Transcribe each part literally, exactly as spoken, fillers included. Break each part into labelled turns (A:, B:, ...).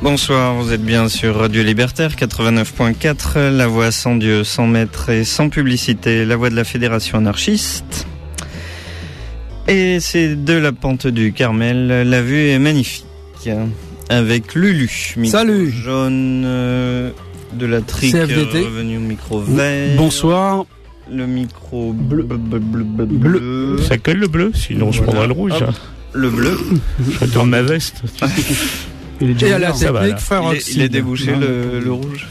A: Bonsoir, vous êtes bien sur Radio Libertaire quatre-vingt-neuf point quatre, la voix sans Dieu, sans maître et sans publicité, la voix de la Fédération anarchiste. Et c'est de la pente du Carmel, la vue est magnifique. Avec Lulu, micro
B: Salut.
A: jaune, euh, de la trique
B: C F D T.
A: revenu au micro vert.
B: Bonsoir.
A: Le micro
B: Bleu.
A: bleu. bleu, bleu, bleu,
B: Bleu.
A: bleu.
C: Ça colle le bleu, sinon je
A: Voilà.
C: prendrai le rouge.
A: Hop.
C: Hein.
A: Le bleu.
C: Je retourne ma veste.
B: Il est déjà Et à la ouvert.
C: ça va,
B: technique,
C: là.
B: frère
A: Il est,
B: Oxy.
A: il est débouché
B: Non,
A: le, le rouge.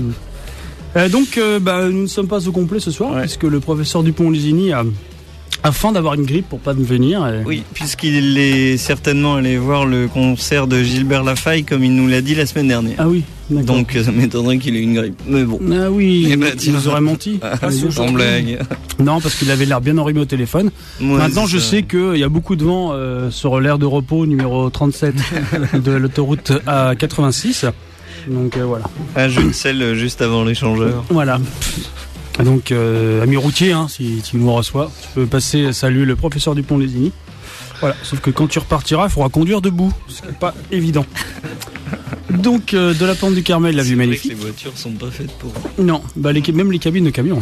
B: Euh, donc, euh, bah, nous ne sommes pas au complet ce soir,
A: Ouais.
B: puisque le professeur Dupont-Ligini a, afin d'avoir une grippe pour pas nous venir. Et...
A: Oui, puisqu'il est certainement allé voir le concert de Gilbert Lafaille, comme il nous l'a dit la semaine dernière.
B: Ah oui, d'accord.
A: Donc ça m'étonnerait qu'il ait une grippe. Mais bon.
B: Ah oui,
A: Eh ben,
B: il
A: tiens.
B: nous aurait menti.
A: Ah,
B: Nous
A: sans
B: aurait-
A: blague.
B: Non, parce qu'il avait l'air bien enrhumé au téléphone.
A: Moi,
B: Maintenant,
A: c'est
B: je
A: ça.
B: sais qu'il y a beaucoup de vent euh, sur l'aire de repos numéro trente-sept de l'autoroute A quatre-vingt-six. Donc euh, voilà.
A: Un jeu de sel juste avant l'échangeur.
B: Voilà. Donc, euh, ami routier, hein, si tu nous reçois, tu peux passer saluer le professeur Dupont-Ligini. Voilà. Sauf que quand tu repartiras, il faudra conduire debout, ce qui n'est pas évident. Donc, euh, de la pente du Carmel, la
A: C'est
B: vue
A: vrai
B: magnifique.
A: que les voitures sont pas faites pour.
B: Non, bah les, même les cabines de camion.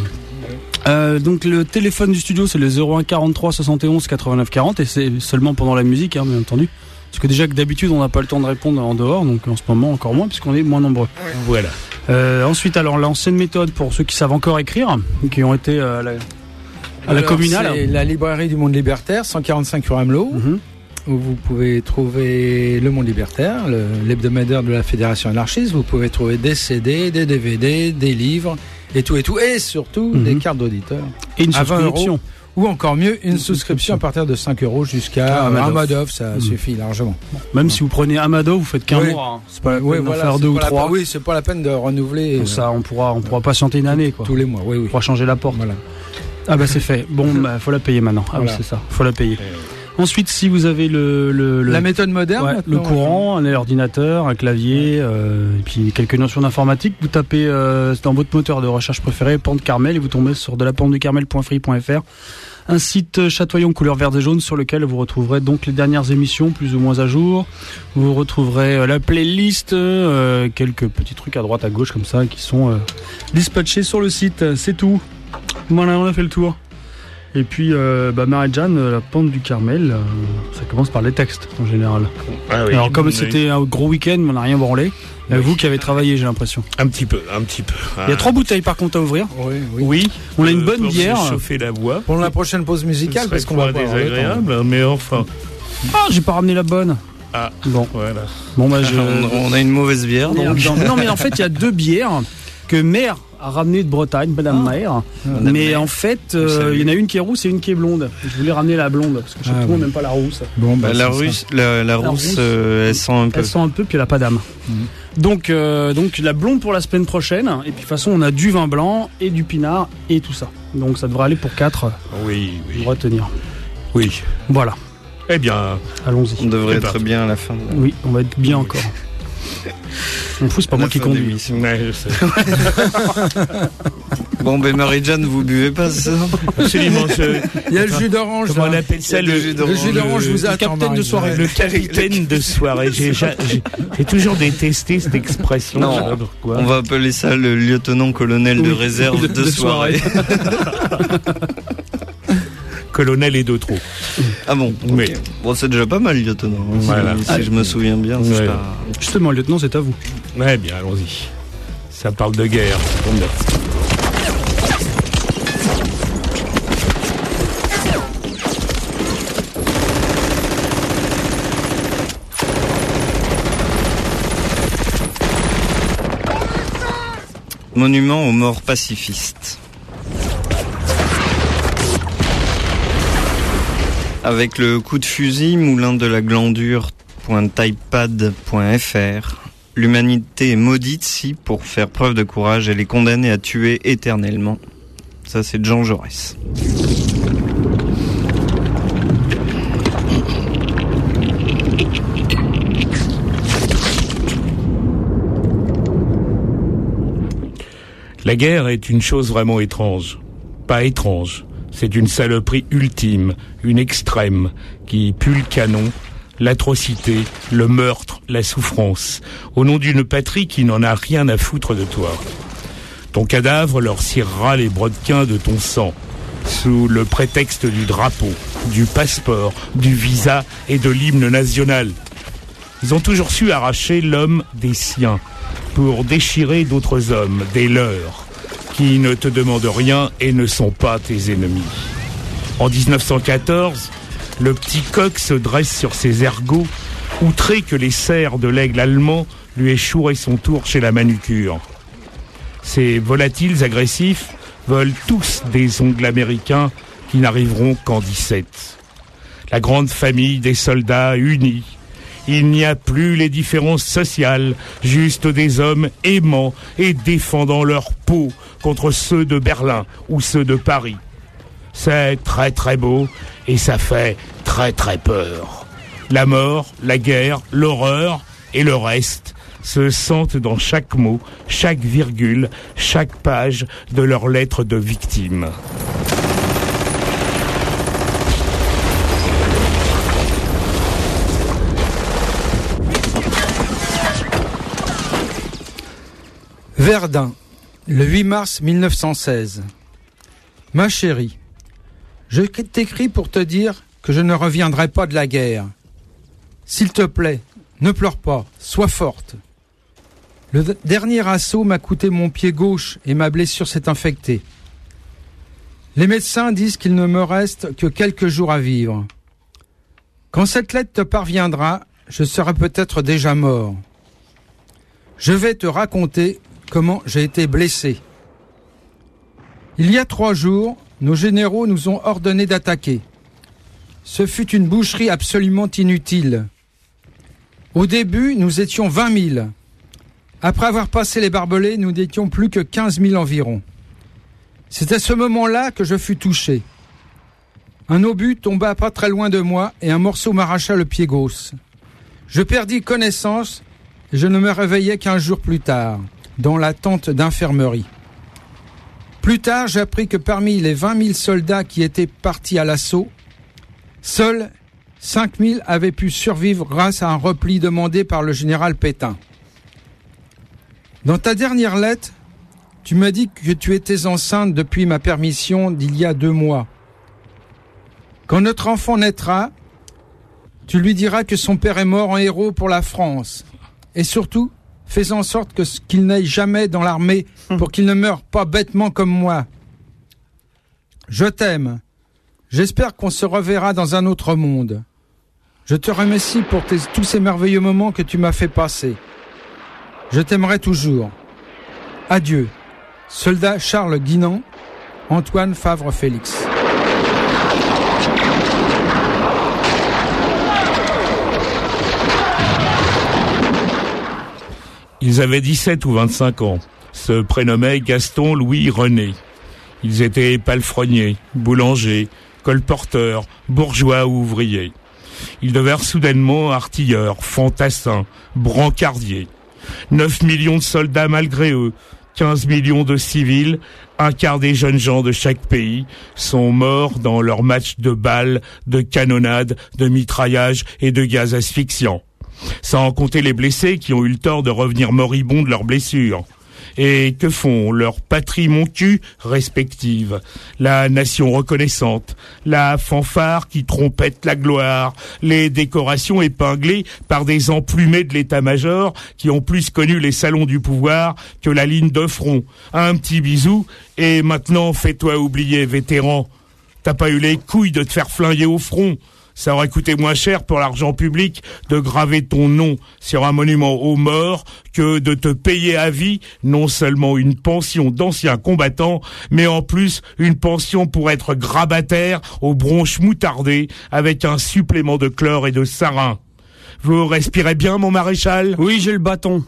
B: Euh, donc le téléphone du studio c'est le zéro un quarante-trois soixante et onze quatre-vingt-neuf quarante et c'est seulement pendant la musique, hein, bien entendu. Parce que déjà que d'habitude on n'a pas le temps de répondre en dehors, donc en ce moment encore moins puisqu'on est moins nombreux.
C: Voilà.
B: Euh, ensuite, alors l'ancienne méthode pour ceux qui savent encore écrire, qui ont été euh, à la, à la
D: Alors,
B: communale.
D: C'est la librairie du Monde Libertaire, cent quarante-cinq rue Ramelot,
B: Mhm.
D: où vous pouvez trouver le Monde Libertaire, le- l'hebdomadaire de la Fédération anarchiste. Vous pouvez trouver des C D, des D V D, des livres, et tout et tout, et surtout
B: Mhm.
D: des cartes d'auditeur.
B: Et une
D: à vingt
B: souscription.
D: euros. Ou encore mieux, une souscription à partir de cinq euros jusqu'à
B: Ah,
D: un
B: Madoff.
D: Madoff, ça
B: Mhm.
D: suffit largement.
B: Même si vous prenez Amado, vous faites qu'un
D: Oui.
B: mois. hein. C'est pas la peine
D: Oui,
B: d'en
D: voilà,
B: faire
D: c'est
B: deux ou
D: pas la
B: trois.
D: peine- Oui, c'est pas la peine de renouveler
B: Donc
D: euh,
B: ça, on pourra, on pourra patienter une année, quoi.
D: tous les mois. Oui, oui.
B: On pourra changer la porte.
D: Voilà.
B: Ah bah c'est fait. Bon, bah, faut la payer maintenant. Ah
D: Voilà.
B: oui, c'est ça. Faut la payer. Ensuite, si vous avez le, le, le-
D: La méthode moderne,
B: ouais, le
D: maintenant,
B: courant, un ordinateur, un clavier, euh, et puis quelques notions d'informatique, vous tapez euh, dans votre moteur de recherche préféré Pente Carmel et vous tombez sur de la pente du carmel point free point f r, un site chatoyant couleur vert et jaune sur lequel vous retrouverez donc les dernières émissions plus ou moins à jour. Vous retrouverez euh, la playlist, euh, quelques petits trucs à droite à gauche comme ça qui sont euh, dispatchés sur le site. C'est tout. Voilà, on a fait le tour. Et puis, euh, bah, Marie-Jeanne, euh, la pente du Carmel, euh, ça commence par les textes en général.
C: Ah oui.
B: Alors comme
C: Oui.
B: c'était un gros week-end, on n'a rien branlé. Il y a
C: Oui.
B: vous qui avez travaillé, j'ai l'impression.
C: Un petit peu, un petit peu.
B: Il y a trois bouteilles par contre à ouvrir.
D: Oui, oui.
C: Oui.
B: On a une
C: euh,
B: bonne
C: pour
B: bière.
C: se chauffer la voix.
D: Pour la prochaine pause musicale,
C: Ce
D: parce
C: serait
D: qu'on va
C: pas
D: pas avoir le temps.
C: désagréable, mais enfin.
B: Ah, j'ai pas ramené la bonne.
C: Ah,
B: Bon,
C: voilà.
B: bon bah je.
A: On, on a une mauvaise bière.
B: Merde,
A: Donc.
B: non, non, mais en fait il y a deux bières que Mère a ramenées de Bretagne, Madame
D: Ah.
B: Mère.
A: Madame
B: Mais
A: Mère.
B: en fait,
A: On
B: euh,
A: salue.
B: il y en a une qui est rousse et une qui est blonde. Je voulais ramener la blonde parce que chez
D: Ah,
B: tout le monde
D: bon.
B: n'aime pas la rousse.
D: Bon, bah,
A: Bah, la,
D: c'est ça.
A: russe, la, la
B: La
A: rousse,
B: rousse,
A: euh, elle sent un peu.
B: Elle sent un peu puis elle a pas d'âme.
D: Mhm.
B: Donc, euh, donc la blonde pour la semaine prochaine. Et puis de toute façon, on a du vin blanc et du pinard et tout ça. Donc ça devrait aller pour quatre.
C: Oui,
B: On
C: oui.
B: devrait tenir.
C: Oui.
B: Voilà,
C: Eh bien,
B: allons-y.
A: On devrait
C: C'est
A: être
C: parti.
A: bien à la fin. de la-
B: Oui, on va être bien encore. On fout, c'est pas
A: à
B: moi
A: la
B: qui
A: fin de
B: conduis.
A: l'émission.
C: ouais, je sais.
A: Bon, ben Marie-Jeanne, vous buvez pas, c'est ça?
C: Absolument. je-
D: Il y a le jus d'orange.
C: Comment on
D: là.
C: appelle ça
A: Il y a
C: le,
A: du jus
D: Le jus d'orange
C: le-
D: vous
B: le
D: attend.
B: capitaine de
D: Marie.
B: soirée.
C: le capitaine de soirée. J'ai, j'ai, j'ai toujours détesté cette expression.
A: Non.
C: je sais pas pourquoi.
A: On va appeler ça le lieutenant-colonel de
B: Oui,
A: réserve
B: de-
A: de,
B: de
A: soirée.
C: Colonel et de trop.
A: Ah bon? Ok.
C: Oui.
A: Bon, c'est déjà pas mal, lieutenant. hein, si-
C: Voilà.
A: Si, je me souviens bien, c'est
C: Ouais.
A: pas...
B: Justement, lieutenant, c'est à vous.
C: Ouais, bien, allons-y. Ça parle de guerre. ça tombe bien.
A: Monument aux morts pacifistes. Avec le coup de fusil, moulin de la glandure.typepad point f r, l'humanité est maudite si, pour faire preuve de courage, elle est condamnée à tuer éternellement. Ça, c'est Jean Jaurès.
C: La guerre est une chose vraiment étrange. Pas étrange. C'est une saloperie ultime, une extrême, qui pue le canon, l'atrocité, le meurtre, la souffrance, au nom d'une patrie qui n'en a rien à foutre de toi. Ton cadavre leur cirera les brodequins de ton sang, sous le prétexte du drapeau, du passeport, du visa et de l'hymne national. Ils ont toujours su arracher l'homme des siens, pour déchirer d'autres hommes, des leurs, qui ne te demandent rien et ne sont pas tes ennemis. En dix-neuf cent quatorze, le petit coq se dresse sur ses ergots, outré que les serres de l'aigle allemand lui aient chouré son tour chez la manucure. Ces volatiles agressifs veulent tous des ongles américains qui n'arriveront qu'en dix-sept. La grande famille des soldats unis. Il n'y a plus les différences sociales, juste des hommes aimant et défendant leur peau contre ceux de Berlin ou ceux de Paris. C'est très très beau et ça fait très très peur. La mort, la guerre, l'horreur et le reste se sentent dans chaque mot, chaque virgule, chaque page de leur lettre de victime.
D: Verdun, le huit mars mille neuf cent seize. Ma chérie, je t'écris pour te dire que je ne reviendrai pas de la guerre. S'il te plaît, ne pleure pas, sois forte. Le d- dernier assaut m'a coûté mon pied gauche et ma blessure s'est infectée. Les médecins disent qu'il ne me reste que quelques jours à vivre. Quand cette lettre te parviendra, je serai peut-être déjà mort. Je vais te raconter comment j'ai été blessé. Il y a trois jours, nos généraux nous ont ordonné d'attaquer. Ce fut une boucherie absolument inutile. Au début, nous étions vingt mille. Après avoir passé les barbelés, nous n'étions plus que quinze mille environ. C'est à ce moment-là que je fus touché. Un obus tomba pas très loin de moi et un morceau m'arracha le pied gauche. Je perdis connaissance et je ne me réveillai qu'un jour plus tard, dans la tente d'infirmerie. Plus tard, j'appris que parmi les vingt mille soldats qui étaient partis à l'assaut, seuls cinq mille avaient pu survivre grâce à un repli demandé par le général Pétain. Dans ta dernière lettre, tu m'as dit que tu étais enceinte depuis ma permission d'il y a deux mois. Quand notre enfant naîtra, tu lui diras que son père est mort en héros pour la France. Et surtout, fais en sorte que, qu'il n'aille jamais dans l'armée pour qu'il ne meure pas bêtement comme moi. Je t'aime. J'espère qu'on se reverra dans un autre monde. Je te remercie pour tes, tous ces merveilleux moments que tu m'as fait passer. Je t'aimerai toujours. Adieu. Soldat Charles Guinan, Antoine Favre-Félix.
C: Ils avaient dix-sept ou vingt-cinq ans, se prénommaient Gaston Louis René. Ils étaient palefreniers, boulangers, colporteurs, bourgeois ou ouvriers. Ils devinrent soudainement artilleurs, fantassins, brancardiers. neuf millions de soldats malgré eux, quinze millions de civils, un quart des jeunes gens de chaque pays sont morts dans leurs matchs de balles, de canonnades, de mitraillages et de gaz asphyxiants. Sans compter les blessés qui ont eu le tort de revenir moribonds de leurs blessures. Et que font leurs patries mon cul respectives? La nation reconnaissante, la fanfare qui trompette la gloire, les décorations épinglées par des emplumés de l'état-major qui ont plus connu les salons du pouvoir que la ligne de front. Un petit bisou et maintenant fais-toi oublier, vétéran. T'as pas eu les couilles de te faire flinguer au front. Ça aurait coûté moins cher pour l'argent public de graver ton nom sur un monument aux morts que de te payer à vie non seulement une pension d'ancien combattant, mais en plus une pension pour être grabataire aux bronches moutardées avec un supplément de chlore et de sarin. Vous respirez bien, mon maréchal?
B: Oui, j'ai le bâton.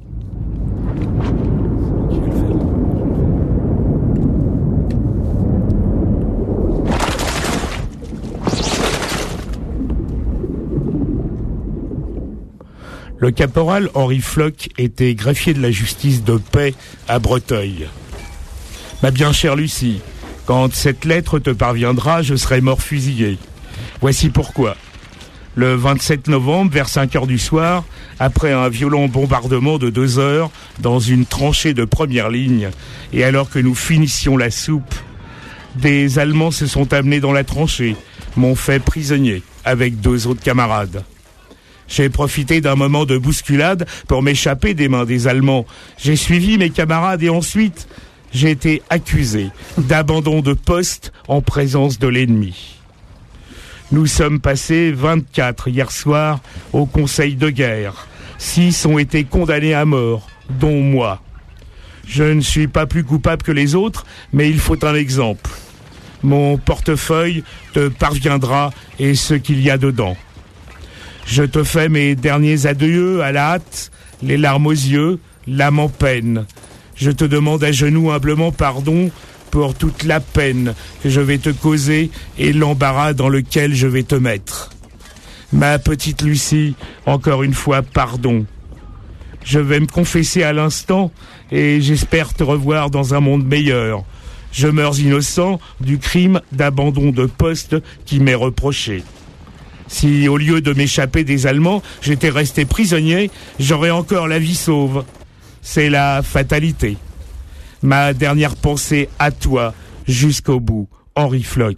C: Le caporal Henri Floch était greffier de la justice de paix à Breteuil. Ma bien chère Lucie, quand cette lettre te parviendra, je serai mort fusillé. Voici pourquoi. Le vingt-sept novembre, vers cinq heures du soir, après un violent bombardement de deux heures dans une tranchée de première ligne, et alors que nous finissions la soupe, des Allemands se sont amenés dans la tranchée, m'ont fait prisonnier avec deux autres camarades. J'ai profité d'un moment de bousculade pour m'échapper des mains des Allemands. J'ai suivi mes camarades et ensuite, j'ai été accusé d'abandon de poste en présence de l'ennemi. Nous sommes passés vingt-quatre hier soir au Conseil de guerre. Six ont été condamnés à mort, dont moi. Je ne suis pas plus coupable que les autres, mais il faut un exemple. Mon portefeuille te parviendra et ce qu'il y a dedans. Je te fais mes derniers adieux à la hâte, les larmes aux yeux, l'âme en peine. Je te demande à genoux humblement pardon pour toute la peine que je vais te causer et l'embarras dans lequel je vais te mettre. Ma petite Lucie, encore une fois, pardon. Je vais me confesser à l'instant et j'espère te revoir dans un monde meilleur. Je meurs innocent du crime d'abandon de poste qui m'est reproché. Si, au lieu de m'échapper des Allemands, j'étais resté prisonnier, j'aurais encore la vie sauve. C'est la fatalité. Ma dernière pensée à toi, jusqu'au bout. Henri Floch.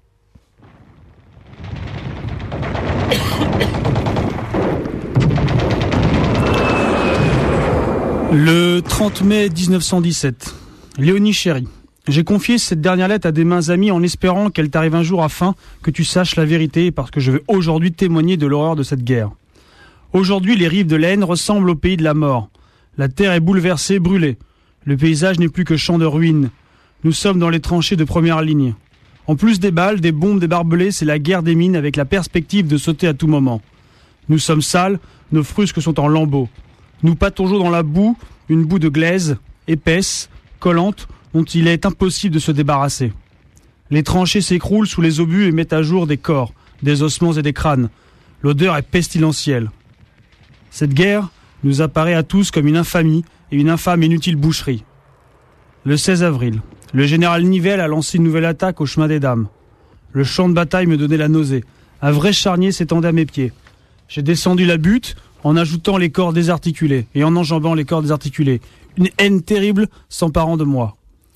B: Le trente mai dix-neuf cent dix-sept. Léonie chérie, j'ai confié cette dernière lettre à des mains amies en espérant qu'elle t'arrive un jour afin que tu saches la vérité parce que je veux aujourd'hui témoigner de l'horreur de cette guerre. Aujourd'hui, les rives de l'Aisne ressemblent au pays de la mort. La terre est bouleversée, brûlée. Le paysage n'est plus que champ de ruines. Nous sommes dans les tranchées de première ligne. En plus des balles, des bombes, des barbelés, c'est la guerre des mines avec la perspective de sauter à tout moment. Nous sommes sales, nos frusques sont en lambeaux. Nous pataugeons dans la boue, une boue de glaise, épaisse, collante, dont il est impossible de se débarrasser. Les tranchées s'écroulent sous les obus et mettent à jour des corps, des ossements et des crânes. L'odeur est pestilentielle. Cette guerre nous apparaît à tous comme une infamie et une infâme inutile boucherie. Le seize avril, le général Nivelle a lancé une nouvelle attaque au chemin des Dames. Le champ de bataille me donnait la nausée. Un vrai charnier s'étendait à mes pieds. J'ai descendu la butte en ajoutant les corps désarticulés et en enjambant les corps désarticulés. Une haine terrible s'emparant de moi.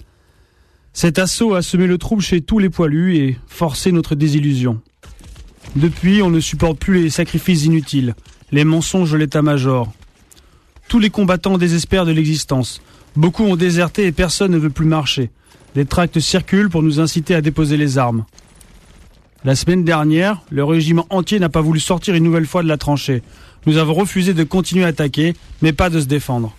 B: Cet assaut a semé le trouble chez tous les poilus et forcé notre désillusion. Depuis, on ne supporte plus les sacrifices inutiles, les mensonges de l'état-major. Tous les combattants désespèrent de l'existence. Beaucoup ont déserté et personne ne veut plus marcher. Des tracts circulent pour nous inciter à déposer les armes. La semaine dernière, le régiment entier n'a pas voulu sortir une nouvelle fois de la tranchée. Nous avons refusé de continuer à attaquer, mais pas de se défendre.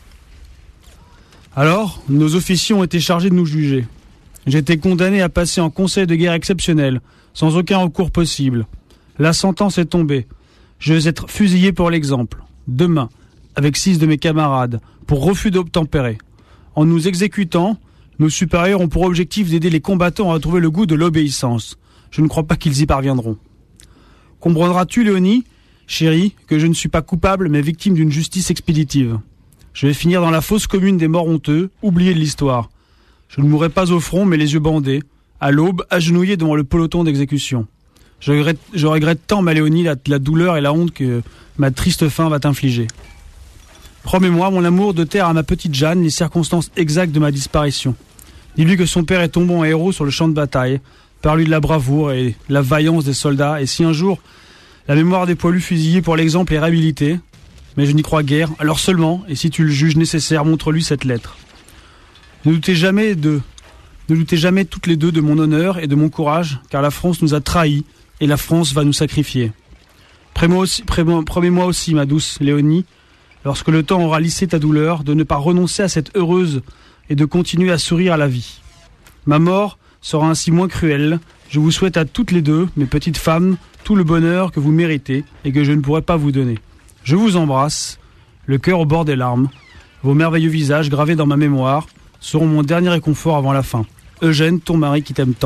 B: Alors, nos officiers ont été chargés de nous juger. J'ai été condamné à passer en conseil de guerre exceptionnel, sans aucun recours possible. La sentence est tombée. Je vais être fusillé pour l'exemple, demain, avec six de mes camarades, pour refus d'obtempérer. En nous exécutant, nos supérieurs ont pour objectif d'aider les combattants à retrouver le goût de l'obéissance. Je ne crois pas qu'ils y parviendront. Comprendras-tu, Léonie, chérie, que je ne suis pas coupable, mais victime d'une justice expéditive. Je vais finir dans la fosse commune des morts honteux, oubliés de l'histoire. Je ne mourrai pas au front, mais les yeux bandés, à l'aube, agenouillé devant le peloton d'exécution. Je regrette, je regrette tant, ma Léonie, la, la douleur et la honte que ma triste fin va t'infliger. Promets-moi, mon amour, de taire à ma petite Jeanne les circonstances exactes de ma disparition. Dis-lui que son père est tombé en héros sur le champ de bataille. Parle-lui de la bravoure et la vaillance des soldats. Et si un jour, la mémoire des poilus fusillés pour l'exemple est réhabilitée, mais je n'y crois guère, alors seulement, et si tu le juges nécessaire, montre-lui cette lettre. Ne doutez jamais de, ne doutez jamais toutes les deux de mon honneur et de mon courage, car la France nous a trahis et la France va nous sacrifier. Promets-moi aussi, promets-moi aussi, ma douce Léonie, lorsque le temps aura lissé ta douleur, de ne pas renoncer à cette heureuse et de continuer à sourire à la vie. Ma mort sera ainsi moins cruelle. Je vous souhaite à toutes les deux, mes petites femmes, tout le bonheur que vous méritez et que je ne pourrai pas vous donner. Je vous embrasse, le cœur au bord des larmes. Vos merveilleux visages gravés dans ma mémoire seront mon dernier réconfort avant la fin. Eugène, ton mari qui t'aime tant.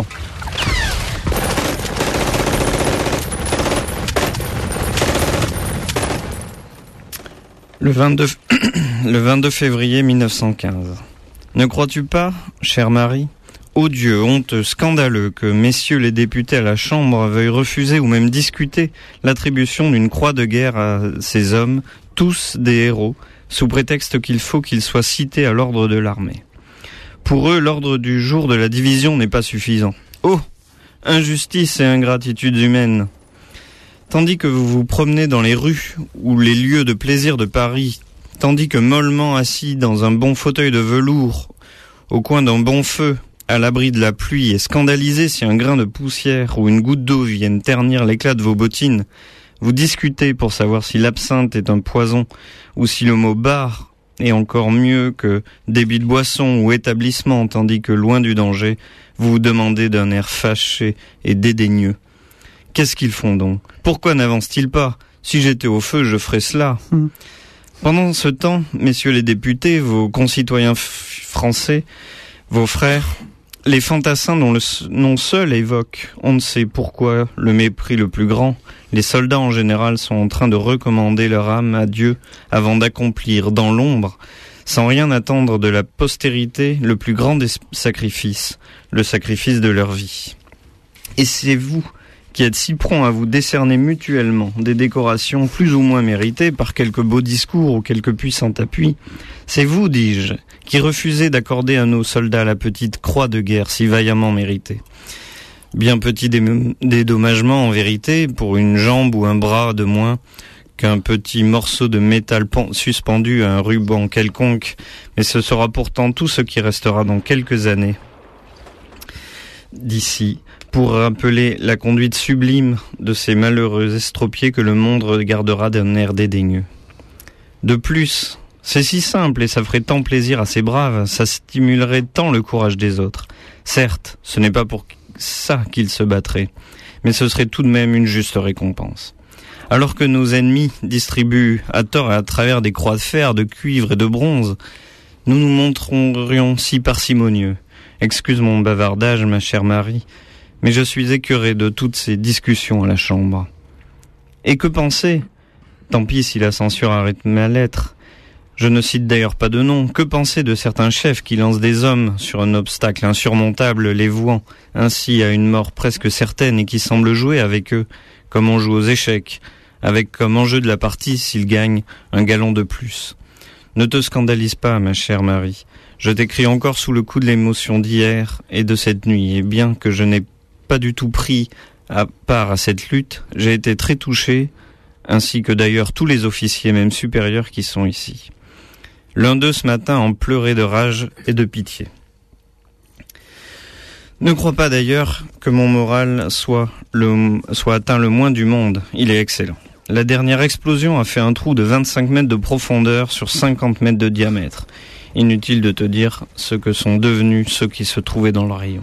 A: Le vingt-deux, le vingt-deux février mille neuf cent quinze. Ne crois-tu pas, cher Marie, odieux, honteux, scandaleux que messieurs les députés à la Chambre veuillent refuser ou même discuter l'attribution d'une croix de guerre à ces hommes, tous des héros, sous prétexte qu'il faut qu'ils soient cités à l'ordre de l'armée. Pour eux, l'ordre du jour de la division n'est pas suffisant. Oh, injustice et ingratitude humaine. Tandis que vous vous promenez dans les rues ou les lieux de plaisir de Paris, tandis que mollement assis dans un bon fauteuil de velours, au coin d'un bon feu, à l'abri de la pluie et scandalisé si un grain de poussière ou une goutte d'eau viennent ternir l'éclat de vos bottines, vous discutez pour savoir si l'absinthe est un poison ou si le mot bar est encore mieux que débit de boisson ou établissement, tandis que loin du danger, vous vous demandez d'un air fâché et dédaigneux. Qu'est-ce qu'ils font donc ? Pourquoi n'avancent-ils pas ? Si j'étais au feu, je ferais cela. Mmh. Pendant ce temps, messieurs les députés, vos concitoyens f- français, vos frères, les fantassins dont le nom seul évoque, on ne sait pourquoi, le mépris le plus grand, les soldats en général sont en train de recommander leur âme à Dieu avant d'accomplir dans l'ombre, sans rien attendre de la postérité, le plus grand des sacrifices, le sacrifice de leur vie. Et c'est vous qui êtes si prompt à vous décerner mutuellement des décorations plus ou moins méritées par quelques beaux discours ou quelques puissants appuis, c'est vous, dis-je, qui refusez d'accorder à nos soldats la petite croix de guerre si vaillamment méritée. Bien petit dé- dédommagement en vérité, pour une jambe ou un bras de moins, qu'un petit morceau de métal pen- suspendu à un ruban quelconque, mais ce sera pourtant tout ce qui restera dans quelques années d'ici, pour rappeler la conduite sublime de ces malheureux estropiés que le monde regardera d'un air dédaigneux. De plus, c'est si simple et ça ferait tant plaisir à ces braves, ça stimulerait tant le courage des autres. Certes, ce n'est pas pour ça qu'ils se battraient, mais ce serait tout de même une juste récompense. Alors que nos ennemis distribuent à tort et à travers des croix de fer, de cuivre et de bronze, nous nous montrerions si parcimonieux. Excuse mon bavardage, ma chère Marie, mais je suis écœuré de toutes ces discussions à la Chambre. Et que penser ? Tant pis si la censure arrête ma lettre. Je ne cite d'ailleurs pas de nom. Que penser de certains chefs qui lancent des hommes sur un obstacle insurmontable, les vouant ainsi à une mort presque certaine et qui semblent jouer avec eux, comme on joue aux échecs, avec comme enjeu de la partie, s'ils gagnent, un galon de plus. Ne te scandalise pas, ma chère Marie. Je t'écris encore sous le coup de l'émotion d'hier et de cette nuit, et bien que je n'ai pas du tout pris à part à cette lutte, j'ai été très touché, ainsi que d'ailleurs tous les officiers, même supérieurs, qui sont ici. L'un d'eux ce matin en pleurait de rage et de pitié. Ne crois pas d'ailleurs que mon moral soit, le, soit atteint le moins du monde, il est excellent. La dernière explosion a fait un trou de vingt-cinq mètres de profondeur sur cinquante mètres de diamètre. Inutile de te dire ce que sont devenus ceux qui se trouvaient dans le rayon.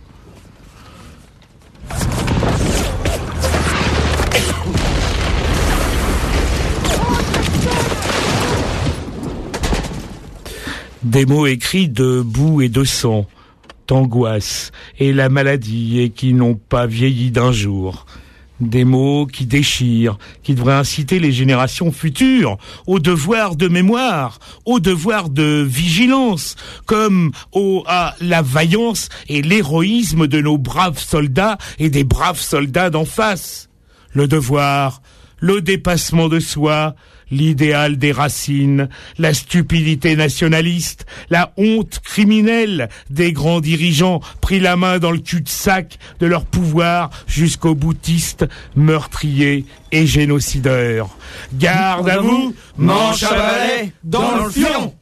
C: Des mots écrits de boue et de sang, d'angoisse et la maladie et qui n'ont pas vieilli d'un jour. Des mots qui déchirent, qui devraient inciter les générations futures au devoir de mémoire, au devoir de vigilance, comme au, à la vaillance et l'héroïsme de nos braves soldats et des braves soldats d'en face. Le devoir, le dépassement de soi, l'idéal des racines, la stupidité nationaliste, la honte criminelle des grands dirigeants pris la main dans le cul-de-sac de leur pouvoir jusqu'aux boutistes, meurtriers et génocideurs. Garde à vous, manche à balai dans le fion!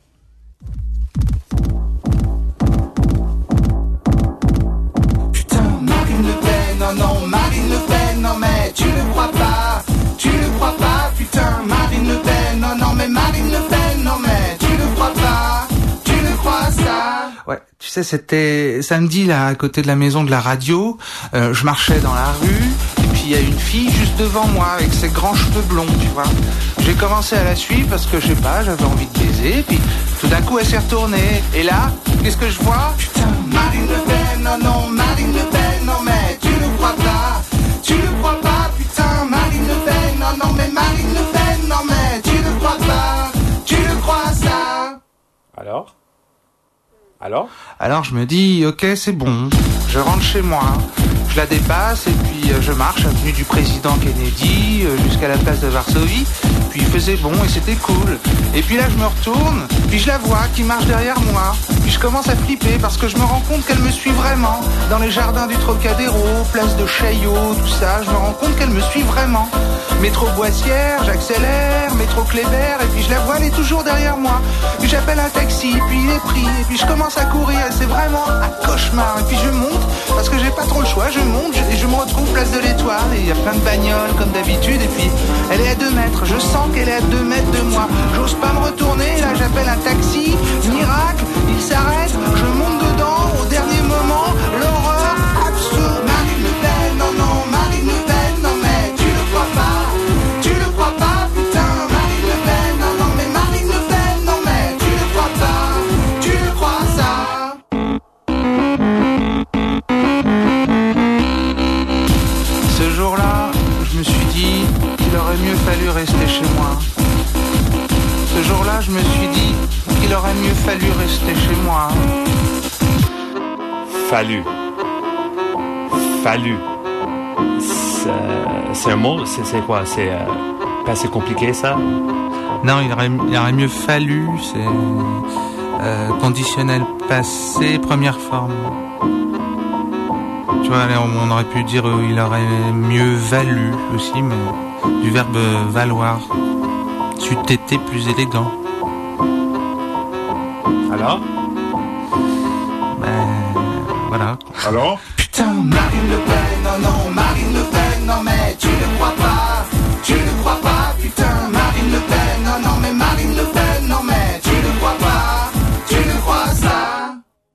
E: Putain, Marine Le Pen, non, non, Marine Le Pen, non mais tu ne crois pas, tu ne crois pas, putain, Marine Le Pen, non, non mais Marine Le Pen, non mais tu ne crois pas, tu ne crois ça.
F: Ouais, tu sais, c'était samedi là, à côté de la maison de la radio, euh, je marchais dans la rue, et puis il y a une fille juste devant moi, avec ses grands cheveux blonds, tu vois. J'ai commencé à la suivre parce que, je sais pas, j'avais envie de baiser, puis tout d'un coup elle s'est retournée, et là, qu'est-ce que je vois?
E: Putain, Marine Le Pen, non, non, Marine Le Pen, non mais tu ne crois pas, tu ne crois pas, putain, Marine Le Pen, non, non mais Marine Le Pen, non mais tu ne crois pas, tu ne crois ça.
C: Alors? Alors
F: Alors je me dis, ok, c'est bon, je rentre chez moi, je la dépasse et puis euh, je marche avenue du président Kennedy euh, jusqu'à la place de Varsovie. Puis il faisait bon et c'était cool. Et puis là je me retourne, puis je la vois qui marche derrière moi. Puis je commence à flipper parce que je me rends compte qu'elle me suit vraiment. Dans les jardins du Trocadéro, place de Chaillot, tout ça, je me rends compte qu'elle me suit vraiment. Métro Boissière, j'accélère, métro Kléber, et puis je la vois, elle est toujours derrière moi. Puis j'appelle un taxi, puis il est pris, et puis je commence à courir, et c'est vraiment un cauchemar. Et puis je monte, parce que j'ai pas trop le choix, je monte, et je me retrouve place de l'Étoile, et il y a plein de bagnoles comme d'habitude, et puis elle est à deux mètres, je sens qu'elle est à deux mètres de moi. J'ose pas me retourner, là j'appelle un taxi, miracle, il s'arrête, je monte dedans, au dernier moment, l'horreur absolue. Marine Le Pen, non, non, Marine Le Pen, non mais tu le crois pas, tu le crois pas, putain, Marine Le Pen, non, non, mais Marine Le Pen, non mais tu le crois pas, tu le crois ça. Ce jour-là, je me suis dit qu'il aurait mieux fallu rester chez moi. Ce jour-là, je me suis dit qu'il aurait mieux fallu rester chez moi.
G: Fallu. Fallu. C'est, c'est un mot, c'est, c'est quoi? C'est euh, pas assez compliqué ça?
F: Non, il aurait, il aurait mieux fallu, c'est euh, conditionnel passé, première forme. Tu vois, on aurait pu dire euh, il aurait mieux valu aussi, mais du verbe valoir. Tu t'étais plus élégant.
G: Alors?
F: Ben, voilà.
C: Alors?
E: Putain, Marine Le Pen, non, non, Marine Le Pen, non mais tu ne crois pas, tu ne crois pas, putain, Marine Le Pen, non, non, mais Marine Le Pen, non mais tu ne crois pas, tu ne crois ça.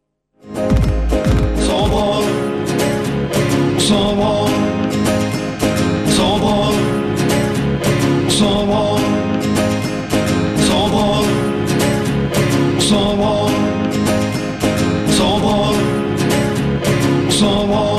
H: Sans branle, sans branle, sans branle, sans branle, sans branle, sans branle, sans branle, sans branle.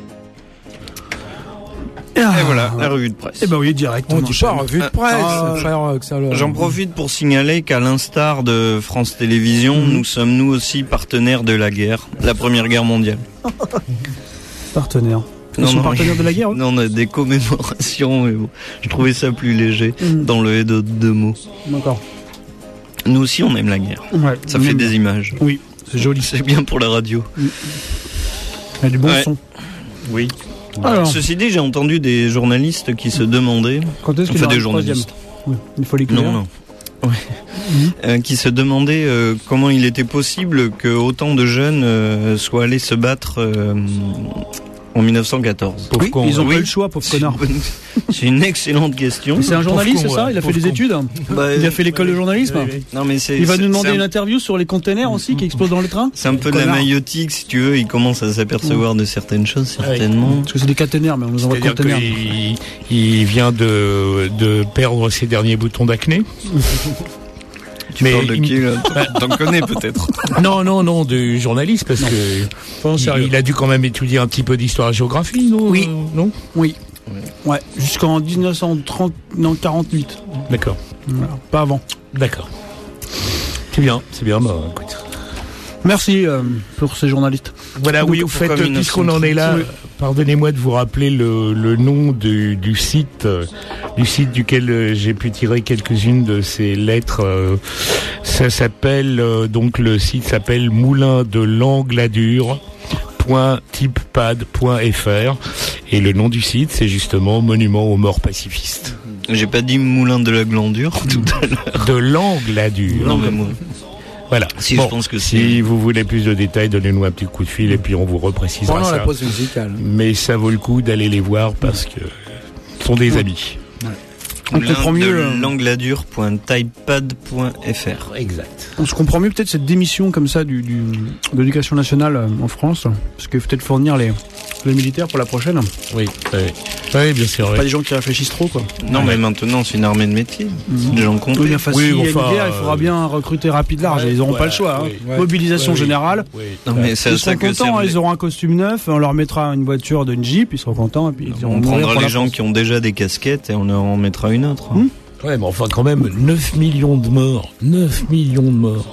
A: Et voilà, la revue de presse.
B: Eh ben oui, direct.
D: On dit pas revue de presse,
A: Ah,
D: frère, que ça, là.
A: J'en profite pour signaler qu'à l'instar de France Télévisions,
B: Mhm.
A: nous sommes nous aussi partenaires de la guerre, la Première Guerre mondiale.
B: Partenaire. Ils
A: Non,
B: sont
A: non,
B: partenaires de la guerre, eux
A: Non, on a des commémorations, mais bon, je trouvais ça plus léger
B: Mhm.
A: dans le de deux mots.
B: D'accord.
A: Nous aussi, on aime la guerre.
B: Ouais.
A: Ça fait
B: Mmh.
A: des images.
B: Oui, c'est joli.
A: C'est bien pour la radio.
B: Il y a du bon
A: Ouais.
B: son.
A: Oui.
B: Alors,
A: Ceci dit, j'ai entendu des journalistes qui se demandaient,
B: quand est-ce qu'il y
A: enfin
B: aura
A: des
B: le troisième
A: journalistes,
B: Oui, il faut l'écrire.
A: non, non, ouais.
B: Mhm.
A: Euh, qui se demandaient euh, comment il était possible que autant de jeunes euh, soient allés se battre euh, en mille neuf cent quatorze.
B: Oui, ils ont
A: Oui.
B: pas eu le choix, pauvre
A: C'est
B: connard.
A: une bonne- C'est une excellente question.
B: C'est un journaliste, c'est
C: con,
B: ça
C: ouais.
B: Il a fait
C: Pauvre
B: des
C: con.
B: études
A: Bah,
B: Il a fait l'école de journalisme
A: Non, mais c'est.
B: Il va
A: c'est-
B: nous demander
A: c'est
B: une
A: un-
B: interview sur les containers aussi qui explosent dans les trains
A: C'est un peu de la
B: Connard.
A: maïotique, si tu veux. Il commence à s'apercevoir de certaines choses, certainement.
B: Parce que c'est des caténaires, mais on nous envoie de
C: C'est-à-dire
B: conteneurs.
C: qu'il il vient de, de perdre ses derniers boutons d'acné.
A: Tu
C: Mais
A: parles de
C: il-
A: qui, là T'en connais peut-être.
C: Non, non, non, du journaliste, parce que
B: Pas en
C: il,
B: sérieux.
C: il a dû quand même étudier un petit peu d'histoire-géographie, non
B: Oui.
C: Euh, Non
B: Oui. Ouais, jusqu'en dix-neuf cent trente, non, quarante-huit.
C: D'accord,
B: Voilà, pas avant.
C: d'accord. C'est bien, c'est bien, bah écoute.
B: Merci euh, pour ces journalistes.
C: Voilà,
A: Donc,
C: oui, au fait,
A: pourquoi
C: puisqu'on en est là,
B: Oui.
C: pardonnez-moi de vous rappeler le, le nom du, du site, euh, du site duquel euh, j'ai pu tirer quelques-unes de ces lettres. euh, ça s'appelle, euh, donc le site s'appelle moulin de l'Angladure point typepad point f r et le nom du site c'est justement Monument aux morts pacifistes.
A: J'ai pas dit moulin de la glandure tout à l'heure.
C: De l'Angladure.
A: Non, mais moi.
C: Voilà.
A: Si,
C: Bon,
A: je pense que c'est.
C: si vous voulez plus de détails, donnez-nous un petit coup de fil et puis on vous reprécisera
D: Pendant
C: ça.
D: la pause musicale.
C: Mais ça vaut le coup d'aller les voir parce que ce sont des amis.
B: On comprend mieux, euh,
A: l'angladure point typepad point f r.
C: Exact.
B: On se comprend mieux peut-être cette démission comme ça du, du, de l'éducation nationale euh, en France, parce que peut-être fournir les, les militaires pour la prochaine.
C: Oui, oui, oui, bien sûr.
B: Pas
C: Oui.
B: des gens qui réfléchissent trop, quoi.
A: Non, mais maintenant, c'est une armée de métier. C'est des gens complets.
B: Oui, enfin,
C: Oui,
B: s'il y a
C: enfin,
B: une guerre, il faudra
C: euh,
B: bien recruter rapide large.
C: ouais,
B: Ils n'auront
C: ouais,
B: pas le choix.
C: oui,
B: hein.
D: ouais.
B: Mobilisation
C: Oui, oui.
B: générale.
C: Oui.
A: Non, mais c'est à
B: Ils
A: ça
B: seront
A: que
B: contents,
A: servent
B: hein,
A: les-
B: ils auront un costume neuf, on leur mettra une voiture d'une Jeep, ils seront contents, et puis ils iront
A: On
B: mourir
A: prendra
B: pour
A: les
B: la
A: gens
B: France.
A: qui ont déjà des casquettes et on leur en mettra une autre.
B: Hum.
C: Ouais, mais enfin, quand même, neuf millions de morts. neuf millions de morts.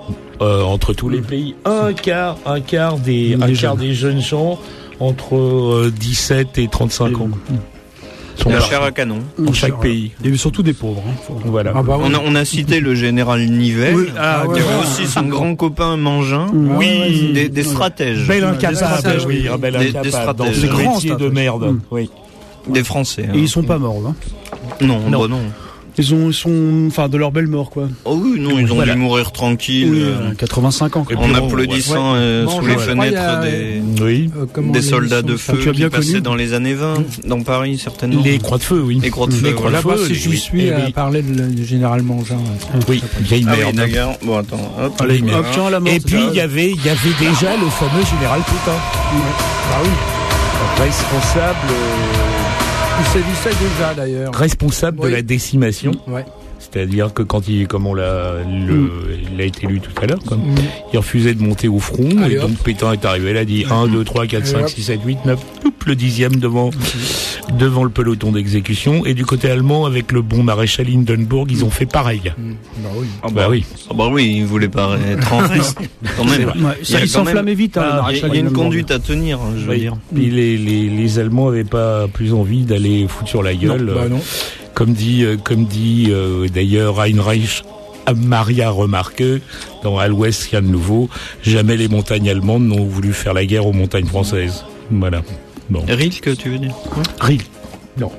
C: euh, entre tous les pays. Un quart, un quart des,
B: Des
C: un
B: jeunes.
C: quart des jeunes gens entre euh, dix-sept et trente-cinq ans. Sont
A: La
C: partis
A: chair à canon.
C: dans chaque pays.
B: Et surtout des pauvres. Hein. Faut-
C: Voilà.
D: Ah bah oui.
A: On a, on a cité le général Nivelle,
B: Oui,
A: ah,
D: ah
A: qui
D: ouais,
A: avait
D: ouais.
A: aussi son grand copain Mangin.
B: Mm.
C: Oui,
B: Ouais, ouais,
A: Des, des stratèges.
C: Bel
B: Des
C: incapable,
B: stratèges,
C: oui,
B: oui.
C: un bel
A: Des- des
C: incapable dans
A: stratèges.
C: ce
B: Des grands
C: métier de
B: stratèges.
C: merde.
B: Mm.
C: Oui.
A: Des Français. hein.
B: Et ils sont pas morts, hein.
A: Non,
C: Non.
A: bah non.
B: Ils ont, ils sont, enfin, de leur belle mort, quoi.
A: Oh oui, non, ils ont
C: Voilà.
A: dû mourir tranquille.
B: Oui,
A: euh,
B: euh, quatre-vingt-cinq ans, quoi.
C: Et
A: en
C: puis,
A: applaudissant euh,
D: Bon,
A: sous
D: je
A: les
D: crois,
A: fenêtres
D: il y a-
A: des,
C: Oui.
D: Euh, comment
A: des
D: les
A: soldats de
D: missions-
A: feu
B: Ah, tu as
A: qui
B: bien
A: passaient
B: connu.
A: dans les années vingt, dans Paris certainement.
C: Les croix de feu, oui.
A: Les croix de feu,
C: Les croix de
A: voilà.
D: Là-bas,
C: feu,
D: si je
C: les-
D: suis
C: eh
D: à
C: oui.
D: parler de- du général Mangin.
C: Oui, vieille
A: Ah oui,
C: merde.
A: d'accord. Bon, attends. Hop.
C: Allez, merde.
B: Hop, tiens, à la mort,
C: Et
B: c'est
C: puis
B: ça.
C: il y avait, il y avait déjà le fameux général Pétain.
B: Ah oui.
C: Responsable, euh,
D: Il sévissait déjà d'ailleurs.
C: responsable
D: Oui.
C: de la décimation.
D: Ouais.
C: C'est-à-dire que quand il, comme on l'a, le, il a été élu tout à l'heure, quoi.
D: Mm.
C: Il refusait de monter au front,
D: Allez,
C: et
D: hop.
C: donc Pétain est arrivé, il a dit un, deux, trois, quatre,
D: Allez,
C: cinq,
D: hop.
C: six, sept, huit, neuf, poup, le dixième devant, devant le peloton d'exécution. Et du côté allemand, avec le bon maréchal Hindenburg, ils ont fait pareil.
D: Mm. Bah oui.
A: Ah
C: Bah oui.
A: Ah bah oui, il voulait pas être en reste. Quand même.
B: Ouais,
A: Il y
B: ça,
A: a
B: il
A: quand même-
B: s'enflammait vite, hein, le
C: Ah,
A: Il y a-
B: maréchal
A: il y a une
B: Hindenburg.
A: conduite à tenir, hein, je veux
C: Oui.
A: dire.
C: Puis les, les, les Allemands avaient pas plus envie d'aller foutre sur la gueule.
D: Non, bah
C: euh,
D: non.
C: Comme dit, euh, comme dit euh, d'ailleurs Heinrich Maria Remarque, dans À l'Ouest, rien de nouveau, jamais les montagnes allemandes n'ont voulu faire la guerre aux montagnes françaises. Voilà. Bon.
A: Rilke, tu veux dire quoi?
C: Ril. Non.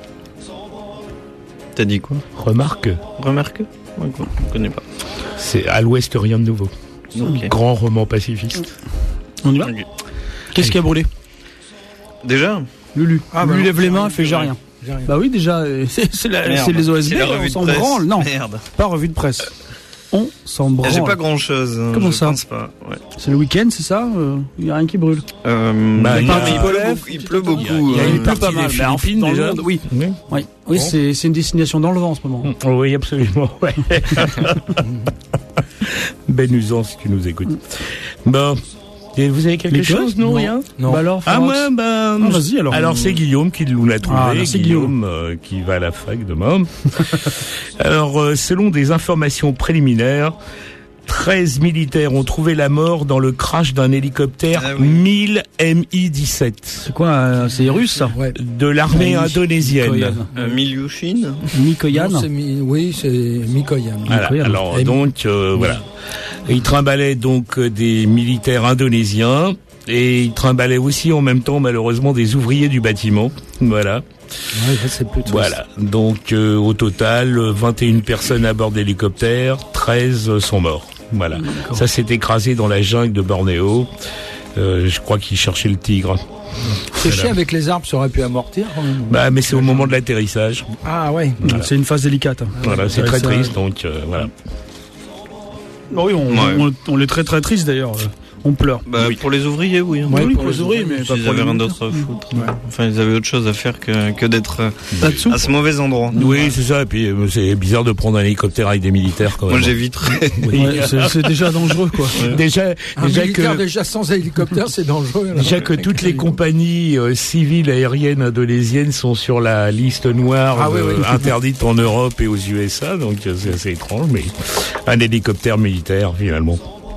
A: T'as dit quoi?
C: Remarque,
A: Remarque? Ouais, quoi, je connais pas.
C: c'est À l'Ouest, rien de nouveau.
A: Ok.
C: Grand roman pacifiste.
B: On y va?
A: Ok.
B: Qu'est-ce qui a brûlé?
A: Déjà?
B: Lulu.
D: Ah, bah
B: Lulu
D: non,
B: lève les
D: j'ai
B: mains,
D: rien,
B: fait j'ai rien.
D: J'ai rien.
B: Bah oui, déjà, euh, c'est c'est la-
A: Merde.
B: c'est les O S B,
A: C'est la
B: on
A: revue de
B: s'en
A: presse.
B: branle. Non,
A: Merde.
B: pas revue de presse. On s'en branle.
A: J'ai pas grand chose.
B: Comment
A: je
B: ça
A: pense pas. Ouais.
B: C'est le week-end, c'est ça? Il y a rien qui brûle.
A: Euh,
C: Bah,
A: il,
C: il y a-
A: il pleut beaucoup. Il pleut beaucoup.
C: Il y a- il y a
A: euh,
C: une
B: Il pleut
C: partie
B: pas
C: des
B: mal, mais en
C: Philippines,
B: dans le
C: déjà.
B: monde, oui.
C: Oui,
B: Oui, oui,
C: Bon.
B: c'est c'est une destination dans le vent en ce moment.
C: oui, absolument. Ouais. Ben usant si tu nous écoutes. Bon. Et vous avez quelque
B: Les
C: chose,
B: gosses
C: non,
B: Non.
C: rien?
D: Non.
B: Bah alors,
C: Ah,
B: Florence.
C: moi, ben.
B: Ah, vas-y, alors.
C: Alors c'est Guillaume qui nous l'a trouvé,
B: Ah, merci,
C: Guillaume, euh, qui va à la fac demain. Alors euh, selon des informations préliminaires, treize militaires ont trouvé la mort dans le crash d'un hélicoptère
A: Ah oui.
C: mille M I dix-sept
B: C'est quoi? euh, C'est russe, ça?
D: Ouais.
C: de l'armée
B: Ah,
C: indonésienne.
B: Mikoyan.
A: euh, Milyushin.
B: Mikoyan.
D: Non, c'est Mi- oui, c'est Mikoyan.
C: Voilà,
B: Incroyable.
C: alors
D: Et-
C: donc euh, voilà, ils trimballaient donc euh, des militaires indonésiens et ils trimballaient aussi en même temps malheureusement des ouvriers du bâtiment. Voilà.
D: Ouais, ça, c'est plus triste.
C: Voilà, donc euh, au total, euh, vingt et une personnes à bord d'hélicoptère, treize euh, sont morts. Voilà, ça s'est écrasé dans la jungle de Bornéo. Euh, je crois qu'ils cherchaient le tigre.
D: C'est
C: Voilà.
D: chiant avec les arbres, ça aurait pu amortir quand même.
C: Bah, mais c'est au moment de l'atterrissage.
D: Ah ouais.
C: Voilà.
B: C'est une phase délicate.
C: Voilà, c'est
B: Ouais,
C: très
B: ça-
C: triste, donc euh, voilà.
B: Bon, oui, on,
A: Ouais.
B: on, on est très très triste d'ailleurs. On pleure.
A: Bah,
C: Oui.
A: pour les ouvriers, oui. hein.
B: Ouais,
D: Oui,
B: pour les ouvriers, mais pas
A: Ils
B: pour
A: avaient
B: les
A: rien
B: militaires.
A: d'autre à foutre.
D: Ouais.
A: Enfin, ils avaient autre chose à faire que, que d'être euh,
B: Là-dessous.
A: à ce mauvais endroit.
C: Oui, c'est ça, et puis euh, c'est bizarre de prendre un hélicoptère avec des militaires quand même.
A: Moi, j'éviterais.
C: Oui.
B: Ouais, c'est c'est déjà dangereux, quoi.
C: Déjà,
D: Un
C: déjà
D: militaire
C: que...
D: déjà sans hélicoptère, c'est dangereux. alors.
C: Déjà que toutes les compagnies euh, civiles aériennes indonésiennes sont sur la liste noire
D: Ah oui,
C: euh,
D: oui.
C: interdite en Europe et aux U S A, donc euh, c'est assez étrange, mais un hélicoptère militaire finalement.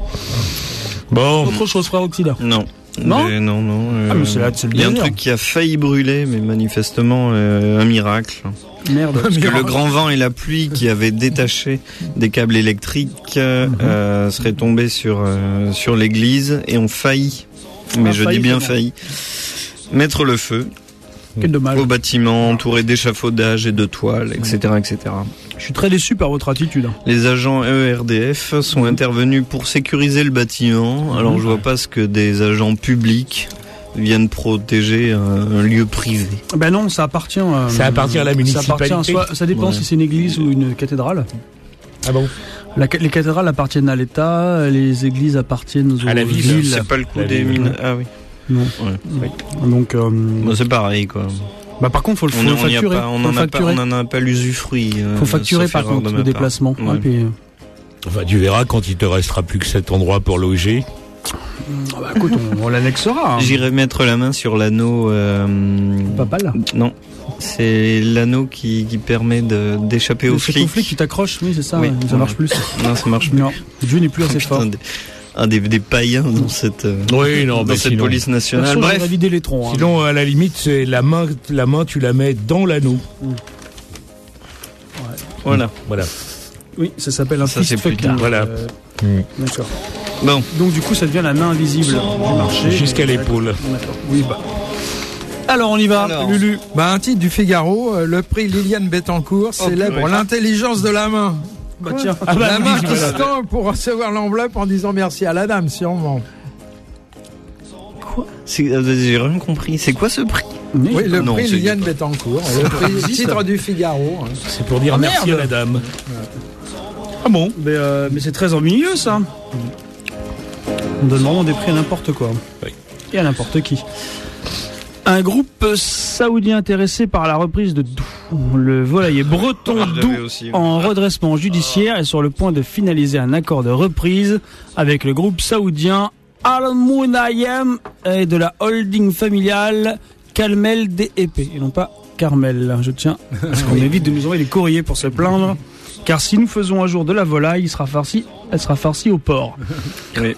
C: Bon,
B: Autre chose, frère Oxida.
A: Non.
B: Non
A: Mais non, non. euh,
B: Ah, mais c'est là, c'est le
A: Il y a un
B: désert.
A: truc qui a failli brûler, mais manifestement euh, un miracle.
B: Merde.
A: Parce que le grand vent et la pluie qui avaient détaché des câbles électriques euh, seraient tombés sur euh, sur l'église et ont failli, mais
B: Ah,
A: je
B: failli,
A: dis bien
B: c'est bon.
A: failli, mettre le feu
B: Quel dommage.
A: au bâtiment entouré d'échafaudages et de toiles, et cetera, et cetera.
B: Je suis très déçu par votre attitude.
A: Les agents E R D F sont intervenus pour sécuriser le bâtiment. Alors je vois pas ce que des agents publics viennent protéger un, un lieu privé.
B: Ben non, ça appartient. euh,
C: Ça appartient à la
B: Ça
C: municipalité.
B: appartient soit, ça dépend
A: Ouais.
B: si c'est une église ou une cathédrale.
C: ah bon
B: La ca- les cathédrales appartiennent à l'État, les églises appartiennent aux
C: À la ville.
A: C'est pas le coup
C: La
A: des
C: ville.
A: mines. Ah oui.
B: Non.
A: Ouais.
B: Donc, euh,
A: Bon, c'est pareil quoi.
B: bah par contre, faut le faut
A: On
B: le
A: on y a
B: facturer.
A: pas, on
B: faut
A: en
B: le
A: a pas,
B: facturer.
A: on en a pas l'usufruit. euh,
B: Faut facturer
A: sauf
B: par
A: erreur
B: contre
A: de ma
B: le
A: part.
B: déplacement.
A: Ouais.
B: Ouais, puis, euh,
C: Enfin, tu verras quand il te restera plus que cet endroit pour loger.
B: Ah bah, écoute, on, on l'annexera. Hein.
A: J'irai mettre la main sur l'anneau. Euh,
B: Papal.
A: Non, c'est l'anneau qui, qui permet de, d'échapper aux
B: C'est
A: flics.
B: ton flic qui t'accroche, oui, c'est ça.
A: Oui,
B: ouais, ça
A: voilà.
B: marche plus.
A: Non, ça marche plus.
B: Non, Dieu n'est plus assez
A: Putain,
B: fort.
A: des, un des, des païens dans cette, euh,
C: Oui, non,
A: dans
C: mais
A: cette
C: sinon,
A: police nationale.
B: Perso,
A: Bref,
B: j'aurais vidé les troncs. Hein.
C: sinon, à la limite, c'est la main, la main, tu la mets dans l'anneau.
A: voilà.
C: Voilà.
B: Oui, ça s'appelle un
A: Ça, c'est
B: fist
A: plus
B: fuck.
A: tard.
C: Voilà.
B: Euh, D'accord.
A: Bon,
B: Donc du coup, ça devient la main invisible du marché.
C: Jusqu'à l'épaule.
B: D'accord. Oui, bah. Alors on y va,
A: Alors.
B: Lulu.
D: Bah, un titre du Figaro, euh, le prix Liliane Bettencourt célèbre
A: purée.
D: l'intelligence de la main.
B: Bah tiens.
C: Ah bah
D: la
C: oui,
D: main qui
C: voilà.
D: se tend pour recevoir l'enveloppe en disant merci à la dame, sûrement.
A: quoi c'est, euh, J'ai rien compris. C'est quoi ce prix?
D: Oui, le
A: Non,
D: prix
A: c'est
D: Liliane
A: pas.
D: Bettencourt, le prix, titre du Figaro. hein.
C: C'est pour dire
B: Ah,
C: merci
B: merde.
C: à la dame. Ah bon?
B: Mais, euh, mais c'est très ennuyeux ça. On donne vraiment des prix à n'importe quoi.
C: Oui.
B: Et à n'importe qui. Un groupe saoudien intéressé par la reprise de Doux. Le volailler breton
A: Je l'avais
B: Doux
A: aussi, oui.
B: en redressement judiciaire est sur le point de finaliser un accord de reprise avec le groupe saoudien Al-Munayem et de la holding familiale Calmel D E P et non pas Carmel. Je tiens à ce qu'on évite de nous envoyer les courriers pour se plaindre. Car si nous faisons un jour de la volaille, il sera farci, elle sera farcie au porc.
A: Oui.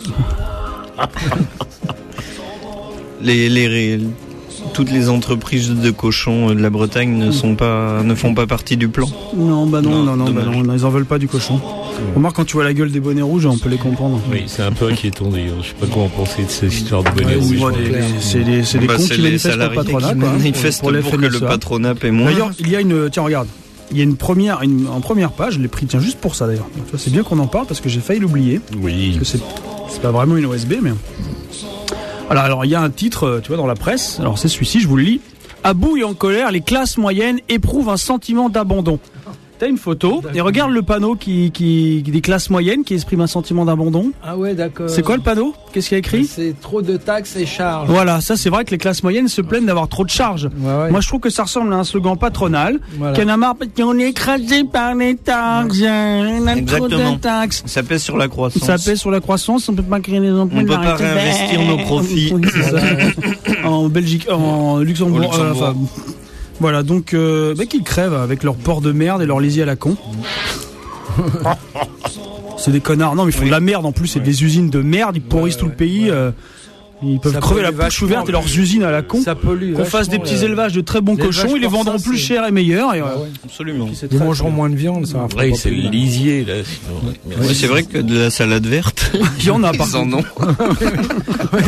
A: les, les, les- toutes les entreprises de cochons de la Bretagne ne sont pas, ne font pas partie du plan.
B: Non, bah non,
A: Non,
B: non, non, bah
A: dommage.
B: non, ils en veulent pas du cochon. Remarque, quand tu vois la gueule des bonnets rouges, on peut les comprendre.
C: Oui, c'est un peu inquiétant d'ailleurs. Je sais pas quoi en penser de cette histoire de bonnet
D: Ouais,
C: rouge.
D: oui,
B: Ouais, des- des- c'est des, c'est des
A: Bah,
B: cons
A: c'est
B: qui
A: les
B: manifestent pour le
A: salariés
B: patronat,
A: qui
B: quoi.
A: manifestent
B: Pour
A: pour,
B: les
A: que le
B: F N S E A.
A: patronat paie moins.
B: D'ailleurs, il y a une, tiens, regarde, il y a une première, une, en première page, je l'ai pris, tiens, juste pour ça d'ailleurs. Tu vois, c'est bien qu'on en parle parce que j'ai failli l'oublier.
C: Oui.
B: Parce que c'est, c'est pas vraiment une O S B, mais. Alors, alors, il y a un titre, tu vois, dans la presse. Alors, c'est celui-ci, je vous le lis. À bout et en colère, les classes moyennes éprouvent un sentiment d'abandon. T'as une photo et regarde le panneau qui, qui, des classes moyennes qui exprime un sentiment d'abandon.
D: Ah ouais, d'accord.
B: C'est quoi le panneau? Qu'est-ce qu'il y a écrit?
D: C'est trop de taxes et charges.
B: Voilà, ça c'est vrai que les classes moyennes se plaignent d'avoir trop de charges.
D: Ouais, ouais.
B: Moi je trouve que ça ressemble à un slogan patronal.
D: Voilà.
B: Qu'on a marre parce qu'on est écrasé par les taxes, on a trop
A: Exactement.
B: de taxes.
A: Ça pèse sur la croissance.
B: Ça pèse sur la croissance, on peut pas créer des emplois.
A: On peut pas
B: arrêter.
A: réinvestir nos profits.
B: Oui, c'est ça. En Belgique, en Luxembourg.
A: Au Luxembourg.
B: euh, enfin, voilà, donc euh, bah, qu'ils crèvent avec leur port de merde et leur lisier à la con. C'est des connards. Non, mais ils font
A: Oui.
B: de la merde en plus. C'est des usines de merde. Ils pourrissent
D: Ouais,
B: tout le
D: ouais,
B: pays.
D: ouais.
B: euh, ils peuvent
D: Ça
B: crever la
D: pollue
B: bouche
D: vachement,
B: ouverte et leurs
D: puis-
B: usines à la con.
D: Ça pollue.
B: Qu'on fasse des
D: vachement,
B: petits
D: le-
B: élevages de très bons
D: l'élevage
B: cochons, ils les
D: pour
B: vendront
D: ça,
B: plus
D: c'est-
B: cher et meilleur. Et,
D: Ah
B: euh,
D: ouais.
A: Absolument.
B: puis c'est
D: Ils
B: très
D: mangeront
B: joli.
D: moins de viande, ça.
C: Oui, c'est le lisier là. Sinon.
A: Oui, c'est vrai que de la salade verte,
B: Il y en a par
A: ils en
B: contre.
A: ont.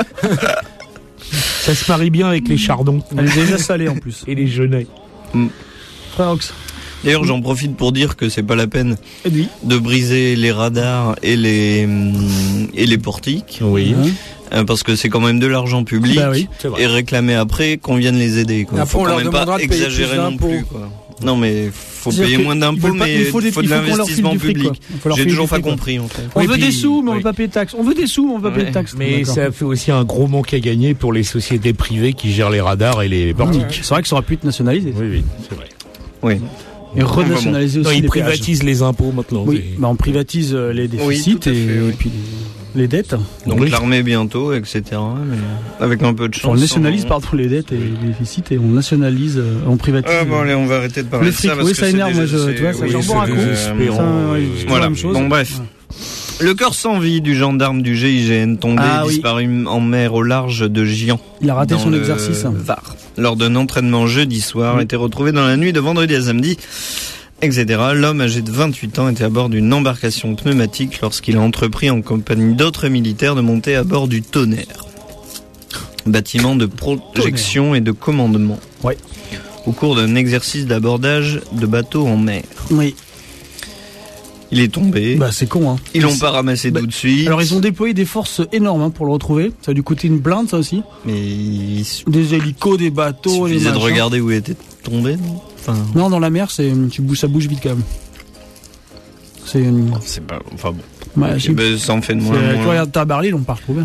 C: Ça se marie bien avec les chardons
B: Elle est déjà salée en plus.
C: et les genêts.
B: Frère Ox.
A: D'ailleurs, j'en profite pour dire que c'est pas la peine
B: Et lui
A: de briser les radars et les hum, et les portiques,
C: Oui.
B: Hein
A: euh, parce que c'est quand même de l'argent public.
B: Bah oui.
C: C'est vrai.
A: Et réclamer après qu'on vienne les aider. Quoi.
D: Après,
A: Faut
D: on
A: quand
D: leur
A: même
D: demandera
A: pas
D: de payer
A: exagérer
D: plus
A: non
D: d'impôts.
A: plus. Quoi. Non, mais faut
B: C'est-à-dire
A: payer
B: que
A: moins
B: ils
A: d'impôts,
B: veulent pas-
A: mais
B: il faut des-
A: il faut de
B: il faut qu'on leur file
A: l'investissement
B: du fric, quoi.
A: public.
B: Il faut leur
A: J'ai
B: filer
A: toujours
B: du
A: pas
B: fric, quoi.
A: compris en fait.
B: On
C: Oui,
B: veut
C: puis-
B: des sous, mais on
C: oui.
B: veut pas payer de taxes. On veut des sous, mais on veut pas
A: Ouais.
B: payer de taxes.
C: Mais
B: D'accord.
C: ça fait aussi un gros manque à gagner pour les sociétés privées qui gèrent les radars et les portiques.
B: C'est vrai que ça aurait pu être nationalisé.
C: Oui, oui, c'est vrai.
A: Oui.
B: Et renationaliser
C: Non,
B: aussi
C: ils
B: les péages.
C: privatisent les impôts maintenant.
B: Oui,
C: c'est-
B: bah on privatise euh, les déficits
A: tout à fait,
B: et,
A: oui.
B: et puis les, les dettes.
A: Donc
C: Oui.
A: l'armée bientôt, et cetera. Mais avec un peu de chance.
B: Enfin, on nationalise
A: on-
B: pardon les dettes et les déficits et on nationalise, euh, on privatise.
A: Ah bon, allez, on va arrêter de parler
B: Le
A: de
B: fric,
A: ça parce
B: oui,
A: que
B: ça
A: c'est
B: énerve,
A: déjà-
B: moi, je-
A: c'est-
B: tu vois, ça
A: oui,
B: j'en
A: c'est
B: bois un coup.
A: désespérant.
B: Ça,
C: oui,
B: ouais,
C: oui,
B: c'est
A: Voilà.
B: la même chose.
A: Bon, bref. Le corps sans vie du gendarme du G I G N tombé
B: Ah oui.
A: disparu en mer au large de Giant.
B: Il a raté
A: dans
B: son
A: le
B: exercice.
A: Var. Lors d'un entraînement jeudi soir,
B: Oui.
A: a été retrouvé dans la nuit de vendredi à samedi, et cetera. L'homme âgé de vingt-huit ans était à bord d'une embarcation pneumatique lorsqu'il a entrepris en compagnie d'autres militaires de monter à bord du Tonnerre, bâtiment de projection et de commandement.
B: Ouais.
A: Au cours d'un exercice d'abordage de bateaux en mer.
B: Oui.
A: Il est tombé.
B: Bah c'est con hein.
A: Ils l'ont pas ramassé
B: Bah,
A: tout de suite.
B: Alors ils ont déployé des forces énormes hein, pour le retrouver. Ça a dû coûter une blinde ça aussi.
A: Mais il
B: Des hélicos, des bateaux, des
A: suffisait de
B: machins.
A: regarder où il était tombé, non enfin,
B: Non, dans la mer, c'est tu bouges, ça bouge vite quand même. C'est une.
A: c'est pas. Enfin bon.
B: Ouais,
A: Ok,
B: c'est-
A: ben, ça en fait de moins.
B: c'est-
A: en moins.
B: tu regardes Tabarly, ils l'ont pas retrouvé.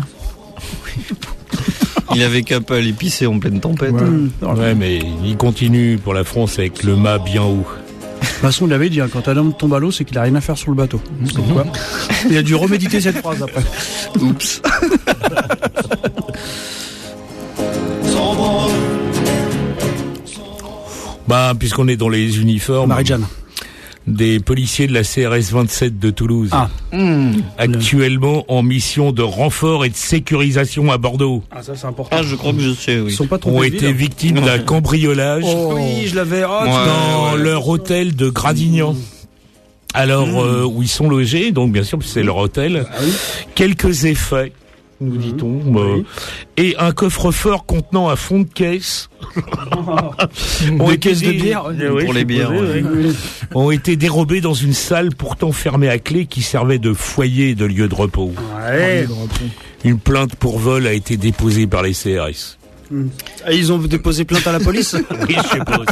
A: Il avait qu'à pas aller pisser en pleine tempête.
B: Mmh. Alors,
C: Ouais, mais il continue pour la France avec le mât bien haut.
B: façon, il avait dit, hein, quand un homme tombe à l'eau, c'est qu'il a rien à faire sur le bateau. Comme quoi. Il a dû reméditer cette phrase après.
A: Oups.
C: Bah, puisqu'on est dans les uniformes.
B: Marie-Jeanne.
C: Des policiers de la C R S vingt-sept de Toulouse.
B: Ah.
A: Mmh.
C: Actuellement en mission de renfort et de sécurisation à Bordeaux.
B: Ah, ça, c'est important.
A: Ah, je crois que je sais, oui.
B: Ils sont pas
C: Ont été victimes d'un cambriolage
B: Oh. Oui, je l'avais. Oh,
A: Ouais.
C: dans
A: ouais.
C: leur hôtel de Gradignan. Alors,
A: Mmh.
C: euh, où ils sont logés, donc bien sûr, c'est leur hôtel.
B: Ah oui.
C: Quelques effets, nous dit-on. euh,
B: Oui.
C: Et un coffre-fort contenant un fond de caisse. ont
B: Des
C: été
B: caisses de
C: dé-
B: bière.
C: Eh oui,
A: Pour
C: je
A: les bières,
C: supposais,
A: ouais.
C: oui. Ont été dérobés dans une salle pourtant fermée à clé qui servait de foyer et de lieu de repos.
B: Ouais.
C: Une plainte pour vol a été déposée par les C R S.
B: Ah, ils ont déposé plainte à la police.
C: Oui, je suppose.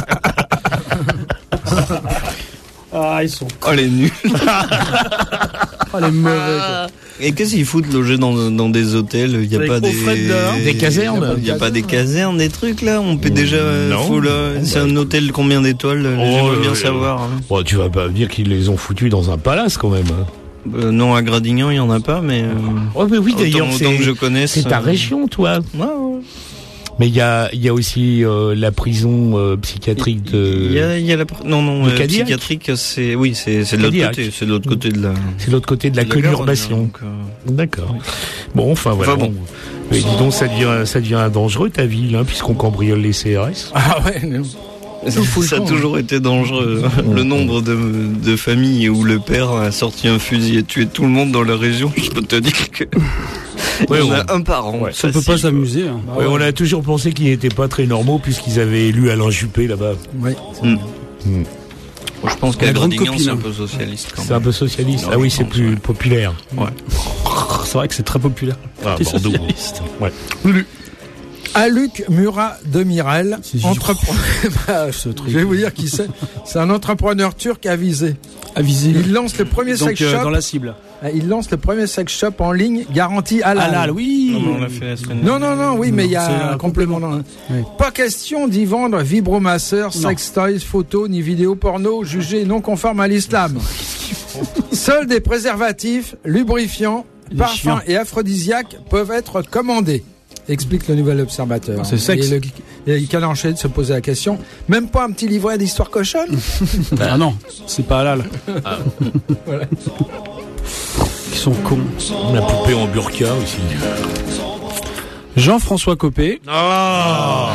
B: Ah, ils sont.
A: Oh, les nuls.
B: Ah, les mauvais. Quoi.
A: Et qu'est-ce qu'ils foutent loger dans, dans des hôtels? Il y a
B: Avec
A: pas
B: au
A: des...
B: frais de dehors.
C: Des casernes?
A: Il y a pas des casernes, des trucs là? On peut déjà...
C: non.
A: Faut, là, c'est un hôtel combien d'étoiles? J'aimerais bien
C: euh,
A: savoir. hein.
C: Bon, tu vas pas me dire qu'ils les ont foutus dans un palace quand même. Hein.
A: Euh, non, à Gradignan, il y en a pas, mais... Euh,
C: Oh, mais oui,
A: autant,
C: d'ailleurs,
A: autant
C: c'est,
A: que je connaisse...
C: c'est ta
A: euh,
C: région, toi.
A: Ouais, ouais.
C: Mais il y a, il y a aussi euh, la prison euh, psychiatrique de...
A: Il y a, il y a la... Non, non,
C: de
A: euh,
C: Cadillac.
A: psychiatrique, c'est... Oui, c'est, c'est de l'autre
C: Cadillac.
A: côté. C'est de l'autre côté de la...
C: C'est l'autre côté de la
A: de la Garonne,
C: conurbation.
A: donc, euh,
C: D'accord. Bon, enfin, voilà.
A: Enfin, bon.
C: Mais dis donc, ça devient, ça devient dangereux, ta ville, hein, puisqu'on cambriole les C R S.
D: Ah ouais, non.
A: Ça a toujours été dangereux. Le nombre de, de familles où le père a sorti un fusil et tué tout le monde dans la région, je peux te dire que...
C: Ouais,
A: il y en
C: on-
A: a un par an.
C: Ouais.
B: On peut pas s'amuser. Hein.
C: Ouais, on a toujours pensé qu'ils n'étaient pas très normaux puisqu'ils avaient élu Alain Juppé là-bas.
D: Ouais.
A: Hmm.
C: Hmm.
A: Je pense
B: La
A: qu'à
B: grande
A: Gradignan,
B: copine,
A: c'est un
B: hein.
A: peu socialiste quand
C: C'est un
A: même.
C: peu socialiste.
A: Non,
C: Ah oui,
A: je
C: c'est
A: pense,
C: plus
A: ouais.
C: populaire.
B: C'est vrai que c'est très populaire.
C: Ah,
B: T'es
C: Bordeaux.
B: socialiste.
C: Ouais.
D: Aluc Murat de Mirel,
B: C'est
D: entrepreneur. Bah,
B: Ce truc.
D: je vais vous dire qui c'est. C'est un entrepreneur turc avisé.
B: Avisé.
D: Il lance le premier
B: Donc
D: sex
B: euh,
D: shop.
B: dans la cible.
D: Il lance le premier sex shop en ligne garanti halal.
B: Halal, oui.
A: Non, mais on l'a fait la semaine
D: Non, non, non, oui, mais il y
B: C'est
D: a
B: un
D: un complément. non.
B: Oui.
D: Pas question d'y vendre vibromasseurs,
B: Non.
D: sex toys, photos, ni vidéos porno jugées non conformes à l'islam. Seuls des préservatifs, lubrifiants,
B: Des
D: parfums
B: chiens.
D: et aphrodisiaques peuvent être commandés. Explique le nouvel observateur.
B: Ah, c'est sexe.
D: Et le, et le canard enchaîné de se poser la question. Même pas un petit livret d'histoire cochonne?
B: Ah non, c'est pas halal.
D: Voilà.
B: Ils sont cons.
C: La poupée en burqa aussi.
B: Jean-François Copé.
C: Ah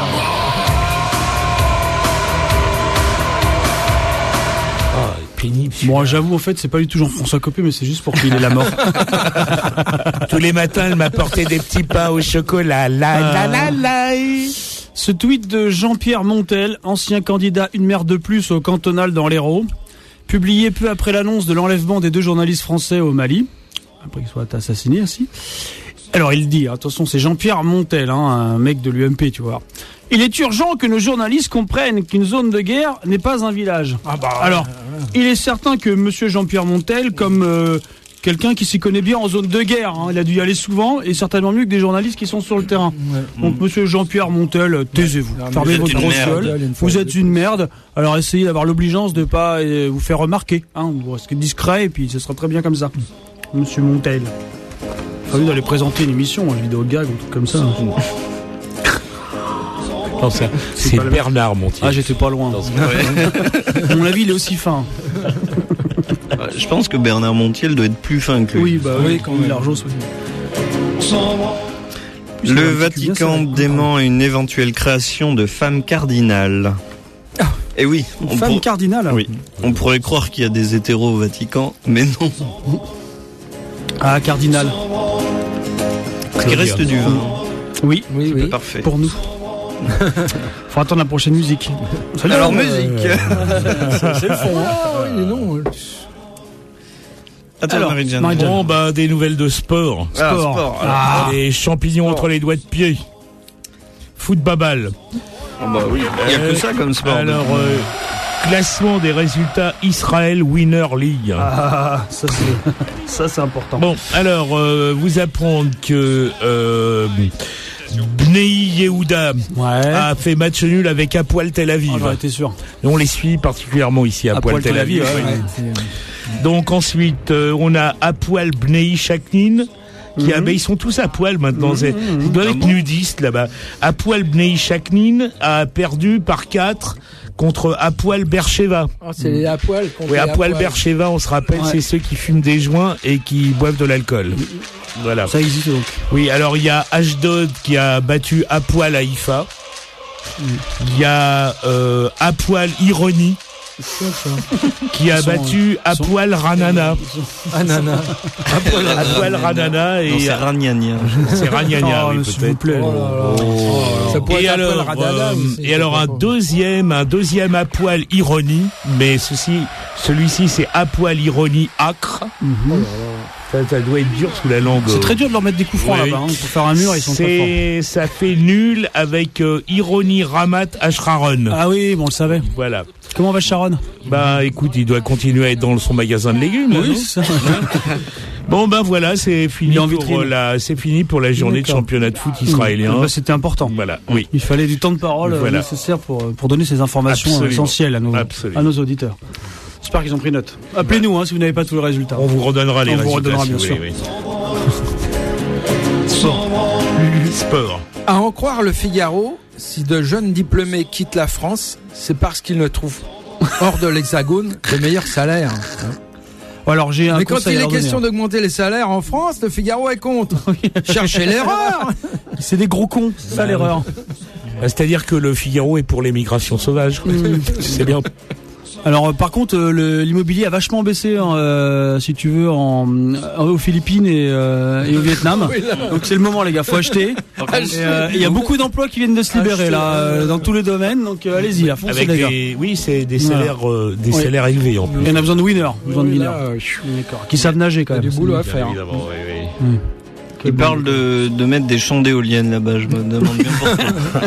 C: Ah, pénible.
B: Bon, j'avoue, en fait, c'est pas du tout Jean-François Copé, mais c'est juste pour qu'il ait la mort.
C: Tous les matins, elle m'apportait des petits pains au chocolat. La la la la.
B: Ce tweet de Jean-Pierre Montel, ancien candidat une mère de plus au cantonal dans l'Hérault, publié peu après l'annonce de l'enlèvement des deux journalistes français au Mali, après qu'ils soient assassinés ainsi. Alors il dit, attention, c'est Jean-Pierre Montel, hein, un mec de l'U M P, tu vois. Il est urgent que nos journalistes comprennent qu'une zone de guerre n'est pas un village.
D: Ah bah,
B: Alors, il est certain que monsieur Jean-Pierre Montel, comme euh, quelqu'un qui s'y connaît bien en zone de guerre, hein, il a dû y aller souvent, et certainement mieux que des journalistes qui sont sur le terrain. Donc monsieur Jean-Pierre Montel, euh, taisez-vous,
D: Non, mais
B: fermez
A: vous êtes
B: votre
A: une
B: grosse
A: merde.
B: gueule,
D: Une fois
B: vous
D: de
B: êtes
D: plus.
B: une merde, alors essayez d'avoir l'obligeance de pas euh, vous faire remarquer, hein, vous restez discret, et puis ce sera très bien comme ça. Monsieur Montel. Il faudrait d'aller présenter une émission, une vidéo de gag ou un truc comme ça.
C: Non, ça, c'est
B: pas le-
C: Bernard Montier.
B: Ah, j'étais pas loin. À mon avis, il est aussi fin.
A: Ouais, je pense que Bernard Montiel doit être plus fin que lui.
B: Oui, bah oui, quand même. L'argent,
A: Le Vatican dément une éventuelle création de femme cardinale. Et oui, on,
B: Femme
A: pour-
B: cardinale.
A: oui, on pourrait croire qu'il y a des hétéros au Vatican, mais non.
B: Ah, cardinal.
A: Parce qu'il reste du vin.
B: Oui,
D: oui, oui.
A: Parfait.
B: pour nous. Faut attendre la prochaine musique. Salut.
A: Alors,
B: Euh,
A: musique.
B: C'est le fond. Hein.
D: Ah oui, non.
A: Attends,
B: Alors,
A: Marie-Jeanne.
B: Marie-Jeanne.
C: Bon, bah, des nouvelles de sport.
A: Ah,
B: sport.
A: sport. alors.
B: Ah.
C: Les champignons entre les doigts de pied. Foot babal.
A: Ah bah oui, il n'y a que ça comme sport.
C: Alors, euh, classement des résultats Israël Winner League.
B: Ah, ça c'est, ça c'est important.
C: Bon, alors, euh, vous apprendre que euh, Bnei Yehuda
B: Ouais.
C: a fait match nul avec Hapoel Tel Aviv.
B: Oh, j'aurais été sûr.
C: Et on les suit particulièrement ici à Hapoel Tel Aviv.
B: ouais,
C: ouais.
B: ouais.
C: Donc ensuite, euh, on a Hapoel Bnei Shaknin. Qui a, ben, ils sont tous à poil maintenant. C'est, ils doivent être nudistes là-bas. Hapoel Bnei Shaknin a perdu par quatre contre Hapoel Beersheva.
D: Oh, c'est les Hapoel contre
C: Oui,
D: les
C: Hapoel
D: Hapoel.
C: Beersheva, on se rappelle,
B: Ouais.
C: c'est ceux qui fument des joints et qui boivent de l'alcool. Voilà.
B: Ça existe donc.
C: Oui, alors il y a Ashdod qui a battu Hapoel Haïfa. Il y a euh, Hapoel Ironi qui a
B: Ils sont,
C: battu
B: ils sont-
C: Hapoel Ranana.
D: Ah, nana.
C: Hapoel Ranana et
A: Non, c'est Ragnagna.
C: c'est Ragnagna,
B: Oh,
C: oui,
B: mais s'il vous
C: peut-être.
B: plaît.
D: Oh là là. Ça pourrait
C: Et
D: être Hapoel
C: alors,
D: Radada,
C: euh,
D: mais c'est-
C: et alors
D: c'est
C: un
D: pas-
C: deuxième, un deuxième Hapoel Ironi, mais ceci, celui-ci c'est Hapoel Ironi Acre. Ça, ça doit être dur sous la langue.
B: C'est très dur de leur mettre des coups francs
C: Oui.
B: là-bas. Hein. Pour faire un mur, ils sont très forts.
C: C'est, ça fait nul avec euh, Ironi Ramat Ashraron.
B: Ah oui, bon, on le savait.
C: Voilà.
B: Comment va Sharon?
C: Bah écoute, il doit continuer à être dans son magasin de légumes. là, non
B: c'est ça.
C: Bon ben voilà, c'est
B: Il
C: fini
B: est en
C: pour
B: vitrine.
C: euh, la, c'est fini pour la journée de
B: D'accord.
C: championnat de foot israélien.
B: Bah, c'était important.
C: Voilà, oui.
B: Il fallait du temps de parole euh,
C: Voilà.
B: nécessaire pour, pour donner ces informations
C: Absolument.
B: essentielles à nos,
C: Absolument.
B: à nos auditeurs. J'espère qu'ils ont pris note. Appelez-nous hein, si vous n'avez pas tous les résultats.
C: On vous redonnera les
B: On vous
C: résultats.
B: redonnera,
C: si
B: bien
C: vous
B: sûr.
C: voulez, oui. Sport.
D: À en croire le Figaro, si de jeunes diplômés quittent la France, c'est parce qu'ils ne trouvent hors de l'Hexagone de meilleurs salaires.
B: Alors j'ai un
D: Mais quand
B: conseil
D: il
B: à
D: est
B: leur donner,
D: question
B: hein.
D: d'augmenter les salaires en France, le Figaro est contre. Cherchez l'erreur.
B: C'est des gros cons, c'est ça
C: Bah,
B: l'erreur.
C: Bah, c'est-à-dire que le Figaro est pour l'émigration sauvage. C'est bien.
B: Alors euh, par contre euh, le- l'immobilier a vachement baissé hein, euh, si tu veux en, en- aux Philippines et, euh, et au Vietnam. Donc c'est le moment les gars, faut acheter. Et, euh, Il y a beaucoup d'emplois qui viennent de se libérer là euh, dans tous les domaines. Donc euh, allez-y, là, foncez
C: Avec
B: les gars.
C: des, oui, c'est des
B: Voilà.
C: salaires, euh, des
B: Oui.
C: salaires élevés en plus.
B: Il y en a besoin de winners, besoin de winners.
D: Là, euh,
B: D'accord. Qui savent nager quand
D: Il y a
B: même.
D: du boulot à
C: Bien
D: faire.
C: évidemment, oui, oui.
A: Ils parlent de, de mettre des champs d'éoliennes là-bas, je me demande bien pourquoi.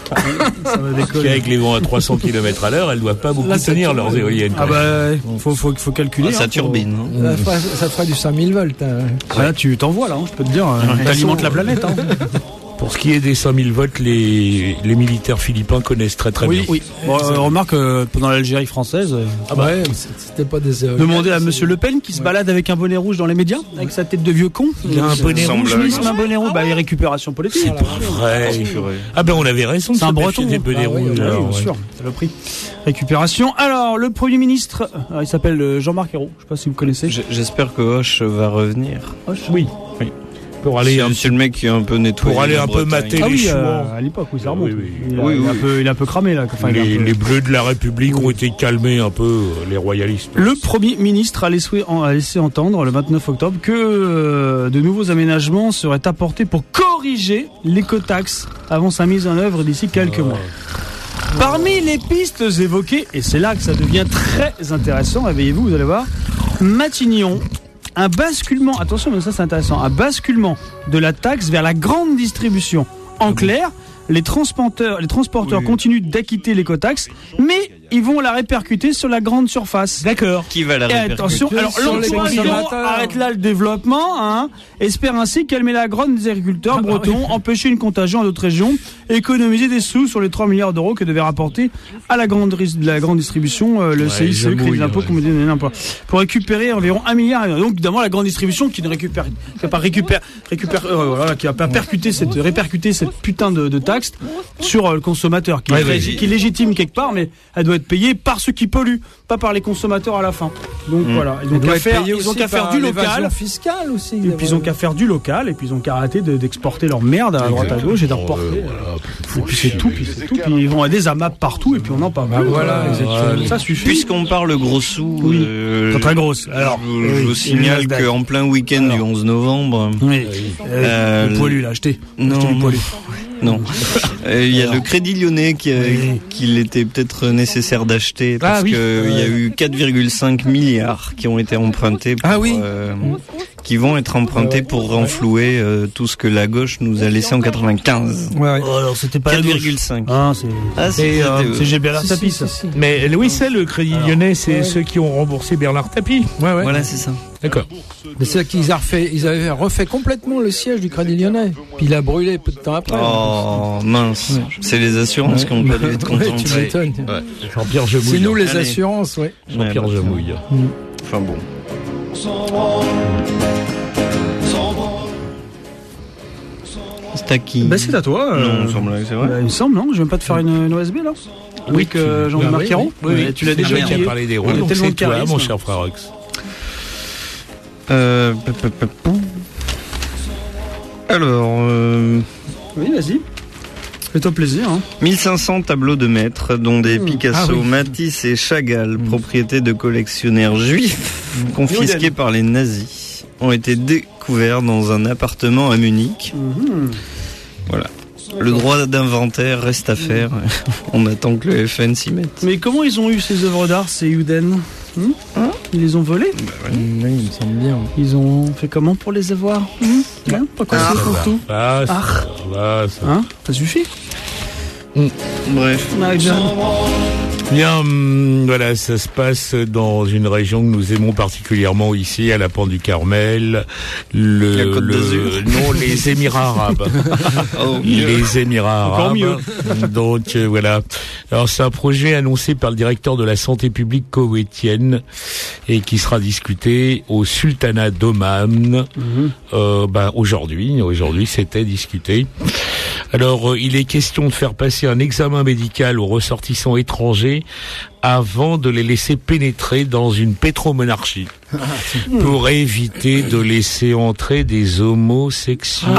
B: Ça va
C: Parce
B: décoller.
C: qu'avec les vents à trois cents kilomètres à l'heure, elles doivent pas beaucoup
D: Là, ça
C: tenir
D: tourne.
C: leurs éoliennes.
B: Ah
C: quand même.
B: bah faut faut faut calculer.
A: Ah, ça
B: hein,
A: turbine. hein.
D: Ça fera, ça fera du cinq mille volts. hein.
B: faut- Là tu t'envoies là, hein, je peux te dire. euh, T'alimentes la planète. Hein.
C: Pour ce qui est des cinq mille volts, les, les militaires philippins connaissent très très bien.
B: Oui. Bon, euh, remarque euh, pendant l'Algérie française. euh,
D: Ah bah ouais, mais c'était pas des éoliennes.
B: Demandez à Monsieur Le Pen qui se balade avec un bonnet rouge dans les médias, avec sa tête de vieux con.
C: Il a un bonnet
A: Semble-
C: rouge,
B: Oui,
C: lui.
B: c'est un bonnet rouge. Bah les récupérations politiques.
C: C'est pas vrai. Ah ben on avait raison de
B: C'est un
C: se
B: breton.
C: méfier des bonnets
D: Ah oui,
C: rouges.
B: Oui,
C: alors,
B: bien
C: ouais.
B: sûr, c'est le prix. Récupération. Alors, le Premier ministre, alors, il s'appelle euh, Jean-Marc Ayrault, je sais pas si vous connaissez.
A: J- J'espère que Hoche va revenir.
C: Oui. oui. Pour aller
A: C'est
C: un
A: c'est le mec qui a un peu nettoyé.
C: Pour aller
A: la
C: un peu
A: Bretagne.
C: mater
B: Ah
C: les
B: oui,
C: chouans.
B: euh, à l'époque, oui, ça remonte.
C: Oui, oui.
B: Il, a,
A: Oui,
B: il est un
A: oui.
B: peu, il est un peu cramé là. Enfin, il est un
C: les,
B: peu-
C: les bleus de la République ont été calmés un peu, euh, les royalistes.
B: Le Premier ministre a laissé, a laissé entendre le vingt-neuf octobre que euh, de nouveaux aménagements seraient apportés pour corriger l'écotaxe avant sa mise en œuvre d'ici quelques mois. Parmi les pistes évoquées, et c'est là que ça devient très intéressant, réveillez-vous, vous allez voir, Matignon, un basculement, attention, mais ça c'est intéressant, un basculement de la taxe vers la grande distribution. En clair, les transporteurs, les transporteurs
A: Oui.
B: continuent d'acquitter l'écotaxe, mais ils vont la répercuter sur la grande surface. D'accord.
A: Qui va la
B: Et
A: répercuter
B: attention, alors
D: sur les
B: l'Antoine
D: consommateurs.
B: arrête là le développement, hein, espère ainsi calmer la grogne des agriculteurs
D: Ah bah
B: bretons, empêcher une contagion à d'autres régions, économiser des sous sur les trois milliards d'euros que devait rapporter à la grande, ris- de la grande distribution euh, le
C: Ouais,
B: C I C E,
C: je
B: Crédit
C: mouille,
B: d'impôt,
C: ouais.
B: comme on dit, n'importe. Pour récupérer environ un milliard. Donc évidemment la grande distribution qui ne récupère, qui va pas récupérer, récupère, euh, voilà, qui va pas percuter cette, répercuter cette putain de, de taxe sur euh, le consommateur, qui,
C: Ouais,
B: est,
C: ouais.
B: qui est légitime quelque part, mais elle doit être payée par ceux qui polluent, pas par les consommateurs à la fin. Donc voilà, ils ont
D: Il doit
B: qu'à
D: être
B: faire,
D: payé
B: ils ont
D: aussi
B: qu'à faire
D: par
B: du
D: l'évasion
B: local.
D: fiscale aussi.
B: Et puis ils ont qu'à faire du local, et puis ils ont qu'à arrêter de- d'exporter leur merde à droite à gauche et d'en reporter. Et puis c'est tout, puis c'est tout, puis ils vont à des AMAP partout, et puis on en parle.
D: Bah voilà, exactement.
B: Ça suffit.
A: Puisqu'on parle gros sous,
B: Oui.
A: euh,
B: Très, très grosse. Alors,
A: je, je
B: oui,
A: vous
B: et
A: signale
B: le Nasdaq.
A: qu'en plein week-end du onze novembre,
B: Oui.
A: Euh,
B: Euh, le poilu, là, achetez.
A: non,
B: Achetez du
A: non.
B: poilu.
A: non, Euh, il y a le Crédit Lyonnais qui a-
B: Oui.
A: qu'il était peut-être nécessaire d'acheter parce
C: Ah oui.
A: qu'il y a eu quatre virgule cinq milliards qui ont été empruntés pour,
D: Ah oui.
A: euh, qui vont être empruntés pour renflouer euh, tout ce que la gauche nous a laissé en quatre-vingt-quinze.
D: Ouais, ouais.
B: Oh, alors c'était pas la
A: quatre
B: gauche.
A: virgule cinq.
B: Ah, c'est,
A: Ah,
C: c'est,
A: c'est,
C: euh,
B: c'est G B L Tapie, ça.
C: Mais oui, c'est le Crédit Lyonnais, c'est
D: ouais.
C: ceux qui ont remboursé Bernard Tapie.
D: Ouais, ouais.
A: Voilà, c'est ça.
C: D'accord.
D: Mais c'est qu'ils a refait, ils avaient refait complètement le siège du Crédit Lyonnais. Puis il a brûlé peu de temps après.
A: Oh, mince.
D: Ouais.
A: C'est les assurances
D: Ouais.
A: qui n'ont pas dû être
D: Ouais,
A: contentes.
D: tu m'étonnes.
A: Ouais.
C: Jean-Pierre Gemouille.
D: C'est nous les
A: Allez.
D: assurances, ouais.
C: Jean-Pierre
A: Ouais, bah,
C: Gemouille.
A: Enfin bon. C'est à qui
B: Bah, c'est à toi. euh.
A: Non, il semble que c'est vrai.
B: Bah, il me semble, non? Je viens pas te faire une, une O S B, là? Avec euh,
C: tu-
B: Jean-Marc
C: Ah, oui,
B: Ayrault?
C: oui, oui,
B: Ouais, tu l'as
C: c'est
B: déjà
C: lui qui a
B: dit.
C: parlé des
B: Il
C: rôles,
B: y a
C: donc
B: tellement
C: c'est
B: de
C: toi,
B: charisme.
C: mon cher Frarox.
A: Euh, pa- pa- pa- pou. Alors, euh,
B: Oui, vas-y. Fais-toi plaisir, hein.
A: mille cinq cents tableaux de maîtres, dont des Picasso,
D: Ah oui.
A: Matisse et Chagall, propriété de collectionneurs juifs, confisqués par les nazis, ont été découverts dans un appartement à Munich.
B: Mhm.
A: Voilà. Le droit d'inventaire reste à faire. On attend que le F N s'y mette.
B: Mais comment ils ont eu ces œuvres d'art, ces Juden? Hmm
A: Hein
B: Ils les ont volées?
D: Oui, il me semble bien.
B: Ils ont fait comment pour les avoir? Hmm Hein Pas quoi
A: Ah.
B: c'est pour tout?
C: Ah, ça,
B: Ah.
C: va, ça.
B: Hein Ça suffit?
A: Bref.
B: Ah, John.
C: Bien, hum, voilà, ça se passe dans une région que nous aimons particulièrement ici, à la Pente du Carmel, le,
A: La Côte
C: le-
A: d'Azur.
C: non, les Émirats arabes,
A: Oh, mieux.
C: les Émirats
B: Encore
C: arabes.
B: mieux.
C: Donc euh, voilà. Alors c'est un projet annoncé par le directeur de la santé publique koweïtienne et qui sera discuté au Sultanat d'Oman.
B: Mhm.
C: Euh, ben, aujourd'hui, aujourd'hui c'était discuté. Alors, euh, il est question de faire passer un examen médical aux ressortissants étrangers avant de les laisser pénétrer dans une pétromonarchie pour éviter de laisser entrer des homosexuels.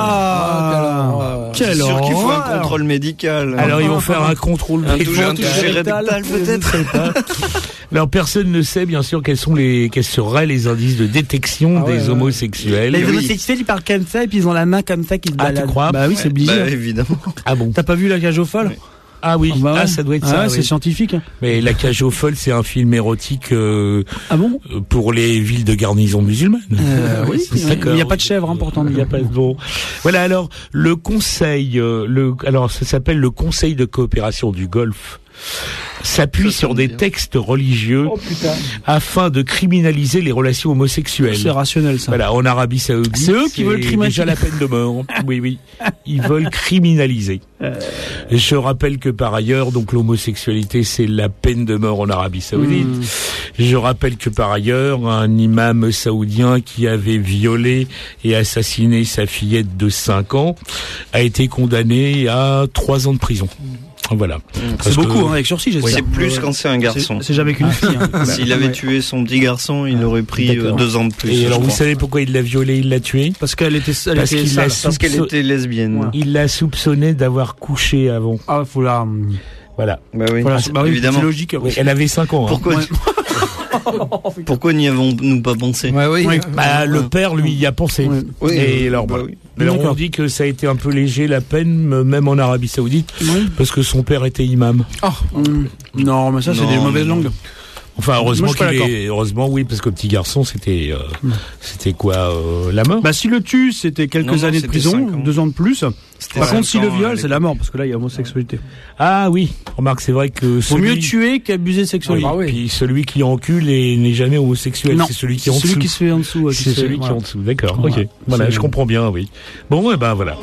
B: Ah,
A: C'est
B: quel
A: sûr qu'il faut un
B: horreur.
A: contrôle médical.
C: Alors, ils vont faire un contrôle
A: Un
C: médical.
A: touche- un toucher rectal, peut-être.
C: Alors, personne ne sait, bien sûr, quels sont les, quels seraient les indices de détection
D: Ah ouais,
C: des
D: ouais.
C: homosexuels.
B: Les
A: oui.
B: homosexuels, ils parlent comme ça et puis ils ont la main comme ça qui se
C: Ah, tu
B: balade.
C: crois
B: Bah oui, c'est obligé.
A: Bah,
B: hein.
A: évidemment.
C: Ah bon?
B: T'as pas vu La Cage aux folles?
C: Ah oui,
B: Ah, bah ouais.
C: ah, ça doit être
B: Ah
C: ça.
B: ouais,
C: oui.
B: c'est scientifique. hein.
C: Mais La Cage aux folles, c'est un film érotique euh,
B: Ah bon?
C: pour les villes de garnison musulmane.
B: Euh, oui,
C: C'est-
B: il n'y a pas de chèvre, hein, pourtant.
C: Il n'y a pas de bon. Voilà, alors le conseil, euh, le, alors ça s'appelle le Conseil de coopération du Golfe, s'appuie
A: Ça
C: sur
A: sonne
C: des
A: bien.
C: textes religieux
B: Oh putain.
C: afin de criminaliser les relations homosexuelles.
B: C'est rationnel, ça.
C: Voilà, en Arabie Saoudite,
B: C'est eux qui veulent criminaliser.
C: déjà la peine de mort. Oui, oui, ils veulent criminaliser. Et je rappelle que par ailleurs, donc l'homosexualité, c'est la peine de mort en Arabie Saoudite.
B: Mmh.
C: Je rappelle que par ailleurs, un imam saoudien qui avait violé et assassiné sa fillette de cinq ans a été condamné à trois ans de prison. Voilà.
B: C'est
C: Parce
B: beaucoup,
C: que-
B: hein, avec sursis, j'espère.
A: C'est plus quand c'est un garçon.
B: C'est c'est jamais qu'une fille. hein.
A: S'il avait tué son petit garçon, il aurait pris euh,
B: D'accord.
A: deux ans de plus.
C: Et
A: je
C: alors, vous
A: crois.
C: savez pourquoi il l'a violée, il l'a tuée?
B: Parce qu'elle était, elle
C: Parce
B: était
C: qu'il
B: sale.
C: l'a
A: Parce qu'elle
C: soupçon-
A: était lesbienne.
B: Ouais.
C: Il l'a soupçonné d'avoir couché avant.
B: Ah, faut la.
C: Voilà.
A: Bah oui.
B: Voilà,
A: Ah,
B: bah oui,
A: évidemment.
B: c'est logique.
C: Oui, elle avait cinq ans. Hein.
A: Pourquoi,
B: Ouais.
A: pourquoi n'y avons-nous pas pensé?
D: Ouais, oui.
B: Oui.
C: Bah, le père, lui, y a pensé.
B: Ouais.
A: Oui,
C: Et
A: euh,
C: alors,
A: bah
C: voilà.
A: oui.
C: Mais alors, on
B: D'accord.
C: dit que ça a été un peu léger, la peine, euh, même en Arabie Saoudite,
B: Oui.
C: parce que son père était imam.
B: Hum. Non, mais ça, c'est
A: Non,
B: des mauvaises
A: mais-
B: langues.
C: Enfin, heureusement
B: Moi, je suis
C: qu'il
B: pas
C: est, heureusement, oui, parce que petit garçon, c'était, euh, c'était quoi, euh, la mort?
B: Bah, si le tue, c'était quelques
A: Non, non,
B: années de
A: c'était
B: prison,
A: cinq ans.
B: deux ans de plus.
A: C'était
B: Par
A: cinq
B: contre, si le
A: ans,
B: viol,
A: à
B: c'est la mort, parce que là, il y a homosexualité.
C: Ah oui, remarque, c'est vrai que
B: Vaut
C: celui,
B: mieux tuer qu'abuser
C: oui,
B: sexuellement.
D: Ah oui.
C: puis celui qui encule et n'est jamais homosexuel,
B: Non,
C: c'est celui qui est en
B: celui
C: dessous.
B: qui se fait en dessous. ouais, qui
C: C'est
B: se fait-
C: celui qui est
B: voilà.
C: en dessous, d'accord,
B: Voilà.
C: ok. Voilà,
B: C'est-
C: je comprends bien, oui. Bon, et ben voilà.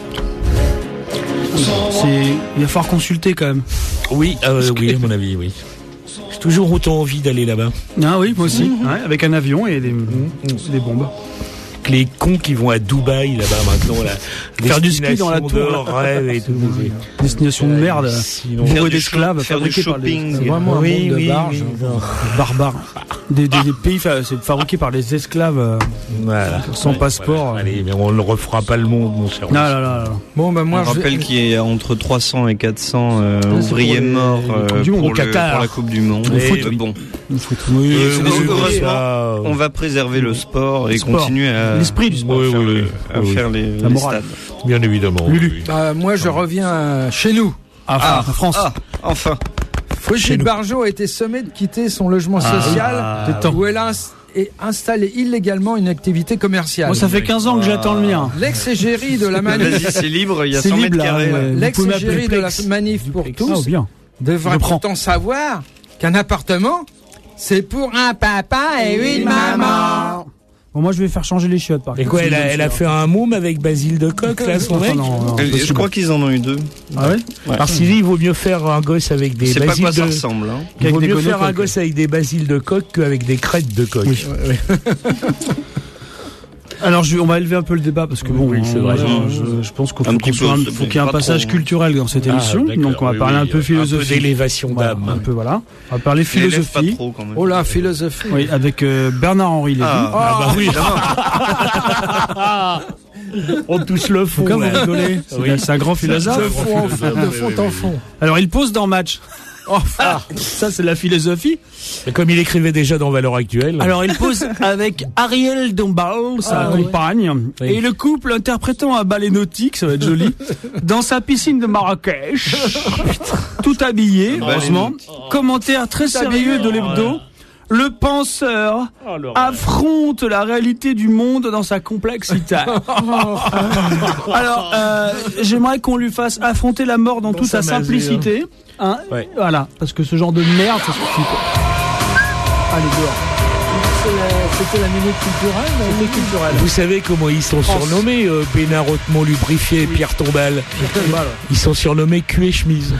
B: C'est, il va falloir consulter quand même.
C: Oui, euh, oui, à mon avis, oui. J'ai toujours autant envie d'aller là-bas.
B: Ah oui, moi aussi. Ouais, avec un avion et des, des bombes.
C: Que les cons qui vont à Dubaï là-bas maintenant, là.
B: Faire du ski dans la
C: Destination
B: tour,
C: de rêve et tout.
B: Destination de merde.
C: Sinon,
A: Faire
B: Bourré
A: du
B: d'esclaves,
A: shop- faire du
B: fabriqués par les-
A: shopping.
D: C'est vraiment un
C: oui,
D: monde de
C: oui,
D: barges.
C: oui, non.
B: Barbares. Des, des, des pays, fa- c'est fabriqué par les esclaves euh,
C: Voilà.
B: sans
C: Ouais,
B: passeport.
C: voilà. Allez, mais on ne refera pas le monde, mon cher.
B: Non, là, là, là.
D: Bon, bah,
A: On
D: moi, je
A: rappelle
D: vais-
A: qu'il y a entre trois cents et quatre cents euh,
B: c'est
A: ouvriers
B: pour les-
A: morts
B: les
A: euh,
B: Coupes du Monde
A: pour,
B: au
A: le-
B: Qatar.
A: pour la Coupe du Monde.
C: Le
A: Et,
C: foot,
A: euh,
C: oui.
A: bon,
B: Il faut tout- oui,
A: Euh,
B: c'est
A: oui,
B: des-
A: heureusement,
C: ça,
A: on va préserver le sport et
B: Sport.
A: continuer à,
B: L'esprit du sport.
C: Oui,
A: à faire,
C: oui,
A: le-
C: oui.
A: à
C: Oui,
A: faire les,
B: La
A: les
B: morale.
A: stades.
C: bien évidemment.
B: Lulu.
C: oui.
D: bah, moi, je reviens euh, chez nous.
B: Ah, en France.
A: Ah, enfin.
C: Chez
D: Brigitte
C: nous.
D: Bardot a été sommée de quitter son logement social
B: Ah, c'est temps.
D: où elle a ins- et installé illégalement une activité commerciale.
B: Moi, ça fait quinze ans que j'attends le mien.
D: L'ex-égérie de la manif.
A: Vas-y, c'est libre, il y a
B: C'est
A: cent mètres
B: libre, là,
A: carrés.
B: ouais.
A: là.
B: Vous pouvez m'appeler
D: L'ex-égérie de la
B: Plex.
D: manif pour
B: Plex.
D: tous
B: Ah, bien.
D: devra
B: Je prends.
D: pourtant savoir qu'un appartement, c'est pour un papa et une maman.
B: Bon, moi, je vais faire changer les chiottes, par
C: Et
B: contre.
C: quoi,
B: C'est
C: elle a,
B: une
C: elle a
B: bonne
C: fait un môme avec Basile de Coq, là, son mec?
B: Non, non, non,
A: Euh, Je
B: possible.
A: crois qu'ils en ont eu deux.
B: Ah ouais?
A: Ouais.
C: Alors, s'il dit, il vaut mieux faire un gosse avec des
A: Je sais pas
C: basiles
A: quoi ça
C: de...
A: ressemble. Hein.
C: Il vaut
B: Avec des
C: mieux faire un
B: gonocoques.
C: gosse avec des basiles de coq qu'avec des crêtes de coq.
B: Oui. Alors, je, on va élever un peu le débat parce que
C: Oui,
B: bon,
C: oui, c'est
B: euh,
C: vrai.
B: je, je- je pense qu'il faut,
A: Un
B: qu'on
A: petit
B: soit
A: peu,
B: un-
A: c'est
B: faut
A: bon,
B: qu'il y ait un
A: pas
B: passage
A: trop.
B: culturel dans cette
C: Ah,
B: émission.
C: d'accord,
B: Donc, on va
C: oui,
B: parler
C: oui,
B: un peu
C: Un
B: philosophie.
C: peu d'élévation
B: Voilà,
C: d'âme.
B: un peu, voilà. On va parler
A: Il élève pas
B: philosophie.
A: trop quand même.
D: Oh la philosophie.
B: Oui, avec euh, Bernard-Henri Lévy.
A: Ah,
C: Ah, bah oui.
A: évidemment.
C: On touche le fond.
B: Pourquoi vous
C: là.
B: rigolez C'est
C: Oui.
B: c'est un grand philosophe.
D: De fond en fond, de fond en fond.
B: Alors, il pose dans Match. Oh, ah, ça, c'est la philosophie.
C: Mais comme il écrivait déjà dans Valeurs Actuelles.
B: Alors, il pose avec Ariel Dombal, sa
C: Ah, oui.
B: compagne,
C: Oui.
B: et le couple interprétant un ballet nautique, ça va être joli, dans sa piscine de Marrakech, tout habillé,
A: ballet
B: heureusement.
A: nautique.
B: Commentaire très sérieux de l'hebdo. Le penseur
C: Oh, l'horreur.
B: affronte la réalité du monde dans sa complexité. Alors, euh, j'aimerais qu'on lui fasse affronter la mort dans,
C: Dans
B: toute sa
C: sa masure.
B: simplicité. Hein,
C: Ouais.
B: Voilà, parce que ce genre de merde, ça suffit pas. Allez, dehors.
D: C'était la minute culturelle.
B: C'était culturel.
C: Vous savez comment ils sont surnommés, euh, Bénard Hautemont Lubrifié et Pierre Tombal? Ils sont surnommés cul et chemise.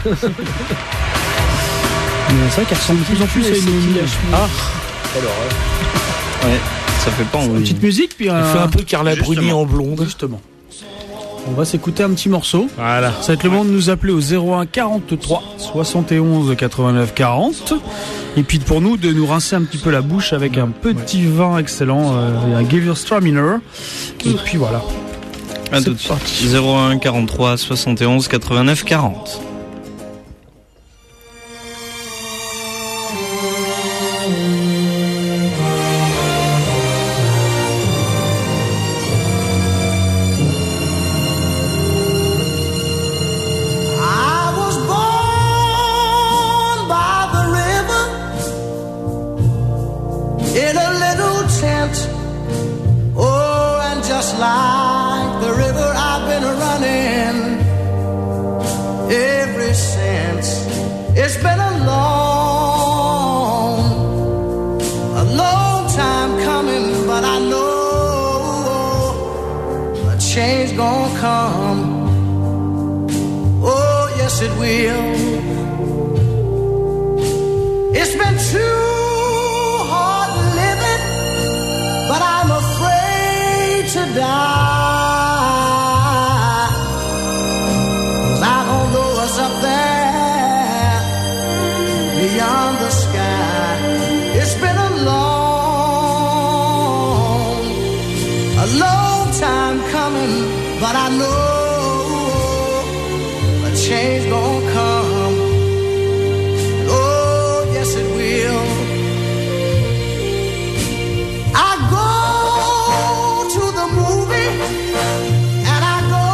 B: Mais c'est vrai qu'elle ressemble de plus en plus à une Noémie.
C: Ah,
A: Ouais, ça fait pas
B: Une
A: envie.
B: petite musique, puis
C: elle
B: un...
C: fait un peu Carla
A: Justement.
C: Bruni en blonde.
B: Justement. On va s'écouter un petit morceau.
C: Voilà.
B: Ça va être le moment de nous appeler au zéro un quarante-trois soixante et onze quatre-vingt-neuf quarante. Et puis pour nous, de nous rincer un petit peu la bouche avec un petit vin excellent, euh, un Gewürztraminer. Et puis voilà.
A: À
B: C'est
A: tout de suite.
B: parti.
A: zéro un quarante-trois soixante et onze quatre-vingt-neuf quarante.
E: I was born by the river in a little tent. Oh, and just like the river, I've been running ever since. It's been a long, a long time coming, but I know a change gonna come. Oh, yes, it will. It's been too hard living, but I'm afraid to die. 'Cause I don't know what's up there beyond the sky. It's been a long, a long time coming, but I know change gonna come. Oh, yes it will. I go to the movie and I go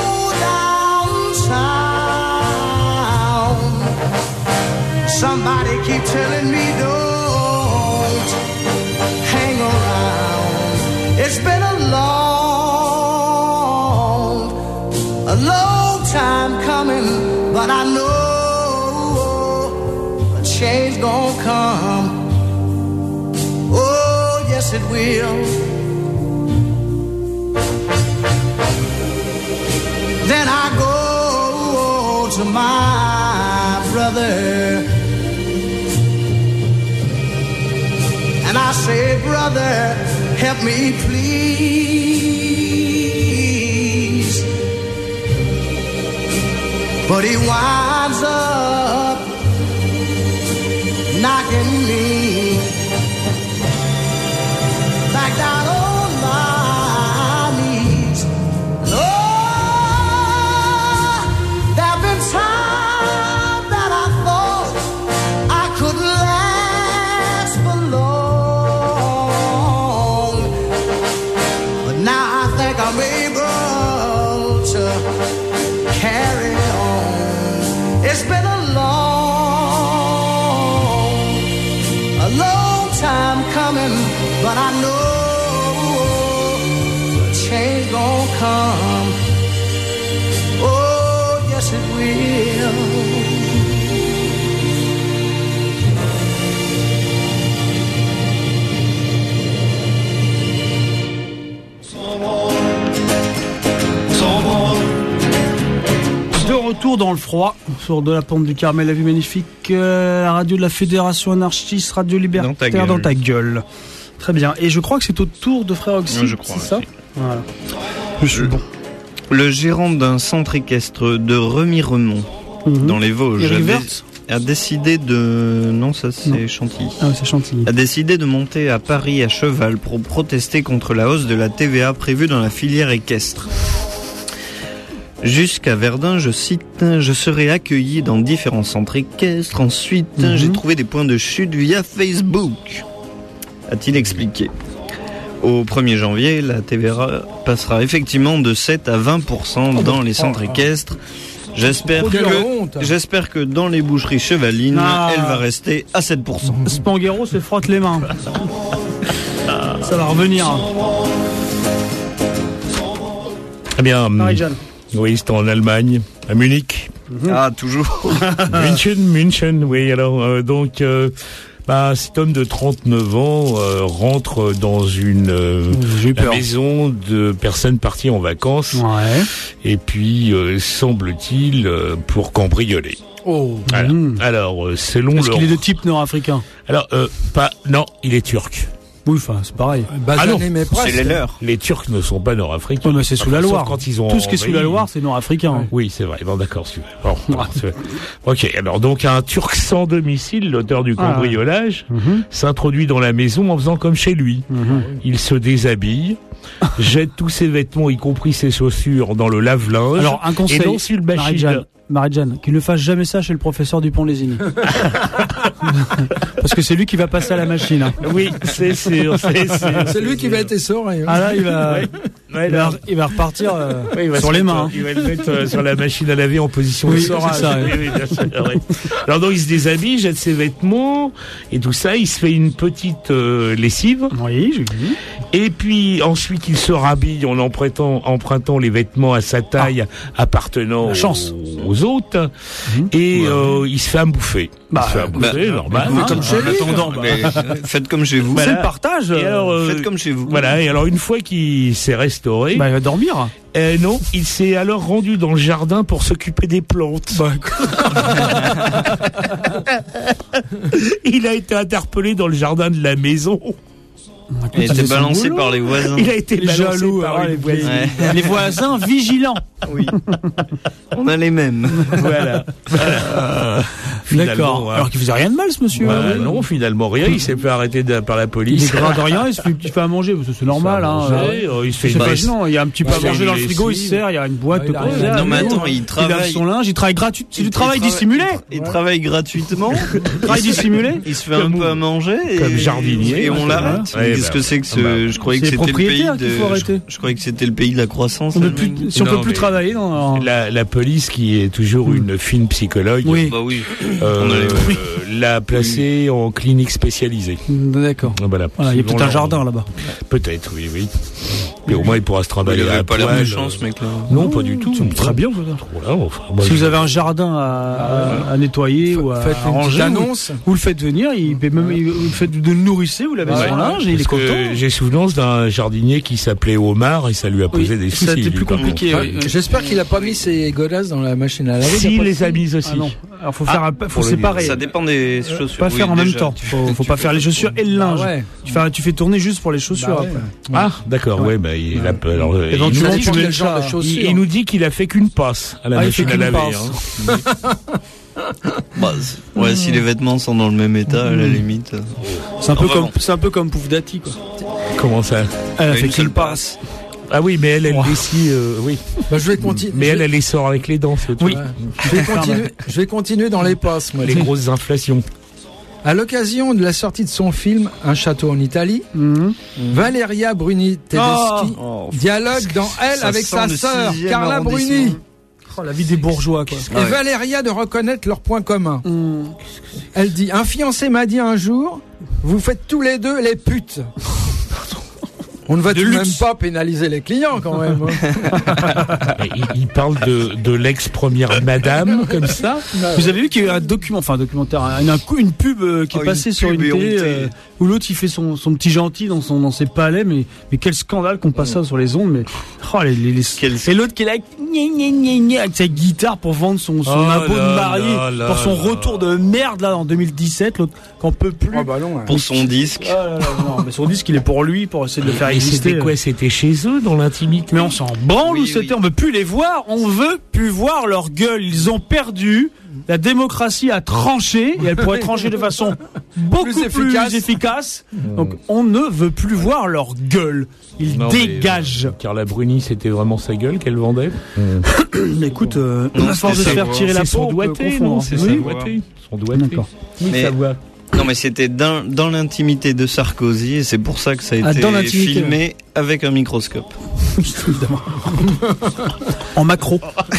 E: downtown. Somebody keep telling me don't hang around. It's been a long, a long time coming, but I know a change gonna come. Oh, yes it will. Then I go to my brother and I say, brother, help me please. But he winds up knocking me back down on my knees. Oh, there've been times that I thought I could last for long, but now I think I'm able to carry on. It's been a long,
I: come. Oh, yes it will.
B: De retour dans le froid, sur de la pente du Carmel, la vue magnifique, euh, la radio de la Fédération Anarchiste, Radio Libertaire dans ta, dans ta gueule. Très bien. Et je crois que c'est au tour de Frère Oxy,
A: ouais, je crois,
B: c'est ça
A: aussi.
B: Voilà. Je suis
A: le,
B: bon.
A: Le gérant d'un centre équestre de Remiremont, mmh. dans les Vosges, a, dé- a décidé de... Non, ça c'est non. Chantilly.
B: Ah, c'est Chantilly.
A: A décidé de monter à Paris à cheval pour protester contre la hausse de la T V A prévue dans la filière équestre. Jusqu'à Verdun, je cite, je serai accueilli dans différents centres équestres. Ensuite, mm-hmm. j'ai trouvé des points de chute via Facebook, a-t-il expliqué. Au premier janvier, la T V A passera effectivement de sept à vingt pour cent dans les centres équestres. J'espère que, j'espère que dans les boucheries chevalines, ah. elle va rester à sept pour cent.
B: Spanghero se frotte les mains. Ça va revenir.
C: Eh bien,
B: Marie-Jeanne.
C: Oui, c'était en Allemagne, à Munich.
A: Mmh. Ah, toujours.
C: München, München, oui. Alors, euh, donc, euh, bah, cet homme de trente-neuf ans euh, rentre dans une euh, la maison de personnes parties en vacances.
B: Ouais.
C: Et puis, euh, semble-t-il, euh, pour cambrioler.
B: Oh.
C: Voilà.
B: Mmh.
C: Alors, euh, selon
B: Est-ce
C: leur...
B: qu'il est de type nord-africain?
C: Alors, euh, pas, non, il est turc.
B: Oui, enfin, c'est pareil.
C: Ah non,
D: mais
A: c'est les leurs.
C: Les Turcs ne sont pas nord-africains.
B: Oh, mais c'est sous la Loire.
C: Quand ils ont
B: Tout ce qui est sous la Loire, c'est nord-africain.
C: Ouais. Oui, c'est vrai. Bon, d'accord. Bon, bon, ok. Alors, donc, un Turc sans domicile, l'auteur du cambriolage, ah. mm-hmm. s'introduit dans la maison en faisant comme chez lui. Mm-hmm. Il se déshabille, jette tous ses vêtements, y compris ses chaussures, dans le lave-linge.
B: Alors, un conseil.
C: Et lance une machine.
B: Marie-Jeanne, qu'il ne fasse jamais ça chez le professeur Dupont-Lézini. Parce que c'est lui qui va passer à la machine. Hein.
C: Oui, c'est sûr. C'est, c'est,
D: c'est, c'est lui qui va être essoré. Hein.
B: Ah là, il va, ouais. Ouais, il, va il va repartir euh, ouais, il va sur les mains. Hein.
C: Il va le mettre euh, sur la machine à laver en position
B: oui,
C: essorage.
B: Ça,
C: oui, oui, bien sûr, ouais. Alors donc il se déshabille, jette ses vêtements et tout ça. Il se fait une petite euh, lessive.
B: Oui, j'ai vu.
C: Et puis ensuite il se rhabille en empruntant, empruntant les vêtements à sa taille ah. appartenant aux, aux autres. Mmh. Et ouais. euh, il se fait un bouffer.
B: Bah,
C: il se fait un bouffer,
A: bah,
C: normal.
A: Hein, comme chez lui. Attendant, bah. Faites comme chez vous.
B: Voilà. C'est le partage.
C: Et alors, euh,
A: faites comme chez vous.
C: Voilà. Et alors une fois qu'il s'est restauré,
B: bah, il va dormir.
C: Euh, non, il s'est alors rendu dans le jardin pour s'occuper des plantes. Bah, il a été interpellé dans le jardin de la maison.
A: Il a été balancé par les voisins.
C: Il a été
B: les
C: balancé
B: jaloux,
C: par
B: alors,
C: les voisins.
B: Ouais. Les voisins vigilants.
A: Oui. On a les mêmes.
C: Voilà. Euh,
B: D'accord. Hein. Alors qu'il faisait rien de mal, ce monsieur.
C: Bah, hein. Non, finalement rien. Il s'est fait arrêter de, par la police.
B: Il est grand de rien. Il se fait, il fait à manger. Parce que c'est normal. Hein.
C: Manger, euh, il se fait
B: c'est
C: pas
B: gênant. Il y a un petit peu à manger dans le frigo. Il se sert. Il y a une boîte de
A: conserve. Non, mais attends, il travaille.
B: Il lave son linge. Il travaille gratuitement. C'est du travail dissimulé.
A: Il travaille gratuitement.
B: Travail dissimulé.
A: Il se fait un peu à manger.
C: Comme jardinier.
A: Et on l'arrête. Qu'est-ce que c'est que ce je croyais que c'était le pays de. Je, je croyais que c'était le pays de la croissance.
B: On plus, si on non, peut plus travailler, non.
C: La, la police, qui est toujours mmh. une fine psychologue,
A: oui, bah oui.
C: Euh, euh, l'a placé oui. en clinique spécialisée.
B: D'accord.
C: Voilà.
B: Voilà, il y a peut-être un jardin là-bas.
C: Peut-être, oui, oui. Mais au moins, il pourra se trimballer.
A: Il
C: avait
A: pas l'air méchant, ce mec-là.
C: Non, pas du tout.
B: Très bien.
C: Voilà, enfin,
B: si vous avez un jardin à, à nettoyer ou à ranger, vous le faites venir, il même vous le faites de le nourrissez, vous l'avez son linge et il est content.
C: J'ai souvenance d'un jardinier qui s'appelait Omar et ça lui a posé oui, des soucis.
B: C'était plus compliqué.
D: Oui. J'espère qu'il a pas mis ses godasses dans la machine à laver.
C: Si, il les a mises aussi.
B: Ah non. Alors faut faire, ah, un, faut séparer.
A: Ça dépend des chaussures.
B: Pas faire oui, en déjà. même temps. Faut, faut pas faire les chaussures et le linge. Ah ouais. Tu fais, tu fais tourner juste pour les chaussures. Bah ouais.
C: après. Ah, d'accord. Ouais, bah il a. Alors,
B: éventuellement, tu mets le
C: genre de chaussures. Il nous dit qu'il a fait qu'une passe à la machine à laver.
A: Bah, ouais, si les vêtements sont dans le même état, à la limite.
B: C'est un peu comme, c'est un peu comme Pouf Dati, quoi.
C: Comment ça?
B: Elle a fait qu'une passe.
C: Ah oui, mais elle, elle wow. aussi, euh, oui.
D: Bah, je vais continuer.
C: Mais elle, elle les sort avec les dents, c'est
B: oui.
D: Ouais. Je vais continuer. Je vais continuer dans les passes, moi.
C: Les grosses inflations.
D: À l'occasion de la sortie de son film Un château en Italie, mmh. Valeria Bruni Tedeschi oh. dialogue dans Elle Ça avec sa sœur Carla Bruni.
B: Oh, la vie des bourgeois, quoi.
D: Et ouais. Valéria de reconnaître leurs points communs. Mmh. Elle dit, un fiancé m'a dit un jour, vous faites tous les deux les putes. On ne va
B: de
D: tout
B: luxe.
D: même pas pénaliser les clients quand même.
C: il, il parle de, de l'ex-première madame, comme ça.
B: Vous avez vu qu'il y a eu un document, enfin un documentaire, une, un coup, une pub euh, qui
A: Oh,
B: est passée
A: une
B: sur une
A: pub
B: télé
A: éhontée.
B: euh, où l'autre il fait son, son petit gentil dans son dans ses palais, mais mais quel scandale qu'on passe ça sur les ondes, mais oh, les, les, les...
A: Quel-
B: et l'autre qui est là avec, gna, gna, gna, gna, avec sa guitare pour vendre son son
C: Oh
B: impôt
C: là
B: de mariée
C: là là
B: pour son
C: là.
B: retour de merde là en deux mille dix-sept, l'autre qu'on peut plus.
D: Oh bah non, ouais.
A: Pour son disque.
B: Ah là là, non, mais son disque il est pour lui pour essayer de le faire
C: Et
B: exister.
C: c'était quoi? C'était chez eux, dans l'intimité?
B: Mais on s'en branle
A: Oui,
B: où c'était,
A: oui.
B: on veut plus les voir, on veut plus voir leur gueule. Ils ont perdu. La démocratie a tranché et elle pourrait trancher de façon beaucoup plus
D: Plus
B: efficace.
D: efficace.
B: Donc on ne veut plus voir leur gueule. Ils
C: Non, mais,
B: dégagent.
C: euh, Carla Bruni, c'était vraiment sa gueule qu'elle vendait.
B: Mais écoute, euh,
A: Non,
B: à force de se
A: c'était
B: faire
A: sa
B: tirer
A: voix.
B: la
C: C'est son
B: peau, on peut
C: doigté,
B: confondre.
C: non? C'est
B: Oui.
C: sa doigté. Son doigté.
B: D'accord.
C: Oui,
A: Mais-
C: sa voix.
A: Non, mais c'était dans, dans l'intimité de Sarkozy et c'est pour ça que ça a
B: Ah,
A: été
B: dans l'intimité,
A: filmé avec un microscope.
B: Évidemment. En macro.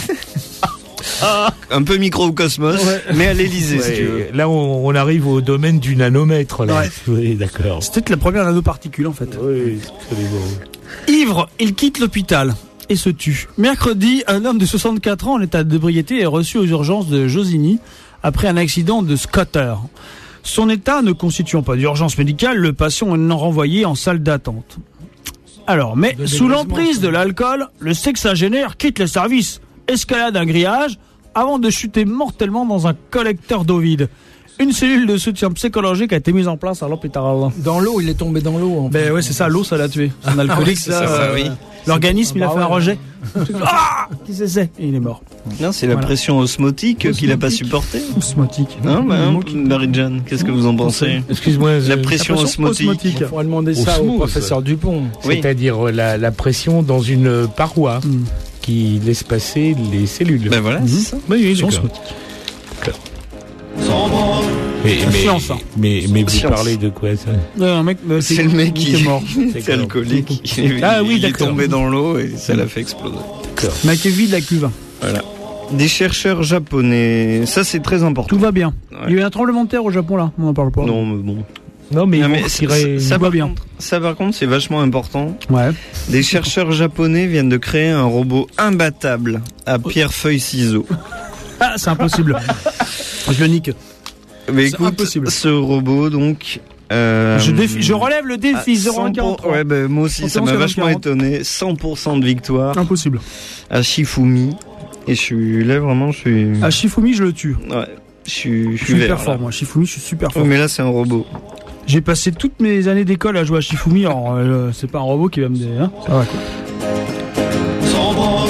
A: Un peu microcosmos, mais à l'Élysée, si tu veux.
C: Ouais, là, on, on arrive au domaine du nanomètre. Là.
B: Ouais.
C: Oui, d'accord.
B: C'était peut-être la première nanoparticule en fait.
C: Oui, absolument.
B: Ivre, il quitte l'hôpital et se tue. Mercredi, un homme de soixante-quatre ans en état d'ébriété est reçu aux urgences de Josigny après un accident de scooter. Son état ne constituant pas d'urgence médicale, le patient est renvoyé en salle d'attente. Alors, mais
D: De
B: sous
D: dégrisement,
B: l'emprise
D: ça.
B: de l'alcool, le sexagénaire quitte le service, escalade un grillage, avant de chuter mortellement dans un collecteur d'eau vide. Une cellule de soutien psychologique a été mise en place à l'hôpital.
D: Dans l'eau, il est tombé dans l'eau. En fait.
B: Ben ouais, c'est ça, l'eau, ça l'a tué. Un alcoolique,
A: c'est
B: ça,
A: ça,
B: euh,
A: oui.
B: L'organisme, il a
D: Bah
B: fait un
D: ouais.
B: rejet. Ah, qu'est-ce que c'est? Et il est mort.
A: Non, c'est la
B: Voilà.
A: pression osmotique qu'il n'a pas supportée.
B: Osmotique.
A: Hein, bah,
B: Le
A: hein,
B: mot qui-
A: Marie-Jeanne, qu'est-ce que vous en pensez?
C: Excuse-moi.
A: La
C: je-
A: pression
B: La pression
A: osmotique.
B: osmotique.
D: Il faudrait demander ça
C: Osmose.
D: au professeur Dupont.
A: Oui.
C: C'est-à-dire euh, la, la pression dans une paroi
B: Mm.
C: qui laisse passer les cellules.
A: Ben voilà,
B: Mhm.
A: c'est ça.
C: Oui, oui,
B: Pression
C: d'accord.
B: osmotique.
H: Sans branle,
C: Mais, mais,
B: Science, hein.
C: mais, mais vous
A: Science.
C: parlez de quoi ça?
B: Ouais, un mec, euh,
A: C'est le mec qui
B: est mort.
A: C'est alcoolique. Il,
C: Ah oui,
A: il est
C: d'accord.
A: tombé dans l'eau et ça l'a fait exploser.
B: Le mec est vide la cuve.
A: Des chercheurs japonais, ça c'est très important.
B: Tout va bien.
A: Ouais.
B: Il y a eu un tremblement de terre au Japon là. On n'en parle pas.
A: Non, mais bon.
C: Non, mais,
A: Non,
C: ils
A: mais
C: vont
A: ça,
C: retirer-
A: ça,
B: Tout va
A: par
B: bien.
A: contre, ça par contre c'est vachement important.
B: Ouais.
A: Des chercheurs japonais viennent de créer un robot imbattable à pierre feuille ciseaux.
B: Ah, c'est impossible. Je le nique.
A: Mais
B: C'est
A: écoute,
B: impossible.
A: ce robot donc. Euh,
B: Je, défie, je relève le défi.
A: à
B: zéro un
A: cent
B: quarante-trois.
A: pour- Ouais, ben moi aussi ça m'a
B: trente-et-un,
A: vachement
B: quarante.
A: étonné. cent pour cent de victoire
B: Impossible.
A: à Shifumi. Et je suis là vraiment, je suis.
B: À Shifumi, je le tue.
A: Ouais, je suis, je
B: Je
A: suis
B: suis
A: vert,
B: hyper
A: là.
B: fort, moi. Shifumi, je suis super fort.
A: Ouais, mais là c'est un robot.
B: J'ai passé toutes mes années d'école à jouer à Shifumi. Alors, euh, c'est pas un robot qui va me dire. Hein, ça va quoi.
H: sans branle,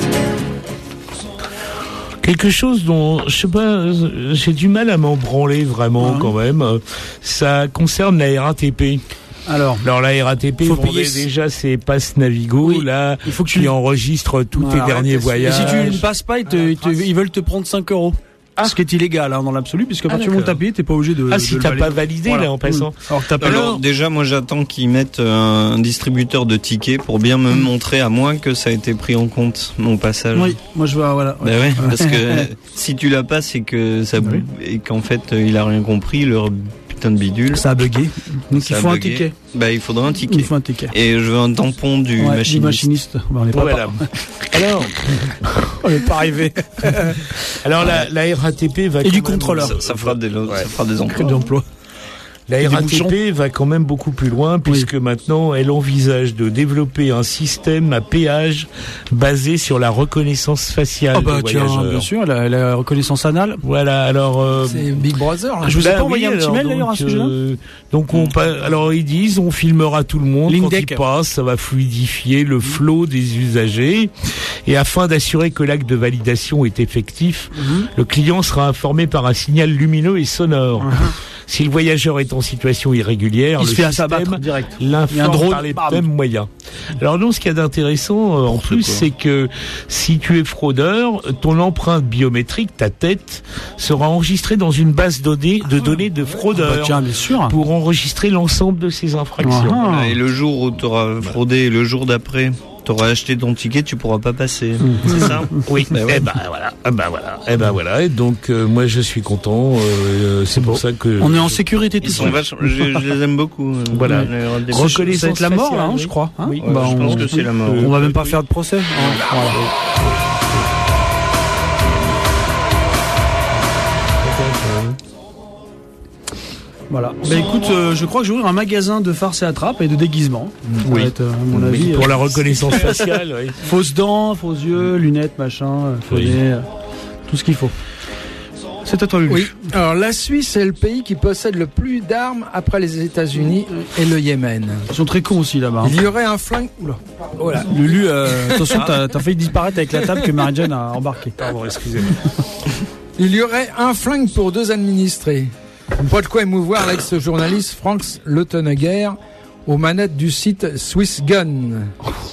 C: Quelque chose dont, je sais pas, euh, j'ai du mal à m'en branler vraiment
B: Ouais.
C: quand même. Euh, Ça concerne la R A T P.
B: Alors,
C: Alors la R A T P
B: Faut
C: vendait
B: payer.
C: déjà ses passes Navigo,
B: Oui.
C: là,
B: il faut que
C: qui
B: tu.
C: enregistre tous
B: Voilà.
C: tes derniers
B: Et
C: voyages.
B: si tu ne passes pas, ils, te- ils te- ils veulent te prendre cinq euros. Ce qui est illégal hein, dans l'absolu, puisque à
C: Ah,
B: partir du moment où
C: d'accord.
B: t'as payé, t'es pas obligé de.
C: Ah,
B: de
C: si
B: le
C: t'as
B: balayer.
C: pas validé
B: Voilà.
C: là en passant.
B: Mmh. Alors que t'as pas.
A: Alors déjà moi j'attends qu'ils mettent un distributeur de tickets pour bien me montrer à moi que ça a été pris en compte mon passage.
B: Oui, moi je vais voilà.
A: Bah ouais, parce que si tu l'as pas c'est que ça
B: Oui.
A: et qu'en fait euh, il a rien compris leur putain de bidule.
B: Ça a bugué. Donc
A: Ça
B: il
A: a
B: faut un
A: bugué.
B: ticket.
A: Bah il faudra un
B: Il
A: ticket.
B: faut un ticket.
A: Et je veux un tampon du
B: Ouais,
A: machiniste.
B: du machiniste. Bah, on n'est pas,
C: Voilà. Alors,
B: on n'est pas arrivé.
C: alors la, la R A T P va
B: Et
C: quand
B: du
C: même-
B: contrôleur.
A: Ça, ça fera des ça fera des emplois.
B: d'emploi.
C: La
B: Et
C: R
B: des
C: A T P va quand même beaucoup plus loin puisque maintenant elle envisage de développer un système à péage basé sur la reconnaissance faciale
B: Ah bah
C: des
B: tiens,
C: voyageurs.
B: bien sûr, la, la reconnaissance anale.
C: Voilà, alors euh,
D: C'est Big Brother. Là.
B: Je vous ai
C: bah
B: pas envoyé
C: oui,
B: un petit
C: alors,
B: mail d'ailleurs à
C: donc,
B: ce sujet-là.
C: euh, donc on pa- alors ils disent on filmera tout le monde quand
B: L'Index.
C: il passe, ça va fluidifier le flot des usagers et afin d'assurer que l'acte de validation est effectif,
B: Mhm.
C: le client sera informé par un signal lumineux et sonore. Si le voyageur est en situation irrégulière,
B: Il
C: le
B: se fait
C: système
B: abattre direct. Il y a un
C: l'informe
B: drone,
C: par les
B: bam.
C: mêmes moyens. Alors non, ce qu'il y a d'intéressant euh, en plus, c'est que si tu es fraudeur, ton empreinte biométrique, ta tête, sera enregistrée dans une base données de données de
B: Bah,
C: fraudeurs
B: tiens, bien sûr.
C: pour enregistrer l'ensemble de ces infractions.
B: Ah.
A: Et le jour où tu auras fraudé et le jour d'après, T'auras acheté ton ticket, tu pourras pas passer. Mmh. C'est ça?
C: Oui. Bah ouais. Eh ben voilà. Eh ben voilà. Eh ben voilà. Et donc euh, moi je suis content. Euh, c'est pour ça que
B: on est en sécurité tout
A: ça. Je, je les aime beaucoup.
C: Voilà.
B: Reconnaissance ça va être la mort là, hein, je crois. Hein
A: oui. Ouais, bah, je on, pense que c'est la mort.
B: On va même pas faire de procès. Hein. Voilà. Voilà. Bah écoute, euh, je crois que je vais ouvrir un magasin de farce et attrape et de déguisement.
C: Oui.
B: Être, euh, à mon avis,
C: pour
B: euh,
C: la reconnaissance faciale. Oui.
B: Fausses dents, faux yeux, lunettes, machin, faux
C: oui.
B: nez, euh, tout ce qu'il faut. C'est à toi, Lulu.
D: Oui. Alors la Suisse est le pays qui possède le plus d'armes après les États-Unis et le Yémen.
B: Ils sont très cons aussi là-bas. Hein.
D: Il y aurait un flingue. Oula.
B: Voilà. Lulu, euh, attention, t'as, t'as failli disparaître avec la table que Marie-Jeanne a embarquée.
C: Pardon, excusez-moi.
D: Il y aurait un flingue pour deux administrés. Pas de quoi émouvoir l'ex-journaliste Frank Leutenegger aux manettes du site Swiss Gun.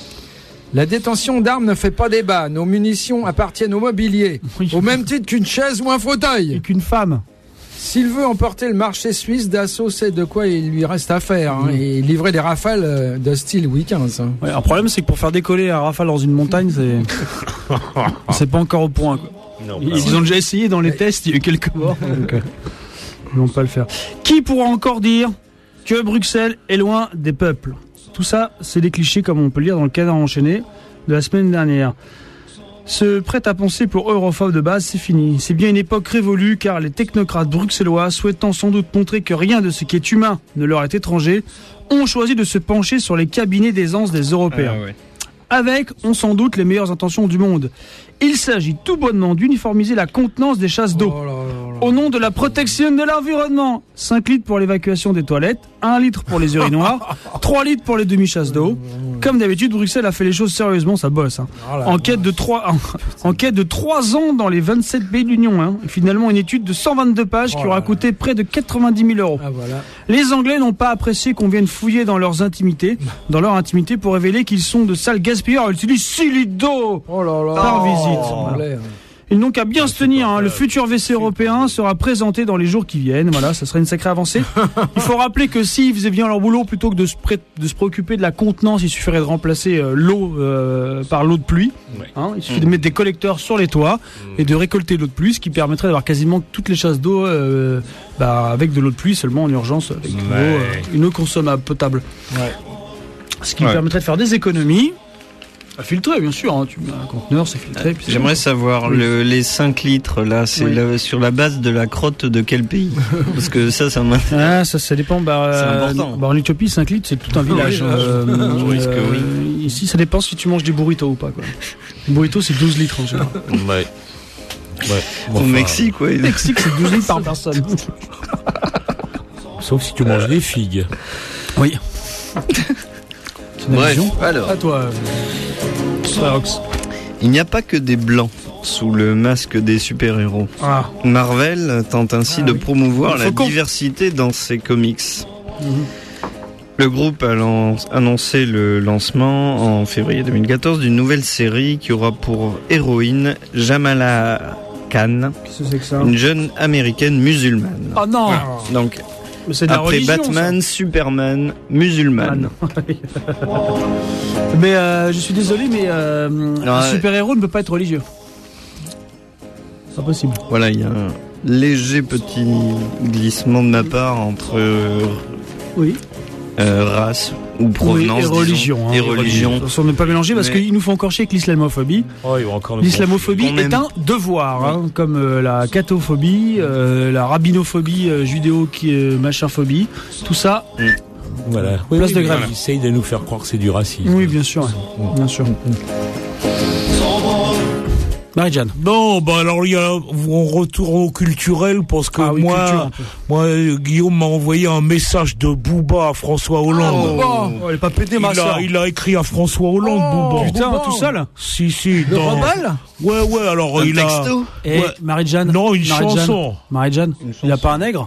D: La détention d'armes ne fait pas débat. Nos munitions appartiennent au mobilier, oui. Au même titre qu'une chaise ou un fauteuil.
B: Et qu'une femme.
D: S'il veut emporter le marché suisse, Dassault sait de quoi il lui reste à faire. Hein, mmh. Et livrer des rafales de style Louis quinze. Hein.
B: Ouais, un problème, c'est que pour faire décoller un rafale dans une montagne, c'est c'est pas encore au point. Quoi. Non, ils, ils ont déjà essayé dans les tests, il y a eu quelques morts. Donc, euh, ils vont pas le faire. Qui pourra encore dire que Bruxelles est loin des peuples? Tout ça, c'est des clichés comme on peut le lire dans le Canard enchaîné de la semaine dernière. Ce prêt-à-penser pour europhobes de base, c'est fini. C'est bien une époque révolue car les technocrates bruxellois, souhaitant sans doute montrer que rien de ce qui est humain ne leur est étranger, ont choisi de se pencher sur les cabinets d'aisance des Européens. Ah ouais. Avec, on sans doute, les meilleures intentions du monde. Il s'agit tout bonnement d'uniformiser la contenance des chasses d'eau. Oh là là là. Au nom de la protection de l'environnement. cinq litres pour l'évacuation des toilettes, un litre pour les urinoirs, trois litres pour les demi-chasses d'eau. Comme d'habitude, Bruxelles a fait les choses sérieusement, ça bosse. Hein. En quête de trois, en, en quête de trois ans dans les vingt-sept pays de l'Union. Hein. Finalement, une étude de cent vingt-deux pages qui aura coûté près de quatre-vingt-dix mille euros. Ah, voilà. Les Anglais n'ont pas apprécié qu'on vienne fouiller dans leurs intimités, dans leur intimité pour révéler qu'ils sont de sales gaspilleurs. Ils utilisent six litres d'eau oh là là. par visite. Oh, voilà. Ils n'ont qu'à bien se tenir, hein. Le futur W C européen sera présenté dans les jours qui viennent. Voilà, ça serait une sacrée avancée. Il faut rappeler que s'ils faisaient bien leur boulot, plutôt que de se, pré- de se préoccuper de la contenance, il suffirait de remplacer euh, l'eau euh, par l'eau de pluie. Hein. Il suffit mmh. de mettre des collecteurs sur les toits mmh. et de récolter l'eau de pluie, ce qui permettrait d'avoir quasiment toutes les chasses d'eau euh, bah, avec de l'eau de pluie seulement en urgence, avec ouais. une, eau, euh, une eau consommable, potable. Ouais. Ce qui ouais. permettrait de faire des économies. À filtrer, bien sûr, hein. Tu mets un conteneur, c'est filtré. Puis c'est
A: J'aimerais
B: bon.
A: savoir, oui. le, les cinq litres, là, c'est oui. la, sur la base de la crotte de quel pays? Parce que ça, ça m'intéresse.
B: Ah, ça, ça dépend. Bah,
A: c'est
B: euh,
A: important.
B: Bah, en Éthiopie, cinq litres, c'est tout un village.
A: Oui,
B: euh,
A: je risque
B: euh,
A: que
B: oui. Ici, ça dépend si tu manges des burritos ou pas, quoi. Les burritos, c'est douze litres en général.
C: Ouais. Ouais.
A: Bon, Au enfin, Mexique, oui.
B: Au Mexique, c'est douze litres par personne.
C: Sauf si tu manges des figues.
B: Oui.
A: Bref, alors.
B: À toi.
A: Il n'y a pas que des blancs sous le masque des super-héros. Ah. Marvel tente ainsi ah, de oui. promouvoir la qu'on... diversité dans ses comics. Mm-hmm. Le groupe a lan- annoncé le lancement en février deux mille quatorze d'une nouvelle série qui aura pour héroïne Jamala Khan,
B: Qu'est-ce que c'est que ça
A: une jeune américaine musulmane.
B: Oh non.
A: Ah. Donc
B: mais c'est de
A: après
B: la religion,
A: Batman,
B: ça.
A: Superman, musulmane.
B: Ah mais euh, je suis désolé, mais euh, non, un ouais. super-héros ne peut pas être religieux. C'est pas possible.
A: Voilà, il y a un léger petit glissement de ma part entre euh,
B: oui.
A: euh, race ou provenance
B: oui, et religion.
A: Hein, et religion.
B: On ne pas mélanger parce mais... qu'il nous faut encore chier avec l'islamophobie.
C: Oh, il va encore nous
B: l'islamophobie est même. un devoir, hein, oui. comme euh, la cathophobie, euh, la rabbinophobie, euh, judéo qui euh, machin-phobie, tout ça. Mm.
C: Voilà. Oui,
B: place
C: oui,
B: de grève.
C: Voilà. Essaye de nous faire croire que c'est du racisme.
B: Oui, bien sûr. Ouais. Bien sûr. Marie-Jeanne.
C: Non, bah alors il y a on retourne au culturel parce que ah, oui, moi, culture, moi Guillaume m'a envoyé un message de Booba à François Hollande.
B: Oh, oh, elle est pas pété ma
C: il
B: soeur.
C: a, il a écrit à François Hollande,
B: oh,
C: Booba.
B: Putain, Booba. Tout seul.
C: Si si.
B: Le rebelle.
C: Ouais ouais. Alors
A: un
C: il
A: texto.
C: a.
B: Et
C: ouais.
B: Marie-Jeanne.
C: Non, une
B: Marie-Jeanne.
C: chanson.
B: Marie-Jeanne. Il a pas un nègre.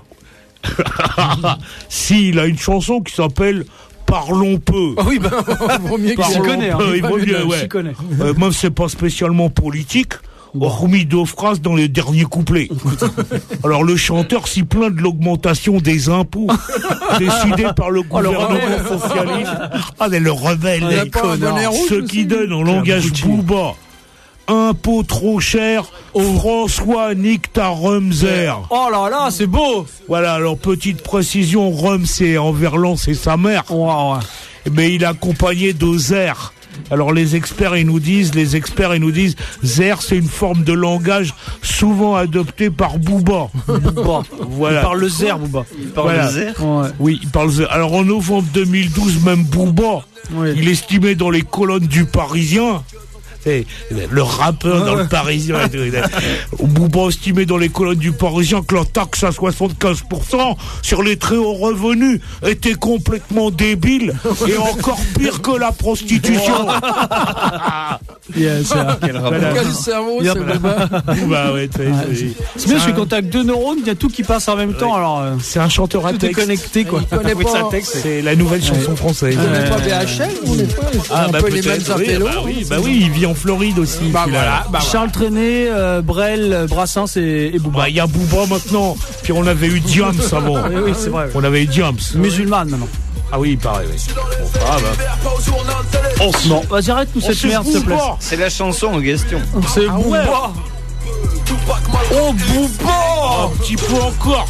C: Si, il a une chanson qui s'appelle Parlons peu.
B: Ah oui, bah, vaut mieux qu'il s'y connaît. Hein.
C: Il vaut mieux, ouais.
B: connaît.
C: Euh, moi, c'est pas spécialement politique. hormis deux phrases dans les derniers couplets. Alors le chanteur s'y plaint de l'augmentation des impôts décidée par le gouvernement oh, socialiste. Ah mais le rebelle, les connards. Ce qui donne en langage Booba impôt trop cher, oh. François nique ta Rumser.
B: Oh là là, c'est beau.
C: Voilà, alors petite précision, Rum c'est en verlan, c'est sa mère.
B: Wow.
C: Mais il est accompagné de Zer. Alors les experts ils nous disent, les experts ils nous disent, Zer c'est une forme de langage souvent adoptée par Booba.
B: Booba.
C: Voilà.
B: Il parle le Zer, Booba.
A: Il parle
C: voilà.
A: le Zer.
B: Ouais.
C: Oui, il parle Zer. Alors en novembre deux mille douze, même Booba, oui. il estimait dans les colonnes du Parisien. Le rappeur dans le Parisien, Booba estimé dans les colonnes du Parisien que la taxe à soixante-quinze pour cent sur les très hauts revenus était complètement débile et encore pire que la prostitution.
B: Yeah, c'est un...
D: Quel rapport. Quel cerveau, c'est Booba.
C: Bah ouais,
B: c'est, c'est, c'est bien, je suis contact deux neurones, il y a tout qui passe en même temps. Ouais. Alors, euh,
C: c'est un chanteur à
B: tout
C: texte.
B: Tout est connecté, quoi.
D: Il connaît pas,
B: texte,
C: c'est la nouvelle ouais. chanson française.
D: On n'est pas B H L, on n'est pas
C: ah,
D: un
C: bah
D: peu les mêmes intellos.
C: Oui, bah oui, bah oui, il vit en Floride aussi.
D: Bah voilà, bah
B: Charles Trenet, euh, Brel, Brassens et, et Booba.
C: Il bah, y a Booba maintenant. Puis on avait eu Diams avant.
B: Oui, oui, c'est vrai.
C: On avait eu Diams.
B: Musulmane maintenant.
C: Ah oui, pareil. Oui. Bon, ah bah.
B: On se... Bon, vas-y, arrête-nous cette merde, s'il te plaît.
A: C'est la chanson en question.
B: C'est
C: ah,
B: Booba.
C: Ouais. Oh, Booba. Un petit peu encore.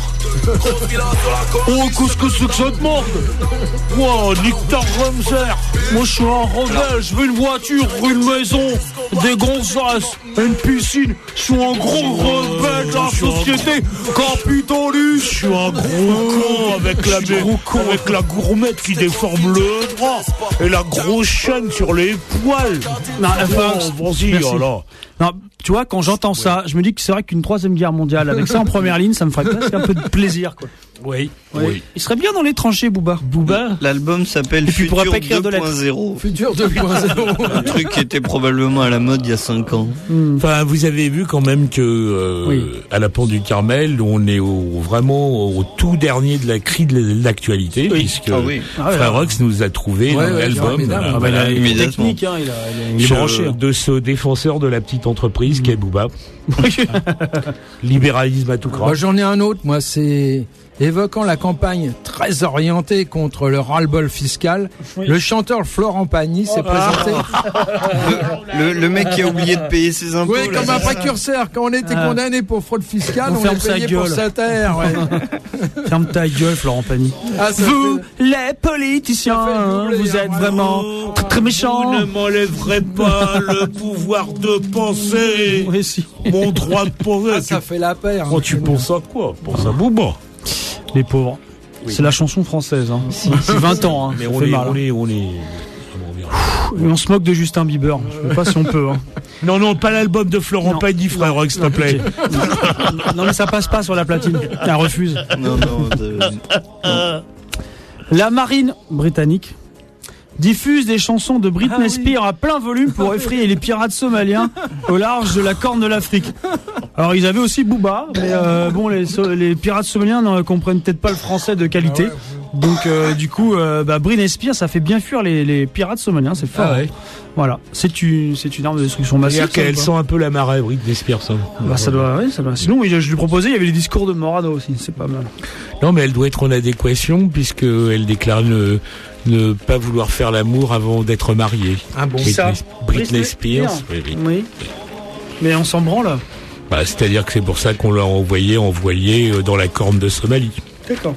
C: Oh, qu'est-ce que c'est que cette merde? Wow, nique ta Rumser.
B: Moi, je suis un rebelle, je veux une voiture, une maison, des gonzesses, une piscine. Je suis un gros rebelle de la société capitaliste.
C: Je suis un gros con avec la, con avec la gourmette qui déforme le bras et la grosse chaîne sur les poils.
B: Non, enfin,
C: oh, vas-y, oh là.
B: Non, tu vois, quand j'entends ça, je me dis que c'est vrai qu'une troisième guerre mondiale, avec ça en première ligne, ça me ferait presque un peu de plaisir, quoi.
C: Oui,
B: oui.
C: oui.
B: Il serait bien dans les tranchées, Booba.
A: Booba. L'album s'appelle Futur deux point zéro.
D: Futur deux point zéro.
A: Un truc qui était probablement à la mode il y a cinq ans.
C: Mm. Enfin, vous avez vu quand même que euh, oui. à la Pont du Carmel, on est au, vraiment au tout dernier de la cri de l'actualité, oui. puisque ah oui. Frère Rox nous a trouvé
D: ouais,
C: l'album.
D: Ouais,
C: ah,
B: bah, il a une technique, hein, il a, il a branché, hein.
C: de ce défenseur de la petite entreprise mm. qu'est Booba. Libéralisme à tout craint.
D: Moi, j'en ai un autre, moi, c'est... Évoquant la campagne très orientée contre le ras-le-bol fiscal, oui. le chanteur Florent Pagny s'est ah. présenté.
A: Le, le, le mec qui a oublié de payer ses impôts.
D: Oui, comme un précurseur. Quand on était ah. condamné pour fraude fiscale, on, on est payé pour sa terre. Ouais.
B: Ferme ta gueule, Florent Pagny. Ah, vous, fait... les politiciens, hein, vous êtes vraiment oh, très, très méchants.
C: Vous ne m'enlèverez pas le pouvoir de penser.
B: Oui, si.
C: Mon droit de penser.
D: Ah, ça fait la paire.
C: Quand tu penses à quoi? Pense à Booba.
B: Les pauvres. Oui. C'est la chanson française. Hein. C'est vingt ans. Hein.
C: Mais
B: ça
C: on,
B: fait
C: est,
B: mal,
C: on, est, on est.
B: On, on se moque de Justin Bieber. Je sais pas si on peut. Hein.
C: Non, non, pas l'album de Florent Pagny, frère Rox, s'il te plaît.
B: Non, non, mais ça passe pas sur la platine. Elle refuse.
A: Non, non, de... non.
B: La marine britannique diffuse des chansons de Britney ah, oui. Spears à plein volume pour effrayer les pirates somaliens au large de la Corne de l'Afrique. Alors ils avaient aussi Booba, mais euh, bon les, les pirates somaliens ne comprennent peut-être pas le français de qualité. Donc euh, du coup, euh, bah, Britney Spears, ça fait bien fuir les, les pirates somaliens, c'est fort. Ah ouais. Voilà, c'est une, c'est une arme de destruction massive.
C: C'est-à-dire qu'elles sont un peu la marée, Britney Spears. Hein.
B: Bah ça doit, oui, ça doit. Sinon, oui, je lui proposais, il y avait les discours de Morano aussi, c'est pas mal.
C: Non, mais elle doit être en adéquation puisque elle déclare ne, ne pas vouloir faire l'amour avant d'être mariée.
B: Ah bon,
C: Britney,
B: ça.
C: Britney Spears. Oui, oui.
B: oui. Mais on s'en branle.
C: Bah, c'est-à-dire que c'est pour ça qu'on l'a envoyé envoyé dans la Corne de Somalie.
B: D'accord.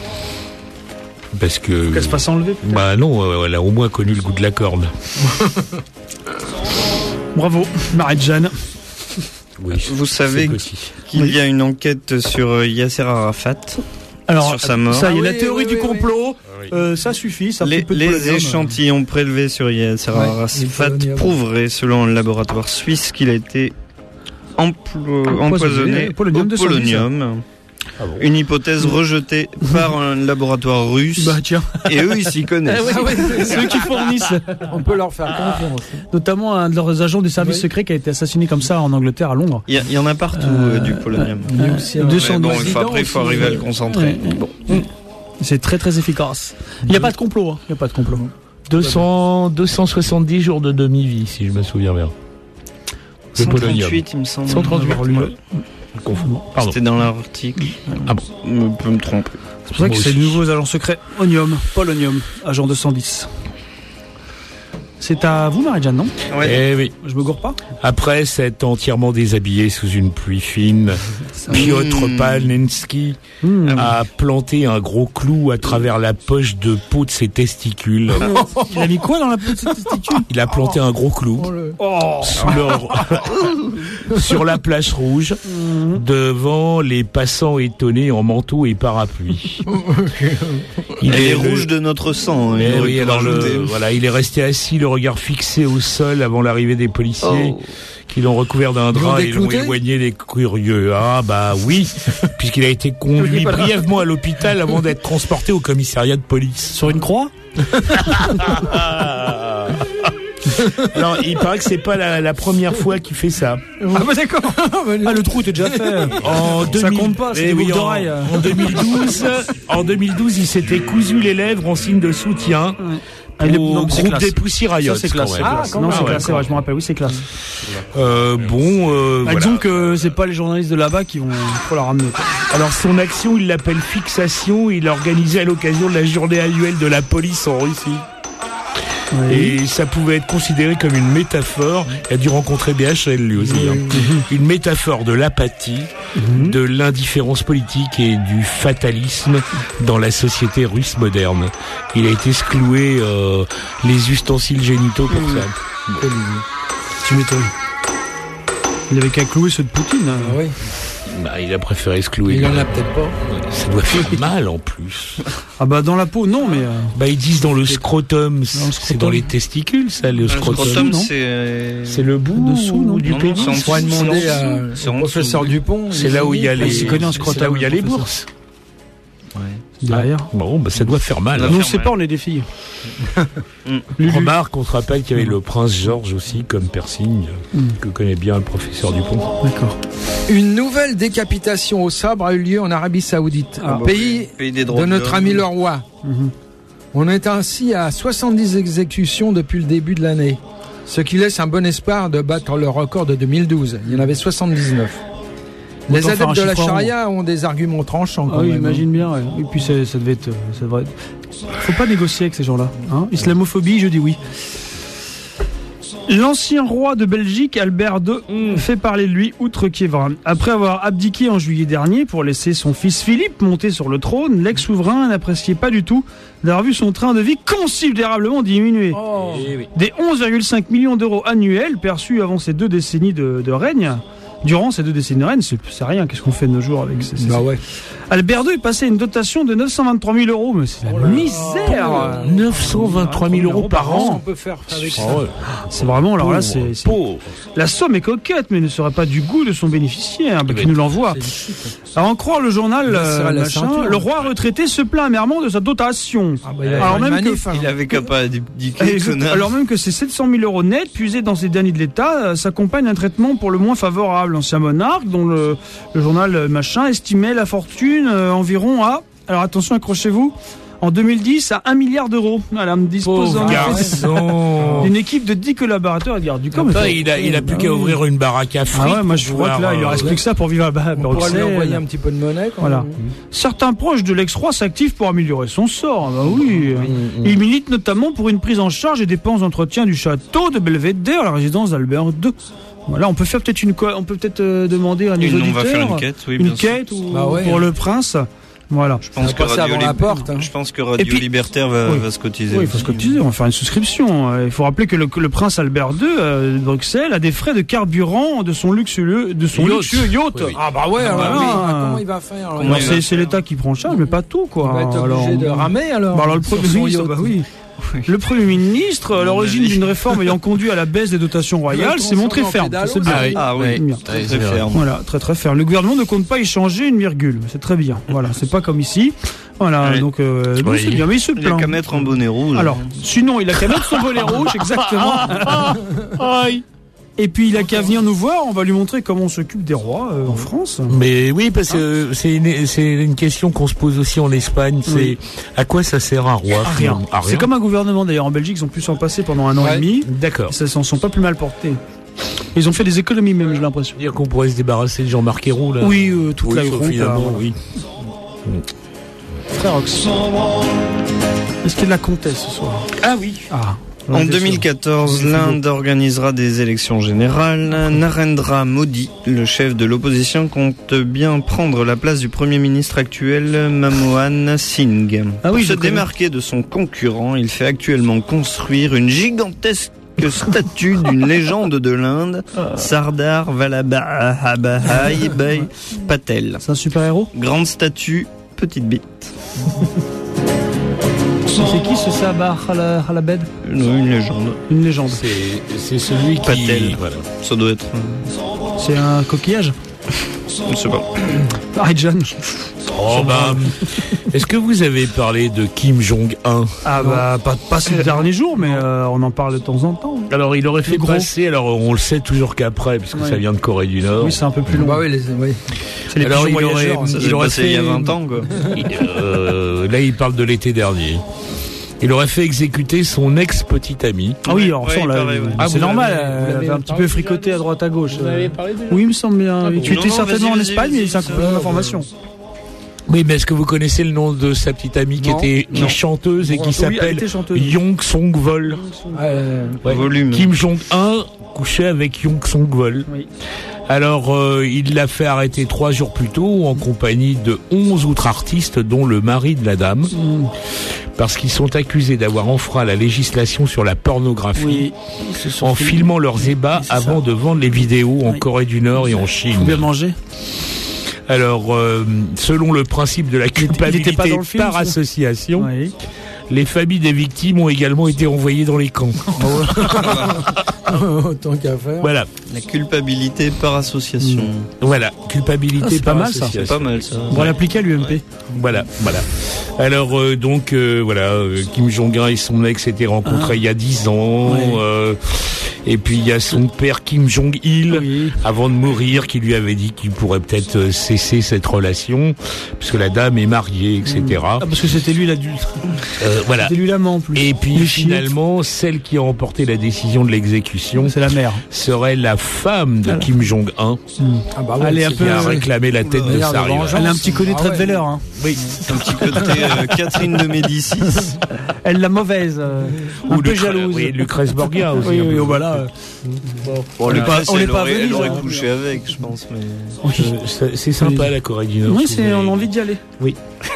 C: Parce que.
B: Qu'elle se fasse enlever. Peut-être.
C: Bah non, elle a au moins connu le goût de la corne.
B: Bravo, Marie-Jeanne.
A: Oui, vous savez qu'il oui. y a une enquête sur Yasser Arafat.
B: Alors,
A: sur sa mort.
B: Ça y est,
D: ah,
B: la
D: oui,
B: théorie
D: oui,
B: du
D: oui,
B: complot,
D: oui.
B: euh, ça suffit. Ça
A: les
B: peu de
A: les
B: problème.
A: échantillons prélevés sur Yasser ouais, Arafat prouveraient, selon un laboratoire suisse, qu'il a été emplo- empoisonné au polonium. Au polonium. Ah bon. Une hypothèse rejetée par un laboratoire russe.
B: Bah tiens.
A: Et eux, ils s'y connaissent.
B: Ah ouais, c'est eux qui fournissent.
D: On peut leur faire confiance.
B: Notamment un de leurs agents des services oui. secrets qui a été assassiné comme ça en Angleterre, à Londres.
A: Il y, y en a partout euh, du polonium.
B: Euh, deux cents
A: bon, il faut, après, il faut arriver à le concentrer.
B: Ouais. Bon. C'est très très efficace. Il n'y a pas de complot. Hein. Il n'y a pas de complot.
C: deux cents, deux cent soixante-dix jours de demi-vie, si je me souviens bien. Le
A: cent
C: polonium.
A: trente-huit, il me semble.
C: cent trente-huit.
B: Ouais.
C: Pardon.
A: C'était dans l'article.
C: Ah bon.
A: Je peux me tromper.
B: C'est pour ça que
C: Moi
B: c'est
C: aussi.
B: le nouveau agent secret Onium, Polonium, agent deux cent dix. C'est à vous, Marie-Jeanne, non?
C: Eh oui.
B: Je me gourre pas?
C: Après s'être entièrement déshabillé sous une pluie fine, Piotr
A: Mmh.
C: Palnensky
B: Mmh.
C: a planté un gros clou à travers la poche de peau de ses testicules.
B: Il a mis quoi dans la peau de cette testicule?
C: Il a planté un gros clou
B: Oh.
C: sous le- sur la place rouge, devant les passants étonnés en manteau et parapluie.
A: Il est
C: le-
A: rouge de notre sang. hein,
C: Eh
A: il aurait
C: oui,
A: pu
C: alors le-
A: rajouter.
C: voilà, il est resté assis, le regard fixé au sol avant l'arrivée des policiers.
A: Oh.
C: Qui l'ont recouvert d'un
D: Ils l'ont
C: drap et l'ont
D: déclouté
C: éloigné des curieux. Ah bah oui, puisqu'il a été conduit brièvement à l'hôpital avant d'être transporté au commissariat de police.
B: Sur une croix?
C: Alors il paraît que c'est pas la, la première fois qu'il fait ça.
B: Ah bah d'accord. Ah, le trou était déjà fait.
C: En
B: Ça
C: deux mille
B: compte pas, c'est
C: eh
B: des
C: oui,
B: boucles
C: en,
B: d'oreilles.
C: en deux mille douze, en deux mille douze, il s'était cousu les lèvres en signe de soutien.
B: Ah, il est-
C: Au
B: non, mais c'est
C: groupe
B: classe.
C: des Pussy Riot.
B: Ça, c'est classe.
C: quand même.
B: Ah, non, c'est
C: ouais,
B: classe, c'est vrai, je me rappelle, oui, c'est classe.
C: Euh, bon, euh,
B: Bah,
C: voilà.
B: disons que c'est pas les journalistes de là-bas qui vont trop la ramener, quoi.
C: Alors son action, il l'appelle fixation. Il l'a organisée à l'occasion de la journée annuelle de la police en Russie.
B: Oui.
C: Et ça pouvait être considéré comme une métaphore. Il a dû rencontrer B H L lui aussi. hein. Une métaphore de l'apathie, de l'indifférence politique et du fatalisme dans la société russe moderne. Il a été secloué euh, les ustensiles génitaux pour ça.
B: Tu m'étonnes. Il avait qu'à clouer ceux de Poutine. hein.
D: Ah oui.
C: Bah, il a préféré se clouer.
D: Il en a peut-être pas.
C: Ça doit faire mal en plus.
B: Ah bah dans la peau, non, mais... euh,
C: Bah ils disent dans le scrotum, c'est
B: scrotum.
C: dans les testicules ça, le
A: Le
C: scrotum.
A: scrotum,
B: non
A: c'est. euh,
C: C'est le bout
B: Dessous, non
C: du
A: Non, non,
C: pénis.
A: c'est en
D: On pourrait
A: dessous.
D: demander
A: C'est en
D: à-
A: dessous. C'est
D: au
A: en dessous.
D: professeur Dupont.
C: C'est là où il y a
B: Il
C: les,
B: s'y connaît en
C: c'est
B: scrotum,
C: là où il y a
B: le
C: les
B: professeur.
C: bourses.
B: derrière.
C: Bon, bah ça doit faire mal.
A: Ça
C: hein.
A: doit
B: Nous, on
A: faire
B: sait
A: mal.
B: pas, on est des filles.
C: Lulu. Remarque, on se rappelle qu'il y avait le prince Georges aussi comme piercing, que connaît bien le professeur Dupont.
B: D'accord.
D: Une nouvelle décapitation au sabre a eu lieu en Arabie Saoudite,
B: Ah,
D: un
B: bah,
D: pays
A: Pays des droits
D: de notre
A: l'homme.
D: ami le roi.
B: Mhm.
D: On est ainsi à soixante-dix exécutions depuis le début de l'année, ce qui laisse un bon espoir de battre le record de deux mille douze. Il y en avait soixante-dix-neuf. Les
B: Autant faire un
D: adeptes de la
B: chiffre rond.
D: charia ont des arguments tranchants.
B: Ah
D: Quand
B: oui,
D: même, hein.
B: j'imagine bien. Ouais. Et puis c'est- ça devait être, ça devrait être... Faut pas négocier avec ces gens-là. Hein. Islamophobie, je dis oui. L'ancien roi de Belgique, Albert deux, fait parler de lui outre Kievran. Après avoir abdiqué en juillet dernier pour laisser son fils Philippe monter sur le trône, l'ex-souverain n'appréciait pas du tout d'avoir vu son train de vie considérablement diminuer.
D: Oh.
B: Des onze virgule cinq millions d'euros annuels perçus avant ces deux décennies de, de règne. Durant ces deux décennies de règne, c'est c'est rien. Qu'est-ce qu'on fait de nos jours avec ces... ces-
D: Bah ouais.
B: Albert deux est passé à une dotation de neuf cent vingt-trois mille euros, mais c'est la misère.
C: neuf cent vingt-trois mille euros par
D: Qu'est-ce qu'on
C: an.
D: peut faire avec ça?
C: Ah ouais.
B: C'est vraiment, alors là, c'est, c'est-
C: Pauvre.
B: la somme est coquette, mais ne serait pas du goût de son bénéficiaire, bah,
C: Oui.
B: qui nous l'envoie. Alors, en croire le journal,
D: Il va
B: euh,
D: serrer la
B: machin,
D: ceinture.
B: le roi retraité se plaint amèrement de sa dotation.
D: Ah bah, il va
B: Alors
D: faire une
B: même que-
D: manif, hein.
A: Il avait qu'à pas abdiquer,
B: Exact.
A: connard.
B: Alors même que ces sept cent mille euros nets puisés dans ces derniers de l'État euh, s'accompagnent d'un traitement pour le moins favorable. L'ancien monarque, dont le, le journal euh, machin estimait la fortune euh, environ à, alors attention, accrochez-vous, en deux mille dix à un milliard d'euros. Voilà, me dispose en
C: Pauvre
B: effet
C: garçon.
B: d'une équipe de dix collaborateurs à garde du corps.
C: Enfin, il a, il a plus qu'à ouvrir une baraque à frites.
B: Ah ouais, moi je
C: pour
B: crois que là,
C: pouvoir,
B: il lui reste
C: euh,
B: plus que ça pour vivre à, à
D: On pourra lui
B: Bruxelles.
D: envoyer un petit peu de monnaie. Quand
B: Voilà.
D: même.
B: Certains proches de l'ex-roi s'activent pour améliorer son sort. Ah bah oui. Il milite notamment pour une prise en charge des dépenses d'entretien du château de Belvédère, la résidence d'Albert deux. Voilà, on peut faire peut-être une co- on peut peut-être euh, demander à nos
A: Une-
B: auditeurs
A: on va faire une quête, oui,
B: une
A: bien sûr.
B: quête ou-
D: Bah ouais.
B: pour le prince. Voilà.
A: Je pense
D: Ça
A: que
D: passe
A: Radio
D: avant la
A: Lib-
D: porte, hein.
A: Je pense que Radio
B: Et puis-
A: Libertaire va,
B: Oui.
A: va se cotiser.
B: Oui, il faut se
A: aussi.
B: cotiser, on va faire une souscription. Euh, Il faut rappeler que le, que le prince Albert deux euh, de Bruxelles a des frais de carburant de son luxueux de son
C: Yacht.
B: luxueux yacht.
C: Oui.
D: Ah bah ouais, alors,
B: bah
D: oui.
B: oui.
D: Ah, comment il va faire alors,
A: Comment
B: Alors,
A: il
B: c'est,
A: va
B: c'est l'État qui prend en charge, mais pas tout quoi.
D: Il va être
B: Alors,
D: obligé de ramer alors.
B: Bah alors le
D: sur
B: Premier
D: son
B: ministre,
D: yacht.
B: bah oui. Le Premier ministre, à l'origine
A: avis.
B: d'une réforme ayant conduit à la baisse des dotations royales, s'est montré
D: transforme en
B: ferme.
D: pédalo,
B: C'est bien.
C: Ah oui.
A: Ah oui,
B: Bien.
A: très,
C: Ouais,
A: très
C: c'est vrai.
A: ferme.
B: Voilà, très très ferme. Le gouvernement ne compte pas y changer une virgule. C'est très bien. Voilà, c'est pas comme ici. Voilà,
A: Ouais.
B: donc euh, donc
C: Oui.
B: c'est bien, mais il se
A: Il a
B: plaint.
A: qu'à mettre un bonnet rouge.
B: Alors, sinon, il a qu'à mettre son bonnet rouge, exactement. Et puis, il a qu'à venir nous voir. On va lui montrer comment on s'occupe des rois euh, en France.
C: Mais oui, parce que c'est une, c'est une question qu'on se pose aussi en Espagne. C'est
B: Oui.
C: à quoi ça sert un roi
B: À rien.
C: finalement À
B: C'est comme un gouvernement d'ailleurs en Belgique. Ils ont pu s'en passer pendant un an
D: Ouais.
B: et demi.
C: D'accord.
B: Ça s'en sont pas plus mal portés. Ils ont fait des économies même, j'ai l'impression.
C: Dire qu'on pourrait se débarrasser de Jean-Marc Ayrault, là.
B: Oui, euh, toute
C: oui,
B: la
C: sauf
B: groupe.
C: finalement, oui.
B: Frère Ox. Est-ce qu'il y a de la comtesse ce soir?
C: Ah oui.
B: Ah.
A: En deux mille quatorze, l'Inde organisera des élections générales. Narendra Modi, le chef de l'opposition, compte bien prendre la place du Premier ministre actuel, Manmohan Singh.
B: Ah oui,
A: Pour se
B: connais.
A: démarquer de son concurrent, il fait actuellement construire une gigantesque statue d'une légende de l'Inde, Sardar Vallabhai Bhai Patel.
B: C'est un super-héros?
A: Grande statue, petite bite.
B: C'est qui ce Sabar Halabed?
A: Non, une légende.
B: Une légende.
C: C'est, c'est celui qui...
A: Patel.
C: Voilà.
A: Ça doit être...
B: C'est un coquillage?
A: Je sais pas.
B: Pareil, John.
C: Oh bah, est-ce que vous avez parlé de Kim Jong-un?
B: Ah bah, pas, pas ces derniers jours, mais euh, on en parle de temps en temps.
C: Alors, il aurait fait
B: gros.
C: passer, alors on le sait toujours qu'après, puisque
B: Ouais.
C: ça vient de Corée du Nord.
B: Oui, c'est un peu plus long.
D: Bah oui, les, oui.
B: C'est les
C: Alors,
B: pigeons
C: il aurait-
B: voyageurs.
A: Ça
C: Il
A: s'est
C: aurait
A: passé
C: fait-
A: il y a vingt ans, quoi.
C: Euh, là, il parle de l'été dernier. Il aurait fait exécuter son ex-petite amie.
B: Ah oui, alors
A: Ouais,
B: ça, on
A: il
B: l'a-
A: paraît, ouais.
B: ah, c'est
C: vous
B: normal,
C: l'avez-
B: euh,
C: vous
B: elle
C: l'avez
B: avait un petit
C: parlé
B: peu fricoté à droite à gauche.
C: Vous en
B: euh.
C: avez parlé déjà?
B: Oui, il me semble bien.
C: Ah bon.
B: Tu étais
A: Non, non,
B: certainement en
A: vas-y,
B: Espagne,
A: vas-y,
B: mais c'est un
A: vas-y,
B: peu
A: ça va.
B: d'information.
C: Oui, mais est-ce que vous connaissez le nom de sa petite amie qui
D: Non.
C: était qui est chanteuse et qui
B: Oui, elle
C: s'appelle
B: était chanteuse.
C: Yong Song-vol?
D: Euh,
C: Ouais.
A: Volume.
C: Kim Jong-un couchait avec Yong Song-vol.
B: Oui.
C: Alors, euh, il l'a fait arrêter trois jours plus tôt en compagnie de onze autres artistes, dont le mari de la dame,
B: Mm.
C: parce qu'ils sont accusés d'avoir enfreint la législation sur la pornographie
B: Oui. Ils se sont
C: en
B: fait-
C: filmant leurs ébats
B: C'est ça.
C: avant de vendre les vidéos en
B: Oui.
C: Corée du Nord et en
B: Faut
C: Chine.
B: bien manger.
C: Alors, euh, selon le principe de la
B: il était
C: culpabilité
B: pas dans le film,
C: par
B: ça
C: association,
B: Oui.
C: les familles des victimes ont également été envoyées dans les camps.
D: Autant qu'à faire.
C: Voilà,
A: La culpabilité par association.
C: voilà, culpabilité
B: Ah, c'est
C: par
B: pas mal, ça.
C: association.
A: C'est pas mal, ça.
B: On va l'appliquer à l'U M P.
C: Voilà, voilà. Alors euh, donc euh, voilà, euh, Kim Jong-un et son ex s'étaient rencontrés
B: Ah.
C: il y a dix ans.
B: Ouais.
C: euh, et puis il y a son père Kim Jong-il,
B: Oui.
C: avant de mourir, qui lui avait dit qu'il pourrait peut-être euh, cesser cette relation, puisque la dame est mariée, et cetera.
B: Ah, parce que c'était lui l'adulte.
C: Euh, voilà.
B: C'était lui l'amant en plus.
C: Et puis
B: Les
C: finalement, celle qui a emporté la décision de l'exécution
B: C'est la mère.
C: serait la femme de
B: Voilà.
C: Kim Jong-un,
D: Ah bah ouais,
B: Allez,
D: c'est
B: un
C: qui
B: peu-
C: a réclamé la tête de
D: Regarde,
C: sa rivale.
D: vengeance.
B: Elle a un petit côté
D: Ah
B: très
D: ouais.
B: de Veller. Hein.
C: Oui.
A: Un petit côté euh, Catherine de Médicis.
B: Elle la mauvaise. euh, un
C: Ou
B: peu
C: Lucre-
B: jalouse.
C: Oui, Lucrèce Borgia aussi.
B: Oui,
C: un
B: oui,
C: peu.
B: oh, voilà. euh,
A: Bon,
B: On
A: le
B: est pas-
A: Christ,
B: on est
A: elle
B: pas
A: aurait,
B: venus,
A: elle aurait
B: hein.
A: couché avec, je pense. Mais...
C: Euh, c'est- c'est sympa la Corée du Nord.
B: Oui,
C: si
B: c'est,
C: vous
B: on a
C: voulez.
B: envie d'y aller.
C: Oui.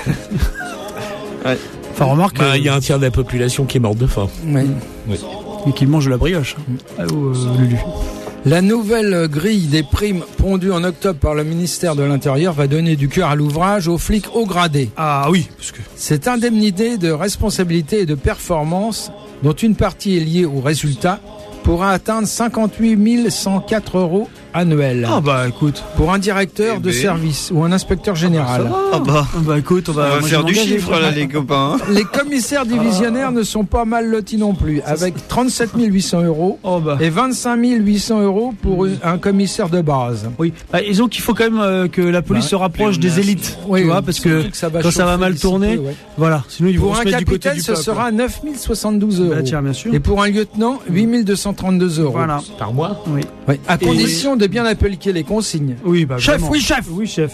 A: Ouais.
B: Enfin, remarque
C: Bah,
B: euh,
C: il y a un tiers de la population qui est morte de faim.
D: Ouais.
B: et qu'il mange de la brioche. Ah, ou, euh, Lulu.
D: La nouvelle grille des primes pondue en octobre par le ministère de l'Intérieur va donner du cœur à l'ouvrage aux flics haut gradés.
B: Ah oui, parce que
D: Cette indemnité de responsabilité et de performance, dont une partie est liée au résultat, pourra atteindre cinquante-huit mille cent quatre euros annuels
B: ah bah écoute,
D: pour un directeur
A: Eh
D: de
A: ben.
D: service ou un inspecteur général.
A: Ah bah,
B: ah bah écoute, on
A: on
B: va,
A: va
B: moi,
A: faire
B: je
A: du
B: vais m'engager,
A: chiffre
B: quoi.
A: là, les copains. hein.
D: Les commissaires divisionnaires ne sont pas mal lotis non plus, avec trente-sept mille huit cents euros
B: Oh bah.
D: et vingt-cinq mille huit cents euros pour une- un commissaire de base.
B: Oui, bah, disons qu'il faut quand même euh, que la police
D: Bah,
B: se rapproche des élites, tu vois, parce que
D: surtout ça va
B: quand ça va
D: chauffer
B: mal
D: d'ici
B: tourner,
D: peu, ouais.
B: voilà, sinon ils vont
D: Pour
B: se
D: un
B: mettre du côté
D: capitaine,
B: du
D: ce
B: peuple.
D: sera neuf mille soixante-douze euros.
B: Bah tiens, bien sûr.
D: Et pour un lieutenant, huit mille deux cent trente-deux euros.
B: Voilà.
C: Par mois.
B: Oui.
D: Ouais, à
B: Et-
D: condition de bien appliquer les consignes.
B: Oui, bah
D: Chef,
B: vraiment.
D: oui, chef.
B: Oui, chef.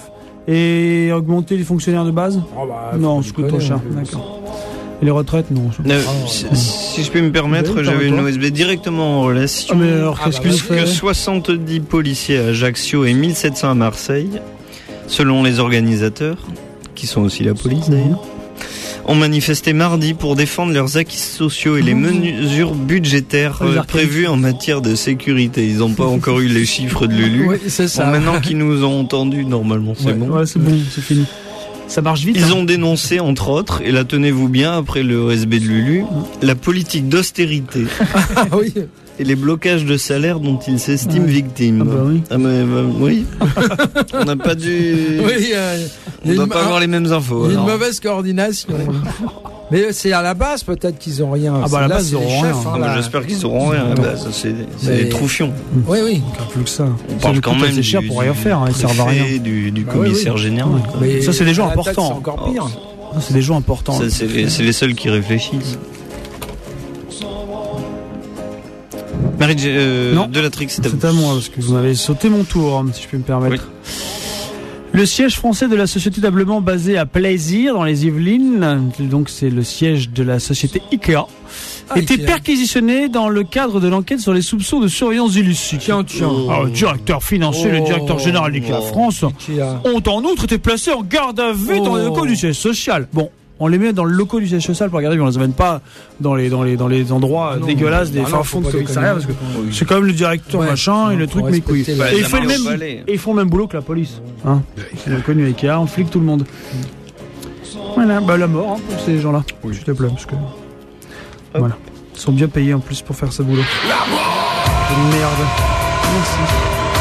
B: Et augmenter les fonctionnaires de base
D: Oh bah,
B: Non,
D: faut
B: ça coûte trop
D: déconner,
B: cher.
D: hein.
B: D'accord. Et les retraites, non. ça-
A: Euh, si, si je peux me permettre,
B: Oui,
A: j'avais une
B: permets-toi.
A: O S B directement en relation.
B: Ah mais alors
D: Ah
B: qu'est-ce
D: bah,
B: que
A: Parce
B: vous
A: que
B: faites
A: soixante-dix policiers à Ajaccio et mille sept cents à Marseille, selon les organisateurs, qui sont aussi la police d'ailleurs, ont manifesté mardi pour défendre leurs acquis sociaux et les mesures budgétaires
B: Les
A: euh,
B: arcades.
A: prévues en matière de sécurité. Ils n'ont pas encore eu les chiffres de Lulu.
D: Oui, c'est ça.
A: Bon, maintenant qu'ils nous ont entendus, normalement c'est
D: Ouais.
A: bon.
B: Ouais, c'est bon, c'est fini. Ça marche vite.
A: Ils
B: hein.
A: ont dénoncé, entre autres, et là tenez-vous bien, après le O S B de Lulu, la politique d'austérité
D: Ah oui.
A: et les blocages de salaire dont ils s'estiment
B: Ouais.
A: victimes.
B: Ah bah oui.
A: Ah mais, bah, oui. On n'a pas dû...
D: Oui, euh,
A: On
D: il y a
A: doit
D: une-
A: pas avoir les mêmes infos.
D: il y a une
A: alors.
D: mauvaise coordination. Mais c'est à la base peut-être qu'ils ont rien.
B: Ah bah,
D: C'est-
B: à la
D: là,
B: base,
D: c'est
B: ils auront
D: les
B: rien.
D: chefs, hein,
A: Ah, bah,
D: là.
A: j'espère qu'ils auront rien. Bah, ça, c'est c'est
D: Mais-
A: des troufions.
D: Oui, oui.
B: Encore plus que ça.
A: On
B: Ça
A: parle
B: nous
A: quand
B: coûte
A: même
B: assez cher
A: du,
B: pour rien
A: du
B: faire, hein, ils servent à
A: préfet,
B: rien.
A: Du, du
D: Bah oui,
A: commissaire
D: oui.
A: général. quoi.
D: Mais
B: Ça, c'est des gens
D: à l'attaque,
B: importants.
D: C'est encore pire.
B: Ça, c'est des gens importants.
A: Ça, c'est les, c'est les seuls qui réfléchissent. Marie euh,
B: Non.
A: Delatrix, c'est à
B: C'est à moi, parce que vous m'avez sauté mon tour, si je peux me permettre.
A: Oui.
B: Le siège français de la société d'ameublement basée à Plaisir, dans les Yvelines, donc c'est le siège de la société Ikea,
D: Ah,
B: était
D: Ikea.
B: perquisitionné dans le cadre de l'enquête sur les soupçons de surveillance illicite.
D: Tiens, tiens.
B: Ah, le directeur financier, le
D: Oh.
B: directeur général d'Ikea France
D: Ikea.
B: ont en outre été placés en garde à vue dans les
D: Oh.
B: locaux du siège social. Bon, on les met dans le locaux du siège social pour regarder, mais on les amène pas dans les, dans les, dans les endroits
D: Ah non,
B: dégueulasses des
D: ah non,
B: fins
D: faut
B: fonds de
D: pas
B: commissariat, parce
D: déconner.
B: que c'est quand même le directeur
D: Ouais.
B: machin et le
D: Faut
B: truc mes couilles.
D: respecter
A: la-
B: Et ils
A: la
B: font le
A: marche
B: même,
A: au balai.
B: et ils font le même boulot que la police. Hein. C'est connu avec Ikea, on flic tout le monde. Voilà, bah la mort hein, pour ces gens-là.
A: Oui.
B: S'il te plaît, parce que. Voilà. Ils sont bien payés en plus pour faire ce boulot. Merde. Merci.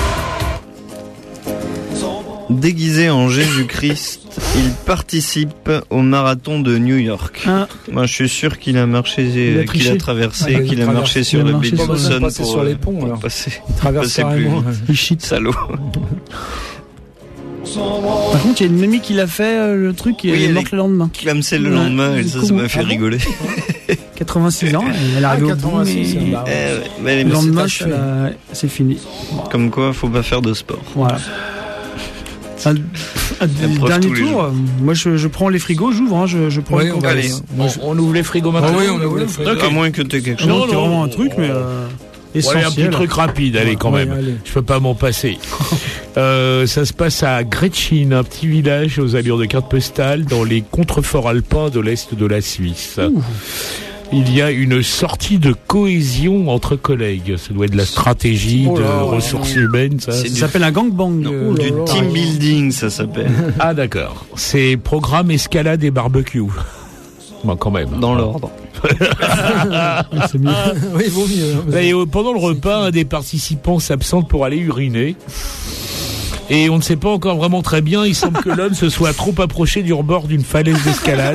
A: Déguisé en Jésus-Christ, il participe au marathon de New York.
B: Hein,
A: Moi, je suis sûr qu'il a marché,
B: Il a
A: qu'il
B: triché.
A: a traversé,
D: Ah, il a
A: qu'il a
D: traversé.
A: marché sur
B: Il a
A: le
B: marché
A: baie de
B: sur-
A: Hudson
D: il a passé
A: pour,
D: sur les
A: euh,
D: ponts,
A: pour
D: alors.
A: passer.
D: Traverse
A: passer plus
D: carrément.
A: loin.
B: il shit.
A: Salaud.
B: Par contre, il y a une mamie qui l'a fait euh, le truc et
A: Oui,
B: elle est
A: elle
B: morte
A: est-
B: le lendemain.
A: Clamsel le
B: Ouais,
A: lendemain, et
B: du
A: ça,
B: coup,
A: ça m'a fait
B: ah bon
A: rigoler.
B: quatre-vingt-six ans, elle est
D: Ah,
B: arrivée au bout,
D: quatre-vingt-six,
B: mais
D: bah ouais.
A: Eh ouais, mais
B: le
A: mais
B: lendemain,
D: achevé.
B: elle a- c'est fini.
A: comme quoi, faut pas faire de sport.
B: Voilà. Un, un
A: Épreuve
B: dernier
A: tous les
B: tour,
A: jours.
B: euh, moi je, je prends les frigos, j'ouvre, hein, je, je prends
D: Oui,
B: les
D: on
B: comptes.
D: va
A: Allez,
D: Moi, je-
C: On ouvre les frigos
D: Ah
C: maintenant.
D: oui, on ouvre les frigos.
C: Ok.
A: À moins que tu aies quelque chose.
B: Non,
C: Non,
B: c'est
C: non.
B: vraiment un truc, mais euh,
C: Ouais, un
B: essentiel.
C: petit truc rapide, allez, quand
D: Ouais,
C: même.
D: allez.
C: Je peux pas m'en passer. Euh, ça se passe à Gretchen, un petit village aux allures de carte postale dans les contreforts alpins de l'est de la Suisse.
B: Ouh.
C: Il y a une sortie de cohésion entre collègues. Ça doit être de la stratégie,
D: Oh là
C: de
D: là.
C: ressources humaines, ça.
A: C'est
B: Ça
A: du-
B: s'appelle un gangbang.
A: Non,
B: euh,
A: du
D: là là.
A: team building, ça s'appelle.
C: Ah, d'accord. C'est programme escalade et barbecue. Bon, quand même.
A: Dans l'ordre.
B: c'est mieux.
D: Oui, il vaut mieux.
C: Et, euh, pendant le repas, un des participants s'absente pour aller uriner. Et on ne sait pas encore vraiment très bien, il semble que l'homme se soit trop approché du rebord d'une falaise d'escalade.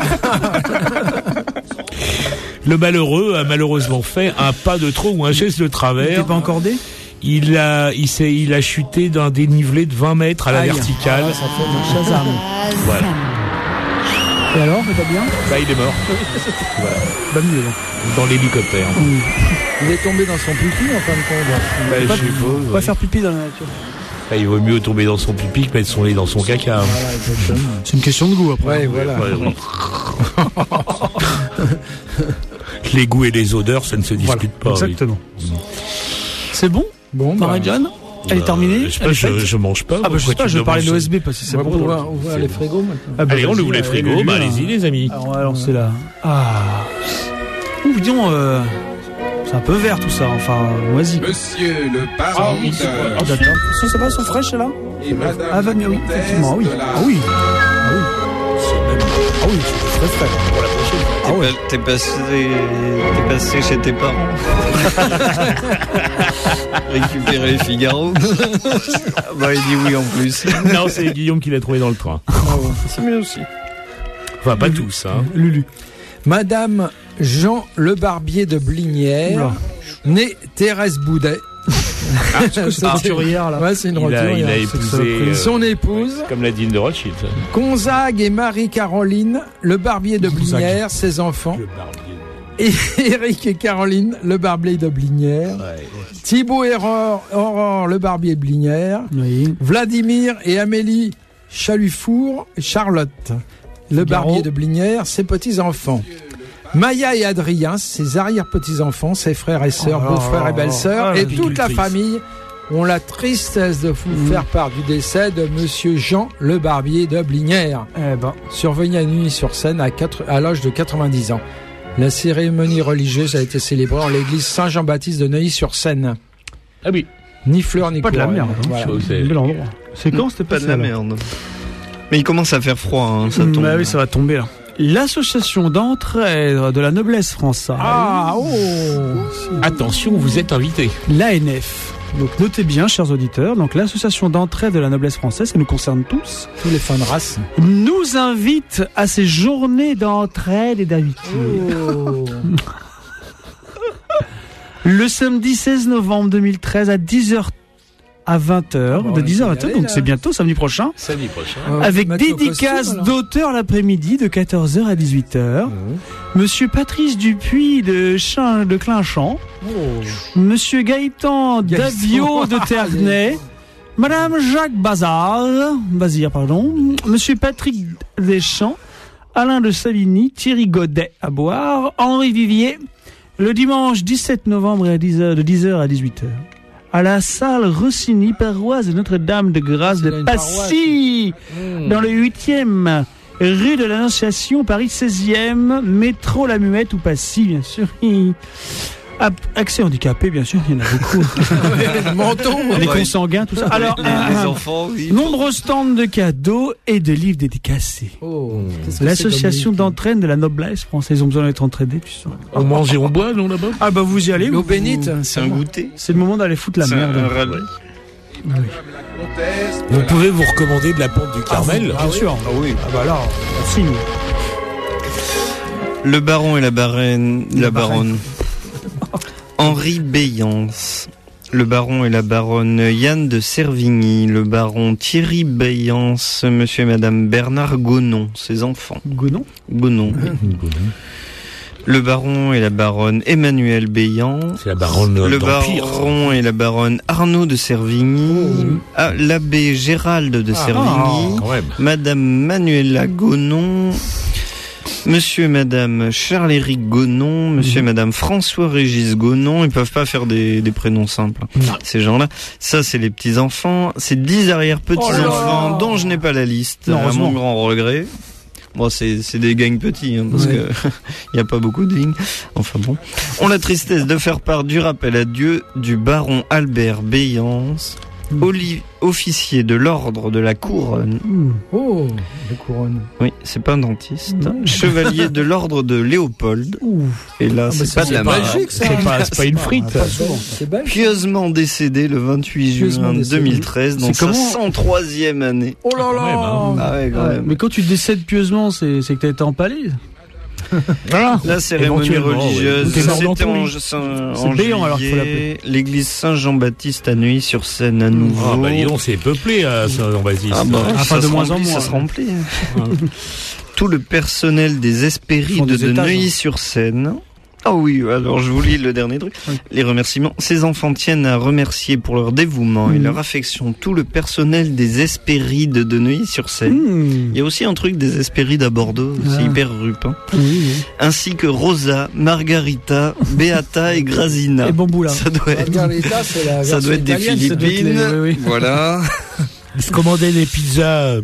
C: Le malheureux a malheureusement fait un pas de trop ou un geste de
B: T'es
C: travers.
B: pas encordé?
C: Il a, il s'est, il a chuté d'un dénivelé de vingt mètres à la
B: Aïe.
C: verticale.
B: Ah, ça fait un Shazam.
C: Voilà.
B: Et alors, t'es pas bien?
C: Bah, il est mort. Voilà.
B: Bah mieux. donc.
C: Dans l'hélicoptère.
D: Il est tombé dans son pipi en fin de compte.
C: Bah,
B: Pas-
C: je suppose,
B: On va
C: ouais.
B: faire pipi dans la nature.
C: Bah, il vaut mieux tomber dans son pipi que mettre son nez dans son caca. hein.
D: Voilà, exactement.
B: C'est une question de goût après.
D: Ouais, voilà.
C: Ouais, oui. Les goûts et les odeurs, ça ne se
B: Voilà,
C: discute pas.
B: exactement. C'est bon,
D: Bon, bah,
B: Marie-Jeanne? Elle est
C: Bah,
B: terminée?
C: je sais
B: Elle
C: pas,
B: est
C: je,
B: faite
C: je mange pas.
B: Ah bah je sais
C: Pourquoi
B: pas,
C: tu
B: je vais
C: me
B: parler de
C: demandes
B: l'O S B parce que
D: on
B: c'est
D: va
B: bon.
D: pouvoir ouvrir les frigos maintenant.
B: Ah bah
C: Allez, on
B: vas-y,
C: ouvre les
B: euh,
C: frigos.
B: Lulu,
C: Bah,
B: là.
C: allez-y, les amis.
B: Alors, alors c'est là. Ah. Ouh, dis donc, euh, c'est un peu vert tout ça, enfin, moisi.
J: Monsieur le
C: Ah oui, c'est
J: baroudeur
B: Ah, d'accord. Ça, ça va, elles sont fraîches celles-là?
J: et madame
B: Ah, va mieux, oui,
J: la
B: effectivement, oui.
J: comtesse de la-
B: Ah oui. Ah oui. Ah oui, c'est très frais. Pour la prochaine.
A: T'es
B: Ah ouais.
A: pas- t'es passé, t'es passé chez tes parents. Récupérer Figaro. Ah bah, il dit oui en plus.
C: Non, c'est Guillaume qui l'a trouvé dans le train.
A: C'est mieux aussi.
C: Enfin, pas tous, hein.
B: Lulu.
D: Madame Jean Le Barbier de Blinière,
B: Oula.
D: née Thérèse Boudet.
B: C'est une roturière là.
D: Ouais, c'est une
C: Il a, il a
D: roturière.
C: épousé, euh,
D: Son épouse,
C: comme la dîne de Rothschild. ça.
D: Gonzague et Marie-Caroline Le Barbier de
B: Gonzague.
D: Blinière, ses enfants.
C: Le barbier.
D: Et Éric et Caroline Le Barbier de Blinière.
C: Ouais.
D: Thibaut et Aurore, Aurore Le Barbier de Blinière.
B: Oui.
D: Vladimir et Amélie Chalufour et Charlotte Le
B: Figaro.
D: Barbier de Blinière, ses petits-enfants. Maya et Adrien, ses arrière-petits-enfants, ses frères et sœurs,
B: Oh là
D: beaux-frères
B: là
D: et belles-sœurs,
B: là là.
D: et
B: Ah,
D: toute la
B: triste.
D: famille ont la tristesse de vous
B: Mm.
D: faire part du décès de Monsieur Jean Le Barbier de Blinière,
B: Eh ben.
D: survenu à Neuilly-sur-Seine à, quatre- à l'âge de quatre-vingt-dix ans. La cérémonie religieuse a été célébrée en l'église Saint-Jean-Baptiste de Neuilly-sur-Seine.
C: Ah oui.
D: Ni fleurs ni
B: Pas de la
D: coureurs.
B: merde. hein.
D: Voilà.
C: Je sais pas où c'est.
B: Un bel endroit. C'est quand c'était
A: Pas de
B: passé,
A: la
B: là
A: merde. Mais il commence à faire froid, hein, ça tombe.
B: Bah oui, ça va tomber là. L'association d'entraide de la noblesse française.
D: Ah, oh
C: Attention, vous êtes invité.
B: L'A N F. Donc notez bien, chers auditeurs, donc l'association d'entraide de la noblesse française, ça nous concerne tous,
D: Tous les fans de race.
B: nous invite à ces journées d'entraide et d'amitié.
D: Oh.
B: Le samedi seize novembre deux mille treize à dix heures à vingt heures,
D: Bon,
B: de
D: on
B: dix heures à
D: peut y
B: vingt heures,
D: aller,
B: donc
D: là.
B: c'est bientôt, samedi prochain.
C: Samedi prochain.
D: Euh,
B: Avec
D: mettre nos
B: dédicace
D: costumes, alors.
B: d'auteurs l'après-midi de quatorze heures à dix-huit heures. Monsieur Patrice Dupuis de, Chin, de Clinchamp. Monsieur Gaëtan
D: Gaëtan.
B: Davio de Ternay. Madame Jacques Bazar, Bazir, pardon. Monsieur Patrick Deschamps. Alain de Savigny. Thierry Godet à Boire. Henri Vivier. Le dimanche dix-sept novembre à dix heures, de dix heures à dix-huit heures. À la salle Rossini, paroisse de Notre-Dame de Grâce
D: C'est
B: de
D: une
B: Passy, dans le huitième rue de l'Annonciation, Paris seizième, métro La Muette ou Passy, bien sûr. Accès handicapé, bien sûr, il y en a beaucoup.
D: Le menton.
B: Les
A: Ouais.
B: consanguins, tout ça. Alors,
A: les, les
B: euh,
A: enfants, oui.
B: nombreux stands de cadeaux et de livres dédicacés.
D: Oh, qu'est-ce que
B: L'association
D: c'est, Dominique
B: d'entraîne de la noblesse française, ils ont besoin d'être entraînés, tu sais.
C: On mange et on boit, non, là-bas?
B: Ah bah vous y allez.
D: L'eau
B: vous-
D: bénite,
A: C'est un goûter.
B: C'est le moment d'aller foutre la
A: C'est
B: merde.
A: un râle.
C: Vous pouvez vous recommander de la pente du Carmel?
B: Bien sûr.
A: Ah oui.
B: Ah bah là, on signe.
A: Le baron et la baronne. La
B: baronne.
A: baronne. Henri Béance. Le baron et la baronne Yann de Servigny. Le baron Thierry Béance. Monsieur et madame Bernard Gonon. Ses enfants.
B: Gonon.
A: Gonon. Le baron et la baronne Emmanuel Béance.
C: C'est la baronne
A: Le
C: d'Empire.
A: baron et la baronne Arnaud de Servigny. Ah, l'abbé Gérald de Servigny.
C: Quand même.
A: Madame Manuela Gonon. Monsieur et madame Charles-Éric Gonon. Monsieur et madame François-Régis Gonon. Ils peuvent pas faire des, des prénoms simples, ces gens-là. Ça, c'est les petits-enfants. C'est dix arrière-petits-enfants dont je n'ai pas la liste,
B: Non,
A: à
B: heureusement.
A: mon grand regret. Bon, c'est, c'est des gangs petits, hein, parce
D: Ouais.
A: que il y a pas beaucoup de lignes. Enfin bon. On a la tristesse de faire part du rappel à Dieu du baron Albert Béance, oli- officier de l'ordre de la couronne.
D: Oh, la couronne.
A: Oui, c'est pas un dentiste.
B: Non.
A: Chevalier de l'ordre de Léopold. Et là,
D: Ah,
A: c'est
D: bah,
A: pas de la
D: pas
A: magie.
D: Belgique, ça.
C: C'est pas, c'est pas une frite.
D: Pas souvent. C'est belge.
A: Pieusement décédé le vingt-huit
D: Pieusement
A: juin
D: décédé.
A: deux mille treize dans
B: C'est
A: sa
B: comment
A: cent troisième année.
D: Oh là là.
C: même, hein.
A: Ah ouais, quand
B: Ouais,
A: même.
B: mais quand tu décèdes pieusement, c'est, c'est que t'as été empalé.
C: Voilà.
A: La cérémonie
C: Éventuellement,
A: religieuse,
C: oui. T'es mort dans
A: c'était
C: ton
A: en,
C: lit.
A: Saint-
B: C'est
A: en
B: béant, alors qu'il faut
A: juillet. L'église Saint-Jean-Baptiste à Neuilly-sur-Seine à nouveau.
C: Ah, bah, dis donc, c'est peuplé, à Saint-Jean-Baptiste.
A: Ah bah,
B: Enfin,
A: ça
B: de
A: se
B: moins en
A: remplit,
B: moins.
A: ça se remplit. Tout le personnel des
B: Ils font
A: Hespérides
B: des
A: de
B: étages,
A: Neuilly-sur-Seine. Ah oui, alors je vous lis le dernier truc.
B: Oui.
A: Les remerciements. Ces enfants tiennent à remercier pour leur dévouement et
B: Mhm.
A: leur affection tout le personnel des Hespérides de Neuilly-sur-Seine.
B: Mmh.
A: Il y a aussi un truc des Hespérides à Bordeaux,
B: Ah.
A: c'est hyper rupin.
B: Oui, oui.
A: Ainsi que Rosa, Margarita, Beata et Grazina.
B: Et bambou là.
A: Ça doit être,
D: Margarita, c'est la
A: ça
D: version
A: doit être des
D: italienne, ça doit être
A: Philippines.
B: les- oui, oui.
A: Voilà.
C: Ils se commandaient des pizzas.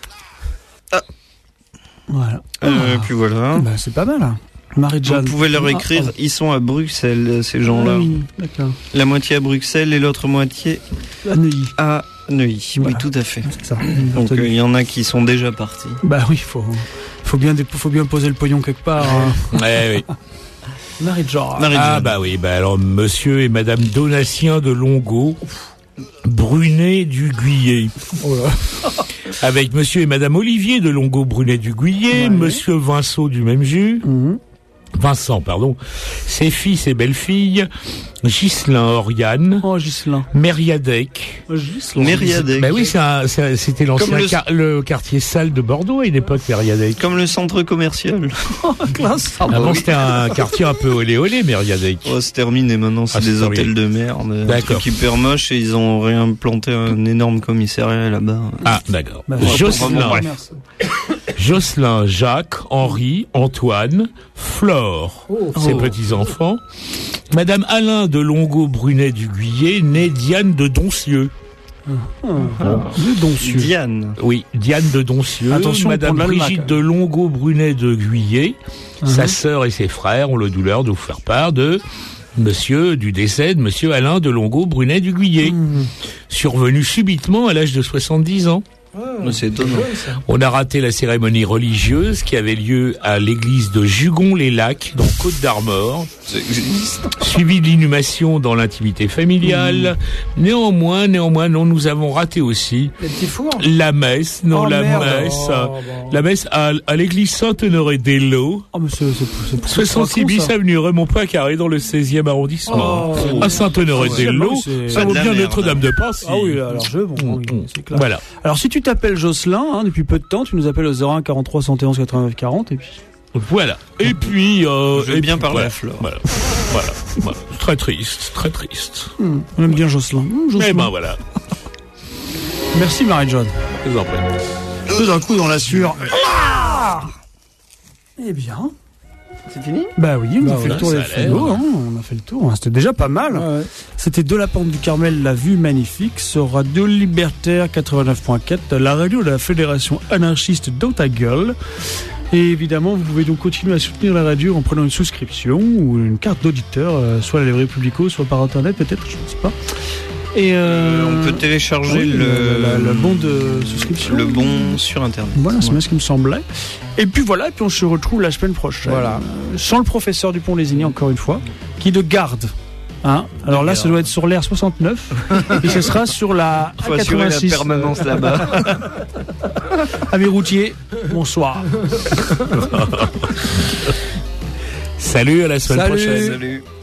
B: Voilà.
A: Euh, puis voilà.
B: Bah, c'est pas mal. Hein.
A: Vous
B: Marie-Jeanne.
A: pouvez leur
B: Ah,
A: écrire,
B: pardon.
A: ils sont à Bruxelles, ces gens-là.
B: Ah oui, d'accord.
A: La moitié à Bruxelles et l'autre moitié
B: À Neuilly.
A: à Neuilly.
B: Voilà.
A: Oui, tout à fait.
B: C'est ça.
A: Donc euh, il y en a qui sont déjà partis.
B: Bah oui, faut, faut bien, dé- faut bien poser le pognon quelque part. Hein.
C: Ouais, oui.
B: Marie-Jeanne.
A: Marie-Jeanne.
C: Ah, bah oui, bah alors, monsieur et madame Donatien de Longo, Brunet du Guillet.
D: Oh là.
C: Avec monsieur et madame Olivier de Longo Brunet du Guillet,
B: Ouais.
C: monsieur Vincent du même jus,
B: Mhm.
C: Vincent, pardon, ses fils et belles-filles, Ghislain Oriane,
B: Oh, Ghislain.
C: Mériadec.
B: Oh, Ghislain.
A: Mériadec.
C: Bah oui, c'est un- c'est- c'était l'ancien
A: Comme le-
C: quar- le... quartier sale de Bordeaux à une époque, Mériadec.
A: Comme le centre commercial.
B: Classe.
A: Ah bah
C: Avant,
A: oui.
C: c'était un quartier un peu olé olé, Mériadec.
A: Oh, c'est terminé maintenant, c'est
C: Ah, c'est
A: des
C: terminé.
A: hôtels de merde. Un
C: D'accord.
A: truc hyper moche et ils ont réimplanté un énorme commissariat là-bas.
C: Ah, d'accord.
B: Bah,
C: Jocelyn,
B: vraiment, merci.
C: Jocelyn, Jacques, Henri, Antoine, Flore,
D: Oh.
C: ses
B: Oh.
C: petits-enfants. Madame Alain de Longo-Brunet du Guillet, née Diane de Doncieux.
B: Le Doncieux.
A: Diane.
C: Oui, Diane de Doncieux.
B: Attention,
C: Madame
B: prendre l'almanach,
C: Brigitte
B: hein.
C: de Longo-Brunet de Guillet. Sa sœur et ses frères ont le douleur de vous faire part de monsieur, du décès de monsieur Alain de Longo-Brunet du Guillet.
B: Mmh.
C: Survenu subitement à l'âge de soixante-dix ans.
A: Oh, c'est étonnant.
C: On a raté la cérémonie religieuse qui avait lieu à l'église de Jugon-les-Lacs, dans Côte-d'Armor. Suivi de l'inhumation dans l'intimité familiale. Mmh. Néanmoins, néanmoins, non, nous avons raté aussi
D: les petits fours.
C: La messe, non,
D: oh,
C: la
D: merde.
C: messe,
D: oh, bon.
C: la messe à, à l'église Saint-Honoré-des-Laux.
B: Oh, mais c'est, c'est, c'est
C: soixante-six bis avenue Raymond Poincaré dans le seizième arrondissement. Oh, à Saint-Honoré-des-Laux, ça vaut bien Notre-Dame de Passy.
B: Ah oui, alors je, bon, oui, c'est clair.
C: Voilà.
B: Alors si tu t'appelles Jocelyn, hein, depuis peu de temps, tu nous appelles au zéro un quarante-trois cent onze quatre-vingt-neuf quarante et puis.
C: Voilà. Et puis, euh,
A: je veux bien parler
C: voilà.
A: à Flore.
C: Voilà. Voilà. Voilà. Très triste, très triste.
B: Mmh. On aime bien Jocelyn. Mmh, Jocelyn.
C: Eh ben voilà.
B: Merci Marie-John.
C: Je vous en prie.
B: Tout d'un coup dans la sueur. Ah eh bien.
A: C'est fini ?
B: Bah oui, on
C: bah
B: a fait
C: voilà,
B: le tour des frigos, hein, on a fait le tour, hein, c'était déjà pas mal.
D: Ouais, ouais.
B: C'était de la pente du Carmel, la vue magnifique, sur Radio Libertaire quatre-vingt-neuf point quatre, la radio de la Fédération anarchiste dans ta gueule. Et évidemment, vous pouvez donc continuer à soutenir la radio en prenant une souscription ou une carte d'auditeur, euh, soit à la librairie Publico, soit par internet peut-être, je ne sais pas. Et euh,
A: on peut télécharger
B: oui,
A: le,
B: le, le, le bon de souscription.
A: Le bon sur internet.
B: Voilà, c'est
A: ouais.
B: bien ce qui me semblait. Et puis voilà, et puis on se retrouve la semaine prochaine.
D: Voilà.
B: Euh, sans le professeur Dupont-Lésigny, encore une fois, qui de garde. Hein Alors là, ça doit être sur l'air soixante-neuf et ce sera sur la
A: faut assurer la permanence là-bas.
B: Amis routiers, bonsoir.
C: Salut, à la semaine
D: Salut.
C: prochaine.
A: Salut.